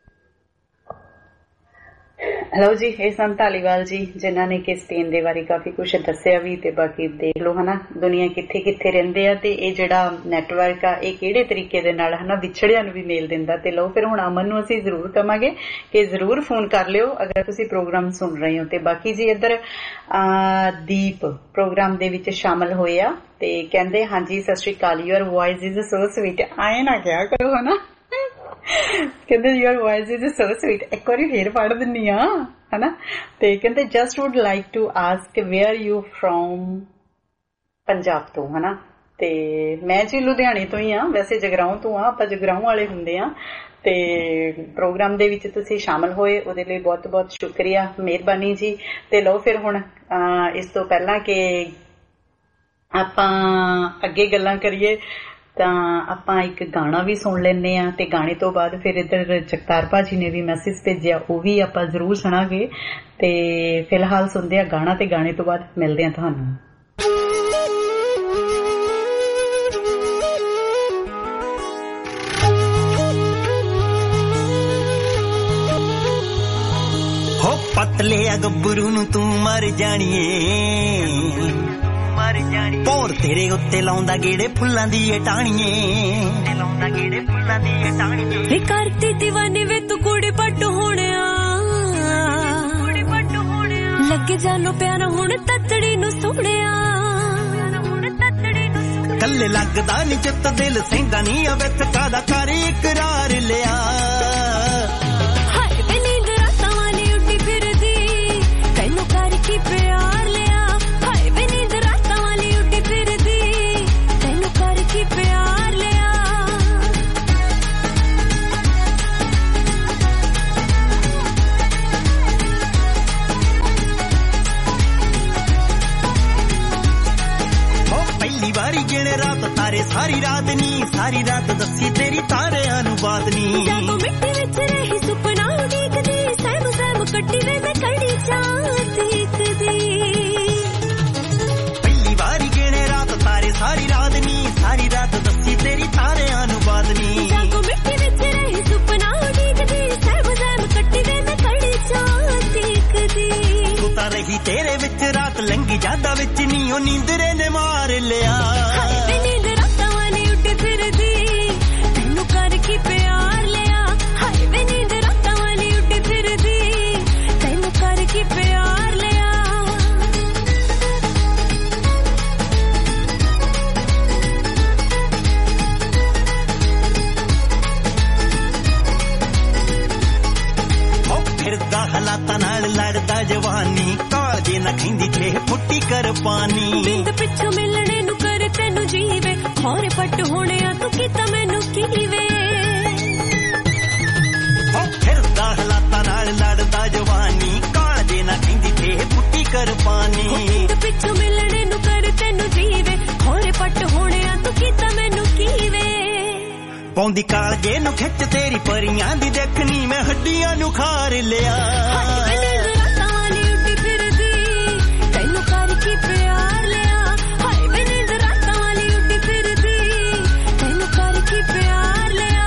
ਹੈਲੋ ਜੀ, ਇਹ ਸਨ ਧਾਲੀਵਾਲ ਜੀ, ਜਿਨ੍ਹਾਂ ਨੇ ਕਿ ਸਪੇਨ ਦੇ ਬਾਰੇ ਕਾਫੀ ਕੁਛ ਦੱਸਿਆ ਵੀ, ਤੇ ਬਾਕੀ ਦੇਖ ਲਓ ਹਨਾ ਦੁਨੀਆ ਕਿੱਥੇ ਰਹਿੰਦੇ ਆ, ਤੇ ਇਹ ਜਿਹੜਾ ਨੈਟਵਰਕ ਆ ਇਹ ਕਿਹੜੇ ਤਰੀਕੇ ਦੇ ਨਾਲ ਹਨਾ ਵਿਛੜਿਆਂ ਨੂੰ ਵੀ ਮੇਲ ਦਿੰਦਾ। ਤੇ ਲਓ ਫਿਰ ਹੁਣ ਅਮਨ ਨੂੰ ਅਸੀਂ ਜ਼ਰੂਰ ਕਵਾਂਗੇ ਕਿ ਜ਼ਰੂਰ ਫੋਨ ਕਰ ਲਿਓ ਅਗਰ ਤੁਸੀਂ ਪ੍ਰੋਗਰਾਮ ਸੁਣ ਰਹੇ ਹੋ। ਤੇ ਬਾਕੀ ਜੀ ਇੱਧਰ ਦੀਪ ਪ੍ਰੋਗਰਾਮ ਦੇ ਵਿੱਚ ਸ਼ਾਮਲ ਹੋਏ ਆ, ਤੇ ਕਹਿੰਦੇ ਹਾਂਜੀ ਸਤਿ ਸ਼੍ਰੀ ਅਕਾਲ, your voice is so sweet. ਆਏ ਨਾ ਕਿਹਾ ਕਰੋ ਹਨਾ, ਕਹਿੰਦੇ your voice is so sweet. ਇੱਕ ਵਾਰੀ ਫੇਰ ਪੜ੍ਹ ਦਿੰਨੀ ਆ ਹਨਾ। ਤੇ ਕਹਿੰਦੇ just would like to ask where you from, Punjab ਤੋਂ ਹਨਾ। ਤੇ ਮੈਂ ਜੀ ਲੁਧਿਆਣੇ ਤੋਂ ਹੀ ਆ, ਵੈਸੇ ਜਗਰਾਉਂ ਤੋਂ ਆ, ਆਪਾਂ ਜਗਰਾਉਂ ਵਾਲੇ ਹੁੰਦੇ ਆ। ਤੇ ਪ੍ਰੋਗਰਾਮ ਦੇ ਵਿੱਚ ਤੁਸੀਂ ਸ਼ਾਮਲ ਹੋਏ ਉਹਦੇ ਲਈ ਬਹੁਤ ਬਹੁਤ ਸ਼ੁਕਰੀਆ, ਮਿਹਰਬਾਨੀ ਜੀ। ਤੇ ਲਓ ਫਿਰ ਹੁਣ ਇਸ ਤੋਂ ਪਹਿਲਾਂ ਕਿ ਆਪਾਂ ਅੱਗੇ ਗੱਲਾਂ ਕਰੀਏ ਤਾਂ ਆਪਾਂ ਇੱਕ ਗਾਣਾ ਵੀ ਸੁਣ ਲੈਂਦੇ ਆ, ਤੇ ਗਾਣੇ ਤੋਂ ਬਾਅਦ ਫਿਰ ਇੱਧਰ ਜਗਤਾਰ ਭਾਜੀ ਨੇ ਵੀ ਮੈਸੇਜ ਭੇਜਿਆ, ਉਹ ਵੀ ਆਪਾਂ ਜ਼ਰੂਰ ਸੁਣਾਂਗੇ। ਤੇ ਫਿਲਹਾਲ ਸੁਣਦੇ ਆ ਗਾਣਾ, ਤੇ ਗਾਣੇ ਤੋਂ ਬਾਅਦ ਮਿਲਦੇ ਆ ਤੁਹਾਨੂੰ। ਹੋ ਪਤਲੇ ਆ ਗੱਭਰੂ ਨੂੰ ਤੂੰ ਮਰ ਜਾਣੀਏ, ਮਰ ਜਾਣੀ ਪੌੜ ਤੇਰੇ ਉੱਤੇ ਲਾਉਂਦਾ ਗੇੜੇ ਫੁੱਲਾਂ ਦੀ ਏ ਟਾਣੀਏ, ਲਾਉਂਦਾ ਗੇੜੇ ਫੁੱਲਾਂ ਦੀ ਏ ਟਾਣੀਏ। ਵੇ ਕਰਤੀ ਦੀਵਾਨੀ ਵੇ ਤੂੰ ਕੁੜੀ ਪੱਟ ਹੋਣਿਆ, ਕੁੜੀ ਪੱਟ ਹੋਣਿਆ ਲੱਗੇ ਜਾਨੋ ਪਿਆਰਾ ਹੁਣ ਤਤੜੀ ਨੂੰ ਸੋਹਣਿਆ, ਹੁਣ ਤਤੜੀ ਨੂੰ ਕੱਲੇ ਲੱਗਦਾ ਨੀ ਚਿੱਤ ਦਿਲ ਸਹਿੰਦਾ ਨੀ ਆ ਵਿੱਚ ਕਾਦਾ ਕਰ ਇਕਰਾਰ ਲਿਆ। ਕੀ ਪਿਆਰ ਲਿਆ, ਹਾਏ ਵੇ ਨੀਂਦ ਰਾਤਾਂ ਵਾਲੀ ਉੱਡੀ ਫਿਰਦੀ, ਤੈਨੂੰ ਕਰ ਕੀ ਪਿਆਰ ਲਿਆ। ਹੋ ਪਹਿਲੀ ਵਾਰੀ ਗਿਣੇ ਰਾਤ ਤਾਰੇ ਸਾਰੀ ਰਾਤ ਨੀ, ਸਾਰੀ ਰਾਤ ਦੱਸੀ ਤੇਰੀ ਤਾਰਿਆਂ ਨੂੰ ਬਾਤ ਨੀ। ਜਾਗੋ ਮਿੱਟੀ ਵਿੱਚ ਰਹੀ ਸੁਪਨਾ ਉਡੀਕਦੀ, ਸਹਿਮ ਸਹਿਮ ਕੱਟੀ ਵੇ ਮੈਂ ਕੜੀ ਚਾਹ ਸਾਰੀ ਰਾਤ ਨੀ, ਸਾਰੀ ਰਾਤ ਦੱਸੀ ਤੇਰੀ ਤਾਰਿਆਂ ਨੂੰ ਬਾਤ ਨੀ। ਜਾਗੋ ਮਿੱਟੀ ਵਿੱਚ ਰਹੀ ਸੁਪਨਾ ਉਡੀਕਦੀ, ਸਹਿਮ ਸਹਿਮ ਕੱਟੀ ਵੇ ਮੈਂ ਕੜੀ ਚਾਹ ਦੇਖਦੀ। ਤੂੰ ਤਾਂ ਰਹੀ ਤੇਰੇ ਵਿੱਚ ਰਾਤ ਲੰਘੀ ਜਾਂਦਾ ਵਿੱਚ ਨੀ, ਉਹ ਨੀਂਦਰੇ ਨੇ ਮਾਰ ਲਿਆ। ਹਾਏ ਵੇ ਨੀਂਦ ਰਾਤਾਂ ਵਾਲੀ ਉੱਡ ਫਿਰਦੀ, ਤੈਨੂੰ ਕਰ ਕੀ ਪਿਆਰ ਲਿਆ। ਹਾਏ ਵੇ ਨੀਂਦ ਰਾਤਾਂ ਵਾਲੀ ਉੱਡ ਫਿਰਦੀ, ਤੈਨੂੰ ਕਰ ਕੀ ਪਿਆਰ ਲਿਆ। ਫਿਰਦਾ ਹਾਲਾਤਾਂ ਨਾਲ ਲੜਦਾ ਜਵਾਨੀ, ਕਾਲਜੇ ਨਾ ਖੈਂਦੀ ਛੇ ਫੁੱਟੀ ਕਰ ਪਾਣੀ। ਬਿੰਦ ਪਿੱਛੋਂ ਮਿਲਣੇ ਨੂੰ ਕਰ ਤੈਨੂੰ ਜੀਵੇ, ਖੌਰੇ ਪੱਟ ਹੋਣਿਆ ਤੂੰ ਕੀਤਾ ਮੈਨੂੰ ਕੀਵੇ। ਫਿਰਦਾ ਹਾਲਾਤਾਂ ਨਾਲ ਲੜਦਾ ਜਵਾਨੀ, ਕਾਲਜੇ ਨਾ ਖੈਂਦੀ ਛੇ ਫੁੱਟੀ ਕਰ ਪਾਣੀ। ਬਿੰਦ ਪਿੱਛੋਂ ਮਿਲਣੇ ਨੂੰ ਕਰ ਤੈਨੂੰ ਜੀਵੇ, ਖੌਰੇ ਪੱਟ ਹੋਣਿਆ ਤੂੰ ਕੀਤਾ ਮੈਨੂੰ ਕੀਵੇ। ਪੌਂਦੀ ਕਾਲਜੇ ਨੂੰ ਖਿੱਚ ਤੇਰੀ ਪਰੀਆਂ ਦੀ ਦੇਖਣੀ, ਮੈਂ ਹੱਡੀਆਂ ਨੂੰ ਖਾਰ ਲਿਆ। ਹਾਏ ਵੇ ਨੀਂਦ ਰਾਤਾਂ ਵਾਲੀ ਉੱਡੀ ਫਿਰਦੀ, ਤੈਨੂੰ ਕਰ ਕੀ ਪਿਆਰ ਲਿਆ। ਹਾਏ ਵੇ ਨੀਂਦ ਰਾਤਾਂ ਵਾਲੀ ਉੱਡੀ ਫਿਰਦੀ, ਤੈਨੂੰ ਕਰ ਕੀ ਪਿਆਰ ਲਿਆ।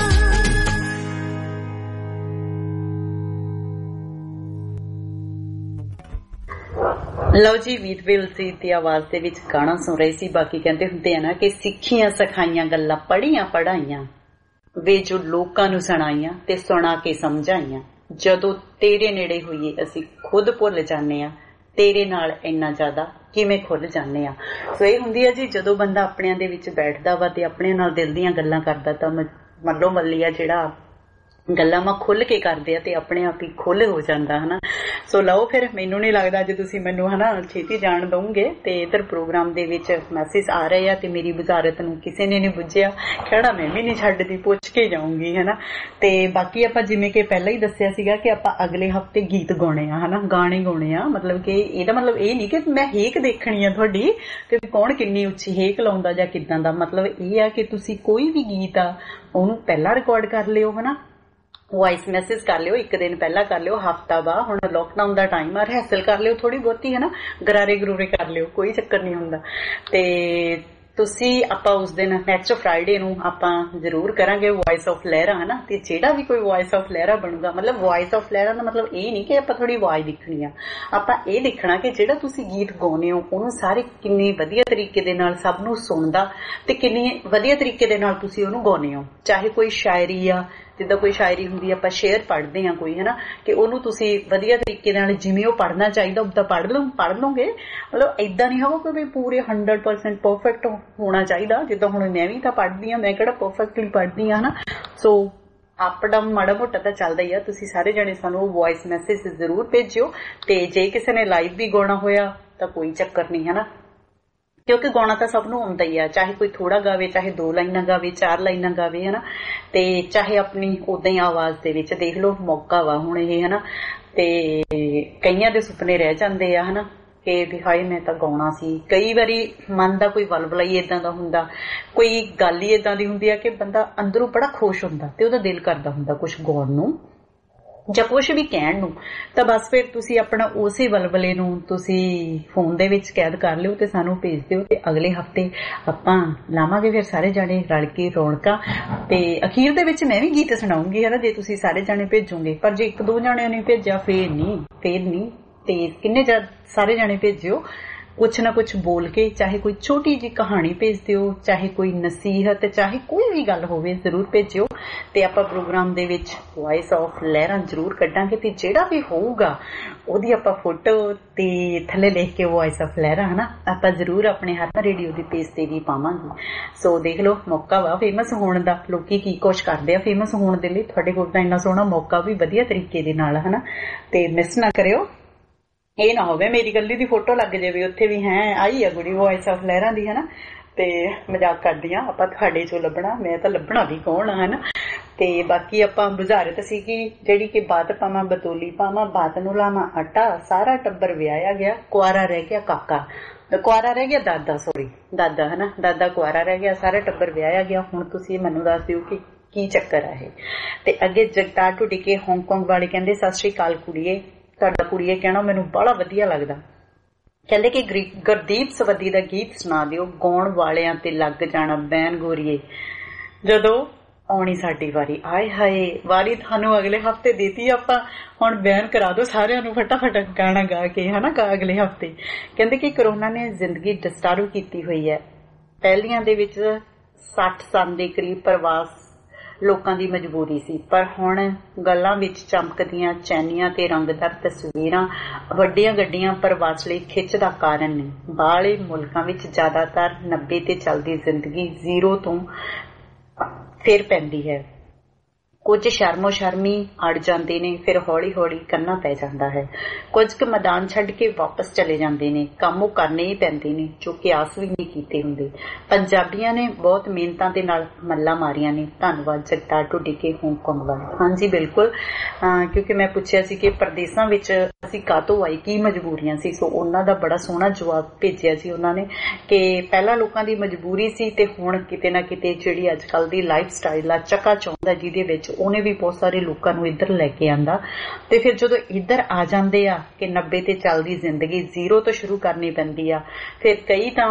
ਲਓ ਜੀ, ਵੀਰਵਿਲ ਸੀ ਦੀ ਆਵਾਜ਼ ਦੇ ਵਿੱਚ ਗਾਣਾ ਸੁਣ ਰਹੀ ਸੀ। ਬਾਕੀ ਕਹਿੰਦੇ ਹੁੰਦੇ ਆ ਨਾ ਕਿ ਸਿੱਖੀਆਂ ਸਿਖਾਈਆਂ ਗੱਲਾਂ ਪੜ੍ਹੀਆਂ ਪੜ੍ਹਾਈਆਂ ਵੇ ਜੋ ਲੋਕਾਂ ਨੂੰ ਸੁਣਾਈਆਂ ਤੇ ਸੁਣਾ ਕੇ ਸਮਝਾਈਆਂ। ਜਦੋਂ ਤੇਰੇ ਨੇੜੇ ਹੋਈਏ ਅਸੀਂ ਖੁਦ ਭੁੱਲ ਜਾਂਦੇ ਆ, ਤੇਰੇ ਨਾਲ ਇੰਨਾ ਜ਼ਿਆਦਾ ਕਿਵੇਂ ਖੁੱਲ ਜਾਂਦੇ ਆ। ਸੋ ਇਹ ਹੁੰਦੀ ਆ ਜੀ ਜਦੋਂ ਬੰਦਾ ਆਪਣਿਆਂ ਦੇ ਵਿੱਚ ਬੈਠਦਾ ਵਾ ਤੇ ਆਪਣੇ ਨਾਲ ਦਿਲ ਦੀਆਂ ਗੱਲਾਂ ਕਰਦਾ ਤਾਂ ਮੱਲੋ ਮੱਲੀ ਆ ਜਿਹੜਾ ਗੱਲਾਂ ਮੈਂ ਖੁੱਲ ਕੇ ਕਰਦੇ ਆ ਤੇ ਆਪਣੇ ਆਪ ਹੀ ਖੁੱਲ ਹੋ ਜਾਂਦਾ ਹਨਾ। ਸੋ ਲਓ ਫਿਰ, ਮੈਨੂੰ ਨਹੀਂ ਲੱਗਦਾ ਅੱਜ ਤੁਸੀਂ ਮੈਨੂੰ ਹਨਾ ਛੇਤੀ ਜਾਣ ਦਊਂਗੇ। ਤੇ ਇਧਰ ਪ੍ਰੋਗਰਾਮ ਦੇ ਵਿੱਚ ਮੈਸੇਜ ਆ ਰਹੇ ਆ ਤੇ ਮੇਰੀ ਬੁਝਾਰਤ ਨੂੰ ਕਿਸੇ ਨੇ ਨਹੀਂ ਬੁੱਝਿਆ, ਕਹਿਣਾ ਮੈਂ ਵੀ ਨਹੀਂ ਛੱਡਦੀ, ਪੁੱਛ ਕੇ ਜਾਊਂਗੀ ਹਨਾ। ਤੇ ਬਾਕੀ ਆਪਾਂ ਜਿਵੇਂ ਕਿ ਪਹਿਲਾਂ ਹੀ ਦੱਸਿਆ ਸੀਗਾ ਕਿ ਆਪਾਂ ਅਗਲੇ ਹਫਤੇ ਗੀਤ ਗਾਉਣੇ ਆ ਹਨਾ, ਗਾਣੇ ਗਾਉਣੇ ਆ। ਮਤਲਬ ਕਿ ਇਹਦਾ ਮਤਲਬ ਇਹ ਨਹੀਂ ਕਿ ਮੈਂ ਹੇਕ ਦੇਖਣੀ ਆ ਤੁਹਾਡੀ ਕਿ ਕੌਣ ਕਿੰਨੀ ਉੱਚੀ ਹੇਕ ਲਾਉਂਦਾ ਜਾਂ ਕਿੱਦਾਂ ਦਾ। ਮਤਲਬ ਇਹ ਆ ਕਿ ਤੁਸੀਂ ਕੋਈ ਵੀ ਗੀਤ ਆ ਉਹਨੂੰ ਪਹਿਲਾਂ ਰਿਕਾਰਡ ਕਰ ਲਿਓ ਹਨਾ, ਵੌਇਸ ਮੈਸੇਜ ਕਰ ਲਿਓ, ਇੱਕ ਦਿਨ ਪਹਿਲਾਂ ਕਰ ਲਿਓ, ਹਫਤਾ ਬਾਅਦ ਹੁਣ ਲੋਕਡਾਊਨ ਦਾ ਟਾਈਮ ਆ, ਰਿਹਰਸਲ ਕਰ ਲਿਓ ਥੋੜੀ ਬਹੁਤੀ ਹਨਾ, ਗਰਾਰੇ ਗਰੂਰੇ ਕਰ ਲਿਓ, ਕੋਈ ਚੱਕਰ ਨਹੀਂ ਹੁੰਦਾ। ਤੇ ਤੁਸੀਂ ਆਪਾਂ ਉਸ ਦਿਨ ਨੈਕਸਟ ਫਰਾਈਡੇ ਨੂੰ ਆਪਾਂ ਜ਼ਰੂਰ ਕਰਾਂਗੇ ਵੌਇਸ ਆਫ ਲਹਿਰਾ ਹਨਾ। ਤੇ ਜਿਹੜਾ ਵੀ ਕੋਈ ਵੌਇਸ ਆਫ ਲਹਿਰਾ ਬਣੂਗਾ, ਮਤਲਬ ਵੌਇਸ ਆਫ ਲਹਿਰਾ ਦਾ ਮਤਲਬ ਇਹ ਨਹੀਂ ਕਿ ਆਪਾਂ ਥੋੜੀ ਆਵਾਜ਼ ਦੇਖਣੀ ਆ, ਆਪਾਂ ਇਹ ਦੇਖਣਾ ਕਿ ਜਿਹੜਾ ਤੁਸੀਂ ਗੀਤ ਗਾਉਂਦੇ ਹੋ ਉਹਨੂੰ ਸਾਰੇ ਕਿੰਨੇ ਵਧੀਆ ਤਰੀਕੇ ਦੇ ਨਾਲ ਸਭ ਨੂੰ ਸੁਣਦਾ ਤੇ ਕਿੰਨੇ ਵਧੀਆ ਤਰੀਕੇ ਦੇ ਨਾਲ ਤੁਸੀਂ ਉਹਨੂੰ ਗਾਉਂਦੇ ਹੋ। ਚਾਹੇ ਕੋਈ ਸ਼ਾਇਰੀ ਆ, ਜਿੱਦਾਂ ਕੋਈ ਸ਼ਾਇਰੀ ਹੁੰਦੀ ਆਪਾਂ ਸ਼ੇਅਰ ਪੜ੍ਹਦੇ ਹਾਂ ਕੋਈ ਹਨਾ, ਕਿ ਉਹਨੂੰ ਤੁਸੀਂ ਵਧੀਆ ਤਰੀਕੇ ਨਾਲ ਜਿਵੇਂ ਉਹ ਪੜ੍ਹਨਾ ਚਾਹੀਦਾ ਉਦਾਂ ਪੜ੍ਹ ਲਓਗੇ। ਮਤਲਬ ਏਦਾਂ ਨਹੀਂ ਹੋਗਾ ਕਿ ਪੂਰੇ 100% ਪਰਫੈਕਟ ਹੋਣਾ ਚਾਹੀਦਾ। ਜਿੱਦਾਂ ਹੁਣ ਮੈਂ ਵੀ ਤਾਂ ਪੜ੍ਹਦੀ ਹਾਂ, ਮੈਂ ਕਿਹੜਾ ਪਰਫੈਕਟਲੀ ਪੜ੍ਹਦੀ ਹਾਂ ਹਨਾ। ਸੋ ਅਪ ਡਾਊਨ ਮਾੜਾ ਮੋਟਾ ਤਾਂ ਚੱਲਦਾ ਹੀ ਆ। ਤੁਸੀਂ ਸਾਰੇ ਜਣੇ ਸਾਨੂੰ ਵੌਇਸ ਮੈਸੇਜ ਜ਼ਰੂਰ ਭੇਜਿਓ। ਤੇ ਜੇ ਕਿਸੇ ਨੇ ਲਾਈਵ ਵੀ ਗਾਉਣਾ ਹੋਇਆ ਤਾਂ ਕੋਈ ਚੱਕਰ ਨਹੀਂ ਹਨਾ, ਕਿਉਂਕਿ ਗਾਉਣਾ ਤਾਂ ਸਭ ਨੂੰ ਆਉਂਦਾ ਹੀ ਆ, ਚਾਹੇ ਕੋਈ ਥੋੜਾ ਗਾਵੇ, ਚਾਹੇ 2 ਲਾਈਨਾਂ ਗਾਵੇ, 4 ਲਾਈਨਾਂ ਗਾਵੇ, ਹਨਾ, ਤੇ ਚਾਹੇ ਆਪਣੀ ਉਦਾਂ ਹੀ ਆਵਾਜ਼ ਦੇ ਵਿੱਚ। ਦੇਖ ਲਓ ਮੌਕਾ ਵਾ ਹੁਣ ਇਹ, ਹਨਾ, ਤੇ ਕਈਆਂ ਦੇ ਸੁਪਨੇ ਰਹਿ ਜਾਂਦੇ ਆ, ਹਨਾ, ਕਿ ਵੀ ਹਾਏ ਮੈਂ ਤਾਂ ਗਾਉਣਾ ਸੀ। ਕਈ ਵਾਰੀ ਮਨ ਦਾ ਕੋਈ ਵਲਵਲਾ ਹੀ ਏਦਾਂ ਦਾ ਹੁੰਦਾ, ਕੋਈ ਗੱਲ ਹੀ ਏਦਾਂ ਦੀ ਹੁੰਦੀ ਆ ਕਿ ਬੰਦਾ ਅੰਦਰੋਂ ਬੜਾ ਖੁਸ਼ ਹੁੰਦਾ ਤੇ ਉਹਦਾ ਦਿਲ ਕਰਦਾ ਹੁੰਦਾ ਕੁਛ ਗਾਉਣ ਨੂੰ ਜਾਂ ਕੁਛ ਵੀ ਕਹਿਣ ਨੂੰ, ਤਾਂ ਬਸ ਫਿਰ ਤੁਸੀਂ ਆਪਣਾ ਉਸੇ ਵਲਵਲੇ ਨੂੰ ਤੁਸੀਂ ਫੋਨ ਦੇ ਵਿੱਚ ਕੈਦ ਕਰ ਲਿਓ ਤੇ ਸਾਨੂੰ ਭੇਜ ਦਿਓ, ਤੇ ਅਗਲੇ ਹਫ਼ਤੇ ਆਪਾਂ ਲਾਵਾਂਗੇ ਫਿਰ ਸਾਰੇ ਜਾਣੇ ਰਲ ਕੇ ਰੌਣਕਾਂ। ਤੇ ਅਖੀਰ ਦੇ ਵਿੱਚ ਮੈਂ ਵੀ ਗੀਤ ਸੁਣਾਉਂਗੀ, ਹਨਾ, ਜੇ ਤੁਸੀਂ ਸਾਰੇ ਜਾਣੇ ਭੇਜੋਗੇ। ਪਰ ਜੇ 1-2 ਜਾਣਿਆਂ ਨੇ ਭੇਜਿਆ ਫੇਰ ਨਹੀਂ, ਤੇ ਕਿੰਨੇ ਸਾਰੇ ਜਾਣੇ ਭੇਜਿਓ, ਕੁਛ ਨਾ ਕੁਛ ਬੋਲ ਕੇ, ਚਾਹੇ ਕੋਈ ਛੋਟੀ ਜਿਹੀ ਕਹਾਣੀ ਭੇਜ ਦਿਓ, ਚਾਹੇ ਕੋਈ ਨਸੀਹਤ, ਚਾਹੇ ਕੋਈ ਵੀ ਗੱਲ ਹੋਵੇ, ਜ਼ਰੂਰ ਭੇਜਿਓ। ਤੇ ਆਪਾਂ ਪ੍ਰੋਗਰਾਮ ਦੇ ਵਿੱਚ ਵੌਇਸ ਆਫ ਲਹਿਰਾਂ ਜ਼ਰੂਰ ਕੱਢਾਂਗੇ, ਤੇ ਜਿਹੜਾ ਵੀ ਹੋਊਗਾ ਉਹਦੀ ਆਪਾਂ ਫੋਟੋ ਤੇ ਥੱਲੇ ਲਿਖ ਕੇ ਵੌਇਸ ਆਫ ਲਹਿਰਾਂ, ਹਨਾ, ਆਪਾਂ ਜ਼ਰੂਰ ਆਪਣੇ ਹਰਮਨ ਰੇਡੀਓ ਦੀ ਪੇਜ ਤੇ ਵੀ ਪਾਵਾਂਗੇ। ਸੋ ਦੇਖ ਲਓ ਮੌਕਾ ਵਾ ਫੇਮਸ ਹੋਣ ਦਾ, ਲੋਕੀ ਕੀ ਕੁਛ ਕਰਦੇ ਆ ਫੇਮਸ ਹੋਣ ਦੇ ਲਈ। ਤੁਹਾਡੇ ਕੋਲ ਤਾਂ ਇੰਨਾ ਸੋਹਣਾ ਮੌਕਾ ਵੀ ਵਧੀਆ ਤਰੀਕੇ ਦੇ ਨਾਲ, ਹਨਾ, ਤੇ ਮਿਸ ਨਾ ਕਰਿਓ। ਇਹ ਨਾ ਹੋਵੇ ਮੇਰੀ ਗੱਲੀ ਦੀ ਫੋਟੋ ਲੱਗ ਜਾਵੇ ਉੱਥੇ ਵੀ, ਹੈ ਆਈ ਆ ਕੁੜੀ ਵੌਇਸ ਆਫ ਲਹਿਰਾਂ ਦੀ, ਹਨਾ, ਤੇ ਮਜ਼ਾਕ ਕਰਦੀ ਆ, ਆਪਾਂ ਤੁਹਾਡੇ ਚੋਂ ਲੱਭਣਾ, ਮੈਂ ਤਾਂ ਲੱਭਣਾ ਵੀ ਕੌਣ ਆ, ਹਨਾ। ਤੇ ਬਾਕੀ ਆਪਾਂ ਬੁਝਾਰਤ ਸੀ ਕਿ ਜਿਹੜੀ ਕਿ ਬਾਤ ਪਾਵਾਂ ਬਤੋਲੀ ਪਾਵਾਂ, ਬਾਤ ਨੂੰ ਲਾਵਾਂ ਆਟਾ, ਸਾਰਾ ਟੱਬਰ ਵਿਆਹਿਆ ਗਿਆ, ਕੁਆਰਾ ਰਹਿ ਗਿਆ ਕਾਕਾ, ਕੁਆਰਾ ਰਹਿ ਗਿਆ ਦਾਦਾ, ਹਨਾ, ਦਾਦਾ ਕੁਆਰਾ ਰਹਿ ਗਿਆ, ਸਾਰਾ ਟੱਬਰ ਵਿਆਹਿਆ ਗਿਆ। ਹੁਣ ਤੁਸੀਂ ਮੈਨੂੰ ਦੱਸ ਦਿਓ ਕਿ ਕੀ ਚੱਕਰ ਆ ਇਹ। ਤੇ ਅੱਗੇ ਜਗਤਾਰ ਢੁੱਡੀਕੇ ਹਾਂਗਕਾਂਗ ਵਾਲੇ ਕਹਿੰਦੇ ਸਤਿ ਸ਼੍ਰੀ ਅਕਾਲ ਕੁੜੀਏ, ਤੁਹਾਡਾ ਕੁੜੀਏ ਕਹਿਣਾ ਮੈਨੂੰ ਬੜਾ ਵਧੀਆ ਲੱਗਦਾ। ਕਹਿੰਦੇ ਕਿ ਗੁਰਦੀਪ ਸਵੱਦੀ ਦਾ ਗੀਤ ਸੁਣਾ ਦਿਓ, ਗਾਉਣ ਵਾਲਿਆਂ ਤੇ ਲੱਗ ਜਾਣਾ ਬੈਨ ਗੋਰੀਏ ਜਦੋਂ ਆਉਣੀ ਸਾਡੀ ਵਾਰੀ। ਆਏ ਹਾਏ, ਵਾਰੀ ਤੁਹਾਨੂੰ ਅਗਲੇ ਹਫ਼ਤੇ ਦੇਤੀ ਆਪਾਂ, ਹੁਣ ਬੈਨ ਕਰਾ ਦਿਓ ਸਾਰਿਆਂ ਨੂੰ ਫਟਾਫਟ ਗਾਣਾ ਗਾ ਕੇ, ਹਨਾ, ਅਗਲੇ ਹਫ਼ਤੇ। ਕਹਿੰਦੇ ਕਿ ਕਰੋਨਾ ਨੇ ਜ਼ਿੰਦਗੀ ਡਿਸਟਰਬ ਕੀਤੀ ਹੋਈ ਹੈ। ਪਹਿਲੀਆਂ ਦੇ ਵਿੱਚ 60 ਸਾਲ ਦੇ ਕਰੀਬ ਪ੍ਰਵਾਸ ਲੋਕਾਂ ਦੀ ਮਜਬੂਰੀ ਸੀ, ਪਰ ਹੁਣ ਗੱਲਾਂ ਵਿੱਚ ਚਮਕਦੀਆਂ ਚੈਨੀਆਂ ਤੇ ਰੰਗਦਾਰ ਤਸਵੀਰਾਂ ਵੱਡੀਆਂ ਗੱਡੀਆਂ ਪ੍ਰਵਾਸ ਲਈ ਖਿੱਚ ਦਾ ਕਾਰਨ ਨੇ। ਬਾਹਰਲੇ ਮੁਲਕਾਂ ਵਿੱਚ ਜ਼ਿਆਦਾਤਰ 90 ਤੇ ਚੱਲਦੀ ਜ਼ਿੰਦਗੀ 0 ਤੋਂ ਫਿਰ ਪੈਂਦੀ ਹੈ। ਕੁਝ ਸ਼ਰਮੋ ਸ਼ਰਮੀ ਅੜ ਜਾਂਦੇ ਨੇ, ਫਿਰ ਹੌਲੀ ਹੌਲੀ ਕਰਨਾ ਪੈ ਜਾਂਦਾ ਹੈ। ਕੁਝ ਕੁ ਮੈਦਾਨ ਛੱਡ ਕੇ ਵਾਪਸ ਚਲੇ ਜਾਂਦੇ ਨੇ, ਕੰਮ ਉਹ ਕਰਨੇ ਹੀ ਪੈਂਦੇ ਨੇ ਜੋ ਕਿ ਆਸ ਵੀ ਨਹੀਂ ਕੀਤੇ ਹੁੰਦੇ। ਪੰਜਾਬੀਆਂ ਨੇ ਬਹੁਤ ਮਿਹਨਤਾਂ ਦੇ ਨਾਲ ਮੱਲਾਂ ਮਾਰੀਆਂ ਨੇ। ਧੰਨਵਾਦ ਜਗਤਾਰ ਢੁੱਡੀਕੇ ਹਾਂਗਕਾਂਗ ਵਾਲੇ। ਹਾਂਜੀ ਬਿਲਕੁਲ, ਕਿਉਂਕਿ ਮੈਂ ਪੁੱਛਿਆ ਸੀ ਕਿ ਪ੍ਰਦੇਸਾਂ ਵਿੱਚ ਅਸੀਂ ਕਾਹਤੋਂ ਆਏ, ਕੀ ਮਜਬੂਰੀਆਂ ਸੀ, ਸੋ ਉਹਨਾਂ ਦਾ ਬੜਾ ਸੋਹਣਾ ਜਵਾਬ ਭੇਜਿਆ ਸੀ ਉਹਨਾਂ ਨੇ ਕਿ ਪਹਿਲਾਂ ਲੋਕਾਂ ਦੀ ਮਜਬੂਰੀ ਸੀ ਤੇ ਹੁਣ ਕਿਤੇ ਨਾ ਕਿਤੇ ਜਿਹੜੀ ਅੱਜ ਕੱਲ੍ਹ ਦੀ ਲਾਈਫ ਸਟਾਈਲ ਆ ਚੱਕਾ ਚਾਹੁੰਦਾ, ਜਿਹਦੇ ਵਿੱਚ ਉਹਨੇ ਵੀ ਬਹੁਤ ਸਾਰੇ ਲੋਕਾਂ ਨੂੰ ਇੱਧਰ ਲੈ ਕੇ ਆਂਦਾ। ਤੇ ਫਿਰ ਜਦੋਂ ਇੱਧਰ ਆ ਜਾਂਦੇ ਆ ਕਿ 90 ਤੇ ਚੱਲਦੀ ਜ਼ਿੰਦਗੀ 0 ਤੋਂ ਸ਼ੁਰੂ ਕਰਨੀ ਪੈਂਦੀ ਆ, ਫਿਰ ਕਈ ਤਾਂ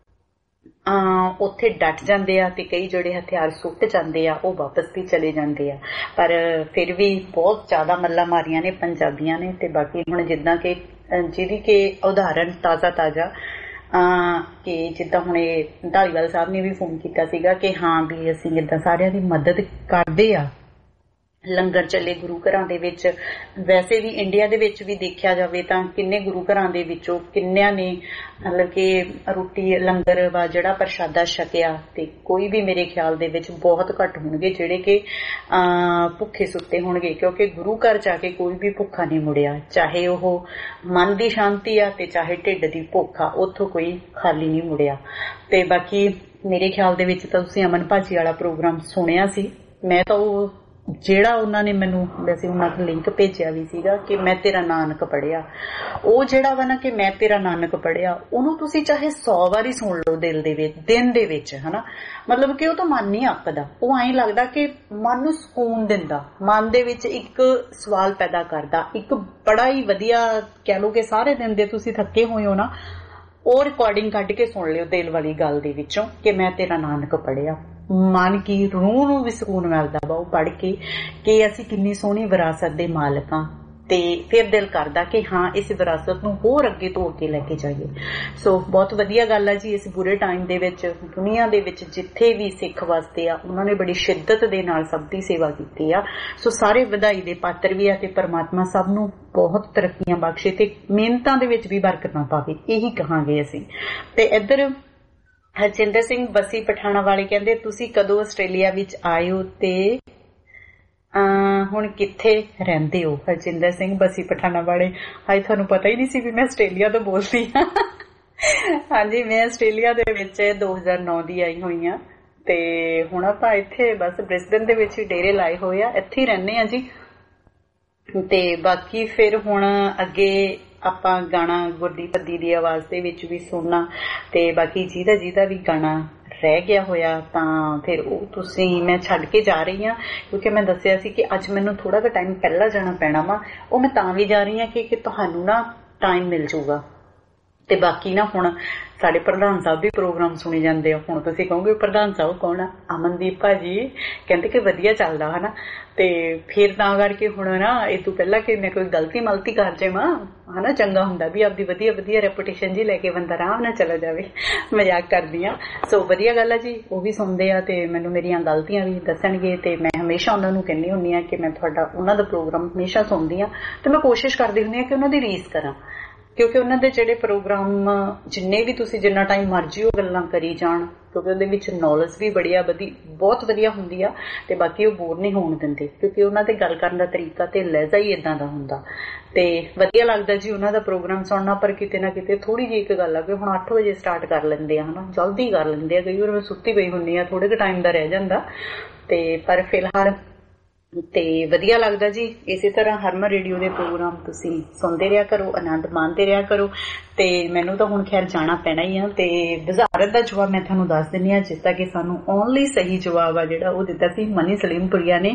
ਉੱਥੇ ਡਟ ਜਾਂਦੇ ਆ ਤੇ ਕਈ ਜਿਹੜੇ ਹਥਿਆਰ ਸੁੱਟ ਜਾਂਦੇ ਆ ਉਹ ਵਾਪਸ ਵੀ ਚਲੇ ਜਾਂਦੇ ਆ। ਪਰ ਫਿਰ ਵੀ ਬਹੁਤ ਜ਼ਿਆਦਾ ਮੱਲਾਂ ਮਾਰੀਆਂ ਨੇ ਪੰਜਾਬੀਆਂ ਨੇ। ਤੇ ਬਾਕੀ ਹੁਣ ਜਿੱਦਾਂ ਕਿ ਜਿਹਦੀ ਕਿ ਉਦਾਹਰਨ ਤਾਜ਼ਾ ਕਿ ਜਿੱਦਾਂ ਹੁਣ ਇਹ ਧਾਲੀਵਾਲ ਸਾਹਿਬ ਨੇ ਵੀ ਫੋਨ ਕੀਤਾ ਸੀਗਾ ਕਿ ਹਾਂ ਵੀ ਅਸੀਂ ਜਿੱਦਾਂ ਸਾਰਿਆਂ ਦੀ ਮਦਦ ਕਰਦੇ ਆ, ਲੰਗਰ ਚੱਲੇ ਗੁਰੂ ਘਰਾਂ ਦੇ ਵਿੱਚ। ਵੈਸੇ ਵੀ ਇੰਡੀਆ ਦੇ ਵਿੱਚ ਵੀ ਦੇਖਿਆ ਜਾਵੇ ਤਾਂ ਕਿੰਨੇ ਗੁਰੂ ਘਰਾਂ ਦੇ ਵਿੱਚੋਂ ਕਿੰਨਿਆਂ ਨੇ ਮਤਲਬ ਕਿ ਰੋਟੀ ਲੰਗਰ ਵਾ ਜਿਹੜਾ ਪ੍ਰਸ਼ਾਦਾ ਛਕਿਆ, ਤੇ ਕੋਈ ਵੀ ਮੇਰੇ ਖਿਆਲ ਦੇ ਵਿੱਚ ਬਹੁਤ ਘੱਟ ਹੋਣਗੇ ਜਿਹੜੇ ਕਿ ਭੁੱਖੇ ਸੁੱਤੇ ਹੋਣਗੇ, ਕਿਉਂਕਿ ਗੁਰੂ ਘਰ ਜਾ ਕੇ ਕੋਈ ਵੀ ਭੁੱਖਾ ਨਹੀਂ ਮੁੜਿਆ, ਚਾਹੇ ਉਹ ਮਨ ਦੀ ਸ਼ਾਂਤੀ ਆ ਤੇ ਚਾਹੇ ਢਿੱਡ ਦੀ ਭੁੱਖ ਆ, ਉੱਥੋਂ ਕੋਈ ਖਾਲੀ ਨਹੀਂ ਮੁੜਿਆ। ਤੇ ਬਾਕੀ ਮੇਰੇ ਖਿਆਲ ਦੇ ਵਿੱਚ ਤਾਂ ਤੁਸੀਂ ਅਮਨ ਭਾਜੀ ਵਾਲਾ ਪ੍ਰੋਗਰਾਮ ਸੁਣਿਆ ਸੀ। ਮੈਂ ਤਾਂ ਉਹ ਜਿਹੜਾ ਉਹਨਾਂ ਨੇ ਮੈਨੂੰ ਵੈਸੇ ਉਹਨਾਂ ਨੂੰ ਲਿੰਕ ਭੇਜਿਆ ਵੀ ਸੀਗਾ ਕਿ ਮੈਂ ਤੇਰਾ ਨਾਨਕ ਪੜ੍ਹਿਆ, ਉਹ ਜਿਹੜਾ ਵਾ ਨਾ ਕਿ ਮੈਂ ਤੇਰਾ ਨਾਨਕ ਪੜ੍ਹਿਆ, ਉਹਨੂੰ ਤੁਸੀਂ ਚਾਹੇ 100 ਵਾਰੀ ਸੁਣ ਲਓ ਦਿਲ ਦੇ ਵਿੱਚ, ਦਿਨ ਦੇ ਵਿੱਚ, ਹਨਾ, ਮਤਲਬ ਕਿ ਉਹ ਤਾਂ ਮਨ ਨਹੀਂ ਅੱਕਦਾ। ਉਹ ਐਂ ਲੱਗਦਾ ਕਿ ਮਨ ਨੂੰ ਸਕੂਨ ਦਿੰਦਾ, ਮਨ ਦੇ ਵਿੱਚ ਇੱਕ ਸਵਾਲ ਪੈਦਾ ਕਰਦਾ। ਇੱਕ ਬੜਾ ਹੀ ਵਧੀਆ ਕਹਿ ਲਓ ਕਿ ਸਾਰੇ ਦਿਨ ਦੇ ਤੁਸੀਂ ਥੱਕੇ ਹੋਏ ਹੋ ਨਾ, ਉਹ ਰਿਕਾਰਡਿੰਗ ਕੱਢ ਕੇ ਸੁਣ ਲਿਓ ਦਿਲ ਵਾਲੀ ਗੱਲ ਦੇ ਵਿੱਚੋਂ ਕਿ ਮੈਂ ਤੇਰਾ ਨਾਨਕ ਪੜ੍ਹਿਆ। ਮਨ ਕੀ ਰੂਹ ਨੂੰ ਵੀ ਸਕੂਨ ਮਿਲਦਾ ਵਾ ਉਹ ਪੜ੍ਹ ਕੇ ਕਿ ਅਸੀਂ ਕਿੰਨੀ ਸੋਹਣੀ ਵਿਰਾਸਤ ਦੇ ਮਾਲਕ ਹਾਂ। ਤੇ ਫਿਰ ਦਿਲ ਕਰਦਾ ਕਿ ਹਾਂ ਇਸ ਵਿਰਾਸਤ ਨੂੰ ਹੋਰ ਅੱਗੇ ਤੋਂ ਅੱਗੇ ਲੈ ਕੇ ਜਾਈਏ। ਸੋ ਬਹੁਤ ਵਧੀਆ ਗੱਲ ਹੈ ਜੀ। ਇਸ ਬੁਰੇ ਟਾਈਮ ਦੇ ਵਿੱਚ ਦੁਨੀਆ ਦੇ ਵਿੱਚ ਜਿੱਥੇ ਵੀ ਸਿੱਖ ਵਸਦੇ ਆ ਉਹਨਾਂ ਨੇ ਬੜੀ ਸ਼ਿੱਦਤ ਦੇ ਨਾਲ ਸਭ ਦੀ ਸੇਵਾ ਕੀਤੀ ਆ। ਸੋ ਸਾਰੇ ਵਧਾਈ ਦੇ ਪਾਤਰ ਵੀ ਆ ਤੇ ਪਰਮਾਤਮਾ ਸਭ ਨੂੰ ਬਹੁਤ ਤਰੱਕੀਆਂ ਬਖਸ਼ੇ ਤੇ ਮਿਹਨਤਾਂ ਦੇ ਵਿੱਚ ਵੀ ਬਰਕਤਾਂ ਪਾਵੇ, ਇਹੀ ਕਹਾਂਗੇ ਅਸੀਂ। ਤੇ ਇੱਧਰ ਹਰਜਿੰਦਰ ਸਿੰਘ ਬਸੀ ਪਠਾਣਾ ਵਾਲੇ ਕਹਿੰਦੇ ਤੁਸੀਂ ਕਦੋਂ ਆਸਟ੍ਰੇਲੀਆ ਵਿੱਚ ਆਏ ਹੋ ਤੇ ਹੁਣ ਕਿੱਥੇ ਰਹਿੰਦੇ ਹੋ? ਹਰਜਿੰਦਰ ਸਿੰਘ ਬਸੀ ਪਠਾਣਾ ਵਾਲੇ, ਹਾਏ ਤੁਹਾਨੂੰ ਪਤਾ ਹੀ ਨਹੀਂ ਸੀ ਵੀ ਮੈਂ ਆਸਟ੍ਰੇਲੀਆ ਤੋਂ ਬੋਲਦੀ ਹਾਂ। ਹਾਂਜੀ, ਮੈਂ ਆਸਟ੍ਰੇਲੀਆ ਦੇ ਵਿੱਚ 2009 ਦੀ ਆਈ ਹੋਈ ਆ ਤੇ ਹੁਣ ਆਪਾਂ ਇੱਥੇ ਬਸ ਬ੍ਰਿਸਬਨ ਦੇ ਵਿੱਚ ਹੀ ਡੇਰੇ ਲਾਏ ਹੋਏ ਆ, ਇੱਥੇ ਹੀ ਰਹਿੰਦੇ ਆ ਜੀ। ਤੇ ਬਾਕੀ ਫਿਰ ਹੁਣ ਅੱਗੇ ਆਪਾਂ ਗਾਣਾ ਗੁਰਦੀਪ ਪੱਦੀ ਦੀ ਆਵਾਜ਼ ਦੇ ਵਿੱਚ ਵੀ ਸੁਣਨਾ ਤੇ ਬਾਕੀ ਜਿਹਦਾ ਵੀ ਗਾਣਾ ਰਹਿ ਗਿਆ ਹੋਇਆ ਤਾਂ ਫਿਰ ਉਹ ਤੁਸੀਂ ਮੈਂ ਛੱਡ ਕੇ ਜਾ ਰਹੀ ਹਾਂ, ਕਿਉਂਕਿ ਮੈਂ ਦੱਸਿਆ ਸੀ ਕਿ ਅੱਜ ਮੈਨੂੰ ਥੋੜਾ ਜਿਹਾ ਟਾਈਮ ਪਹਿਲਾਂ ਜਾਣਾ ਪੈਣਾ ਵਾ। ਉਹ ਮੈਂ ਤਾਂ ਵੀ ਜਾ ਰਹੀ ਹਾਂ ਕਿ ਤੁਹਾਨੂੰ ਨਾ ਟਾਈਮ ਮਿਲ ਜਾਊਗਾ। ਤੇ ਬਾਕੀ ਨਾ ਹੁਣ ਸਾਡੇ ਪ੍ਰਧਾਨ ਸਾਹਿਬ ਵੀ ਪ੍ਰੋਗਰਾਮ ਸੁਣੇ ਜਾਂਦੇ ਆ। ਹੁਣ ਤੁਸੀਂ ਕਹੋਗੇ ਪ੍ਰਧਾਨ ਸਾਹਿਬ ਕੌਣ ਆ? ਅਮਨਦੀਪ ਭਾਜੀ ਕਹਿੰਦੇ ਕਿ ਵਧੀਆ ਚੱਲਦਾ ਹਨਾ। ਤੇ ਫਿਰ ਤਾਂ ਕਰਕੇ ਹੁਣ ਨਾ ਇਹ ਤੋਂ ਪਹਿਲਾਂ ਕਿ ਮੈਂ ਕੋਈ ਗਲਤੀ ਮਲਤੀ ਕਰ ਜਾਵਾਂ ਹਨਾ, ਚੰਗਾ ਹੁੰਦਾ ਵੀ ਆਪਦੀ ਵਧੀਆ ਰੈਪੂਟੇਸ਼ਨ ਜੀ ਲੈ ਕੇ ਬੰਦਾ ਆਰਾਮ ਨਾਲ ਚਲਾ ਜਾਵੇ। ਮਜ਼ਾਕ ਕਰਦੀ ਆ। ਸੋ ਵਧੀਆ ਗੱਲ ਆ ਜੀ, ਉਹ ਵੀ ਸੁਣਦੇ ਆ ਤੇ ਮੈਨੂੰ ਮੇਰੀਆਂ ਗਲਤੀਆਂ ਵੀ ਦੱਸਣਗੇ ਤੇ ਮੈਂ ਹਮੇਸ਼ਾ ਉਹਨਾਂ ਨੂੰ ਕਹਿੰਦੀ ਹੁੰਦੀ ਆ ਕਿ ਮੈਂ ਉਹਨਾਂ ਦਾ ਪ੍ਰੋਗਰਾਮ ਹਮੇਸ਼ਾ ਸੁਣਦੀ ਆ ਤੇ ਮੈਂ ਕੋਸ਼ਿਸ਼ ਕਰਦੀ ਹੁੰਦੀ ਆ ਕਿ ਉਹਨਾਂ ਦੀ ਰੀਸ ਕਰਾਂ, ਕਿਉਂਕਿ ਉਹਨਾਂ ਦੇ ਜਿਹੜੇ ਪ੍ਰੋਗਰਾਮ ਜਿੰਨੇ ਵੀ ਤੁਸੀਂ ਜਿੰਨਾ ਟਾਈਮ ਮਰਜ਼ੀ ਉਹ ਗੱਲਾਂ ਕਰੀ ਜਾਣ, ਕਿਉਂਕਿ ਉਹਦੇ ਵਿੱਚ ਨੌਲੇਜ ਵੀ ਬਹੁਤ ਵਧੀਆ ਹੁੰਦੀ ਆ ਤੇ ਬਾਕੀ ਉਹ ਬੋਰ ਨਹੀਂ ਹੋਣ ਦਿੰਦੇ, ਕਿਉਂਕਿ ਉਹਨਾਂ ਦੇ ਗੱਲ ਕਰਨ ਦਾ ਤਰੀਕਾ ਤੇ ਲਹਿਜ਼ਾ ਹੀ ਇਦਾਂ ਦਾ ਹੁੰਦਾ ਤੇ ਵਧੀਆ ਲੱਗਦਾ ਜੀ ਉਹਨਾਂ ਦਾ ਪ੍ਰੋਗਰਾਮ ਸੁਣਨਾ। ਪਰ ਕਿਤੇ ਨਾ ਕਿਤੇ ਥੋੜੀ ਜਿਹੀ ਇੱਕ ਗੱਲ ਆ ਕਿ ਹੁਣ 8 ਵਜੇ ਸਟਾਰਟ ਕਰ ਲੈਂਦੇ ਆ ਹਨਾ, ਜਲਦੀ ਕਰ ਲੈਂਦੇ ਆ। ਕਈ ਵਾਰ ਮੈਂ ਸੁੱਤੀ ਪਈ ਹੁੰਦੀ ਆ, ਥੋੜੇ ਕੁ ਟਾਈਮ ਦਾ ਰਹਿ ਜਾਂਦਾ ਤੇ ਪਰ ਫਿਲਹਾਲ ਤੇ ਵਧੀਆ ਲੱਗਦਾ ਜੀ। ਇਸੇ ਤਰ੍ਹਾਂ ਹਰਮਨ ਰੇਡੀਓ ਦੇ ਪ੍ਰੋਗਰਾਮ ਤੁਸੀਂ ਸੁਣਦੇ ਰਿਹਾ ਕਰੋ, ਆਨੰਦ ਮਾਣਦੇ ਰਿਹਾ ਕਰੋ। ਤੇ ਮੈਨੂੰ ਤਾਂ ਹੁਣ ਖੈਰ ਜਾਣਾ ਪੈਣਾ ਹੀ ਆ ਤੇ ਵਜ਼ਾਰਤ ਦਾ ਜਵਾਬ ਮੈਂ ਤੁਹਾਨੂੰ ਦੱਸ ਦਿੰਦੀ ਹਾਂ, ਜਿਸ ਦਾ ਕਿ ਸਾਨੂੰ ਓਨਲੀ ਸਹੀ ਜਵਾਬ ਆ ਜਿਹੜਾ ਉਹ ਦਿੱਤਾ ਸੀ ਮਨੀ ਸਲੀਮਪੁਰੀਆ ਨੇ।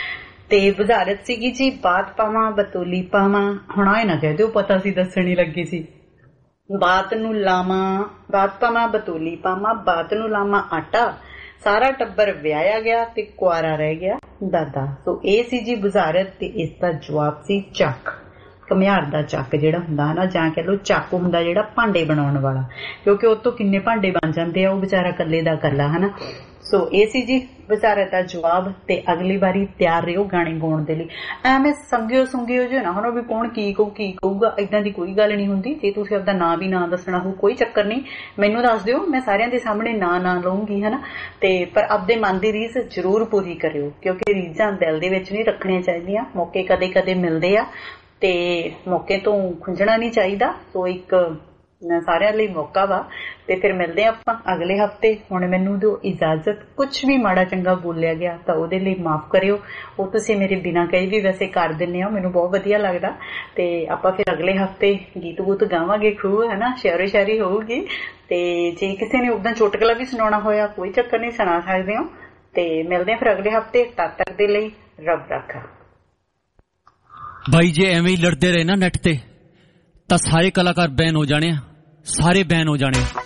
ਤੇ ਵਜ਼ਾਰਤ ਸੀਗੀ ਜੀ, ਬਾਤ ਪਾਵਾਂ ਬਤੋਲੀ ਪਾਵਾਂ। ਹੁਣ ਆਏ ਨਾ ਕਹਿ ਦਿਓ ਪਤਾ ਸੀ ਦੱਸਣ ਹੀ ਲੱਗੀ ਸੀ। ਬਾਤ ਨੂੰ ਲਾਵਾਂ, ਬਾਤ ਪਾਵਾਂ ਬਤੋਲੀ ਪਾਵਾਂ, ਬਾਤ ਨੂੰ ਲਾਵਾਂ ਆਟਾ, ਸਾਰਾ ਟੱਬਰ ਵਿਆਹਿਆ ਗਿਆ ਤੇ ਕੁਆਰਾ ਰਹਿ ਗਿਆ ਦਾਦਾ। ਸੋ ਇਹ ਸੀ ਜੀ ਵਜ਼ਾਰਤ ਤੇ ਇਸ ਦਾ ਜਵਾਬ ਸੀ ਚੱਕ, ਘੁਮਿਆਰ ਦਾ ਚੱਕ ਜਿਹੜਾ ਹੁੰਦਾ ਹਨਾ, ਜਾਂ ਕਹਿ ਲਓ ਚਾਕੂ ਹੁੰਦਾ ਜਿਹੜਾ ਭਾਂਡੇ ਬਣਾਉਣ ਵਾਲਾ, ਕਿਉਂਕਿ ਉਹ ਤੋਂ ਕਿੰਨੇ ਭਾਂਡੇ ਬਣ ਜਾਂਦੇ ਆ, ਉਹ ਵਿਚਾਰਾ ਕੱਲੇ ਦਾ ਕੱਲਾ ਹਨਾ। ਸੋ ਇਹ ਸੀ ਜੀ ਵਜ਼ਾਰਤ ਦਾ ਜਵਾਬ ਤੇ ਅਗਲੀ ਵਾਰੀ ਤਿਆਰ ਰਹੋ ਗਾਣੇ ਗਾਉਣ ਦੇ ਲਈ। ਐਵੇਂ ਸੰਗਿਓ ਜੋ ਨਾ ਹੁਣ ਵੀ ਕੌਣ ਕੀ ਕਹੂਗਾ, ਏਦਾਂ ਦੀ ਕੋਈ ਗੱਲ ਨਹੀਂ ਹੁੰਦੀ। ਜੇ ਤੁਸੀਂ ਆਪਦਾ ਨਾਂ ਵੀ ਨਾ ਦੱਸਣਾ ਹੋ ਕੋਈ ਚੱਕਰ ਨਹੀਂ, ਮੈਨੂੰ ਦੱਸ ਦਿਓ, ਮੈਂ ਸਾਰਿਆਂ ਦੇ ਸਾਹਮਣੇ ਨਾਂ ਲਊਂਗੀ ਹਨਾ। ਤੇ ਪਰ ਆਪਦੇ ਮਨ ਦੀ ਰੀਸ ਜ਼ਰੂਰ ਪੂਰੀ ਕਰਿਓ, ਕਿਉਂਕਿ ਰੀਝਾਂ ਦਿਲ ਦੇ ਵਿੱਚ ਨਹੀਂ ਰੱਖਣੀਆਂ ਚਾਹੀਦੀਆਂ। ਮੌਕੇ ਕਦੇ ਮਿਲਦੇ ਆ ਤੇ ਮੌਕੇ ਤੋਂ ਖੁੰਝਣਾ ਨਹੀਂ ਚਾਹੀਦਾ। ਸੋ ਇੱਕ ਸਾਰਿਆਂ ਲਈ ਮੌਕਾ ਵਾ ਤੇ ਫਿਰ ਮਿਲਦੇ ਆ ਆਪਾਂ ਅਗਲੇ ਹਫਤੇ। ਹੁਣ ਮੈਨੂੰ ਦਿਓ ਇਜਾਜ਼ਤ, ਕੁਛ ਵੀ ਮਾੜਾ ਚੰਗਾ ਬੋਲਿਆ ਗਿਆ ਤਾਂ ਉਹਦੇ ਲਈ ਮਾਫ ਕਰਿਓ। ਉਹ ਤੁਸੀਂ ਮੇਰੇ ਬਿਨਾਂ ਕਹੀ ਵੀ ਵੈਸੇ ਕਰ ਦਿੰਦੇ ਹੋ, ਮੈਨੂੰ ਬਹੁਤ ਵਧੀਆ ਲੱਗਦਾ। ਤੇ ਆਪਾਂ ਫਿਰ ਅਗਲੇ ਹਫਤੇ ਗੀਤ ਗਾਵਾਂਗੇ ਖੂਬ ਹਨਾ, ਸ਼ਾਇਰੀ ਸ਼ਾਇਰੀ ਹੋਊਗੀ। ਤੇ ਜੇ ਕਿਸੇ ਨੇ ਉਦਾਂ ਚੁਟਕਲਾ ਵੀ ਸੁਣਾਉਣਾ ਹੋਇਆ ਕੋਈ ਚੱਕਰ ਨਹੀਂ, ਸੁਣਾ ਸਕਦੇ ਹੋ। ਤੇ ਮਿਲਦੇ ਆ ਫਿਰ ਅਗਲੇ ਹਫਤੇ। ਤਦ ਤੱਕ ਦੇ ਲਈ ਰੱਬ ਰਾਖਾ। ਭਾਈ ਜੇ ਐਵੇਂ ਹੀ ਲੜਦੇ ਰਹੇ ਨਾ ਨੈਟ ਤੇ ਤਾਂ ਸਾਰੇ ਕਲਾਕਾਰ ਬੈਨ ਹੋ ਜਾਣੇ ਆ, ਸਾਰੇ ਬੈਨ ਹੋ ਜਾਣੇ।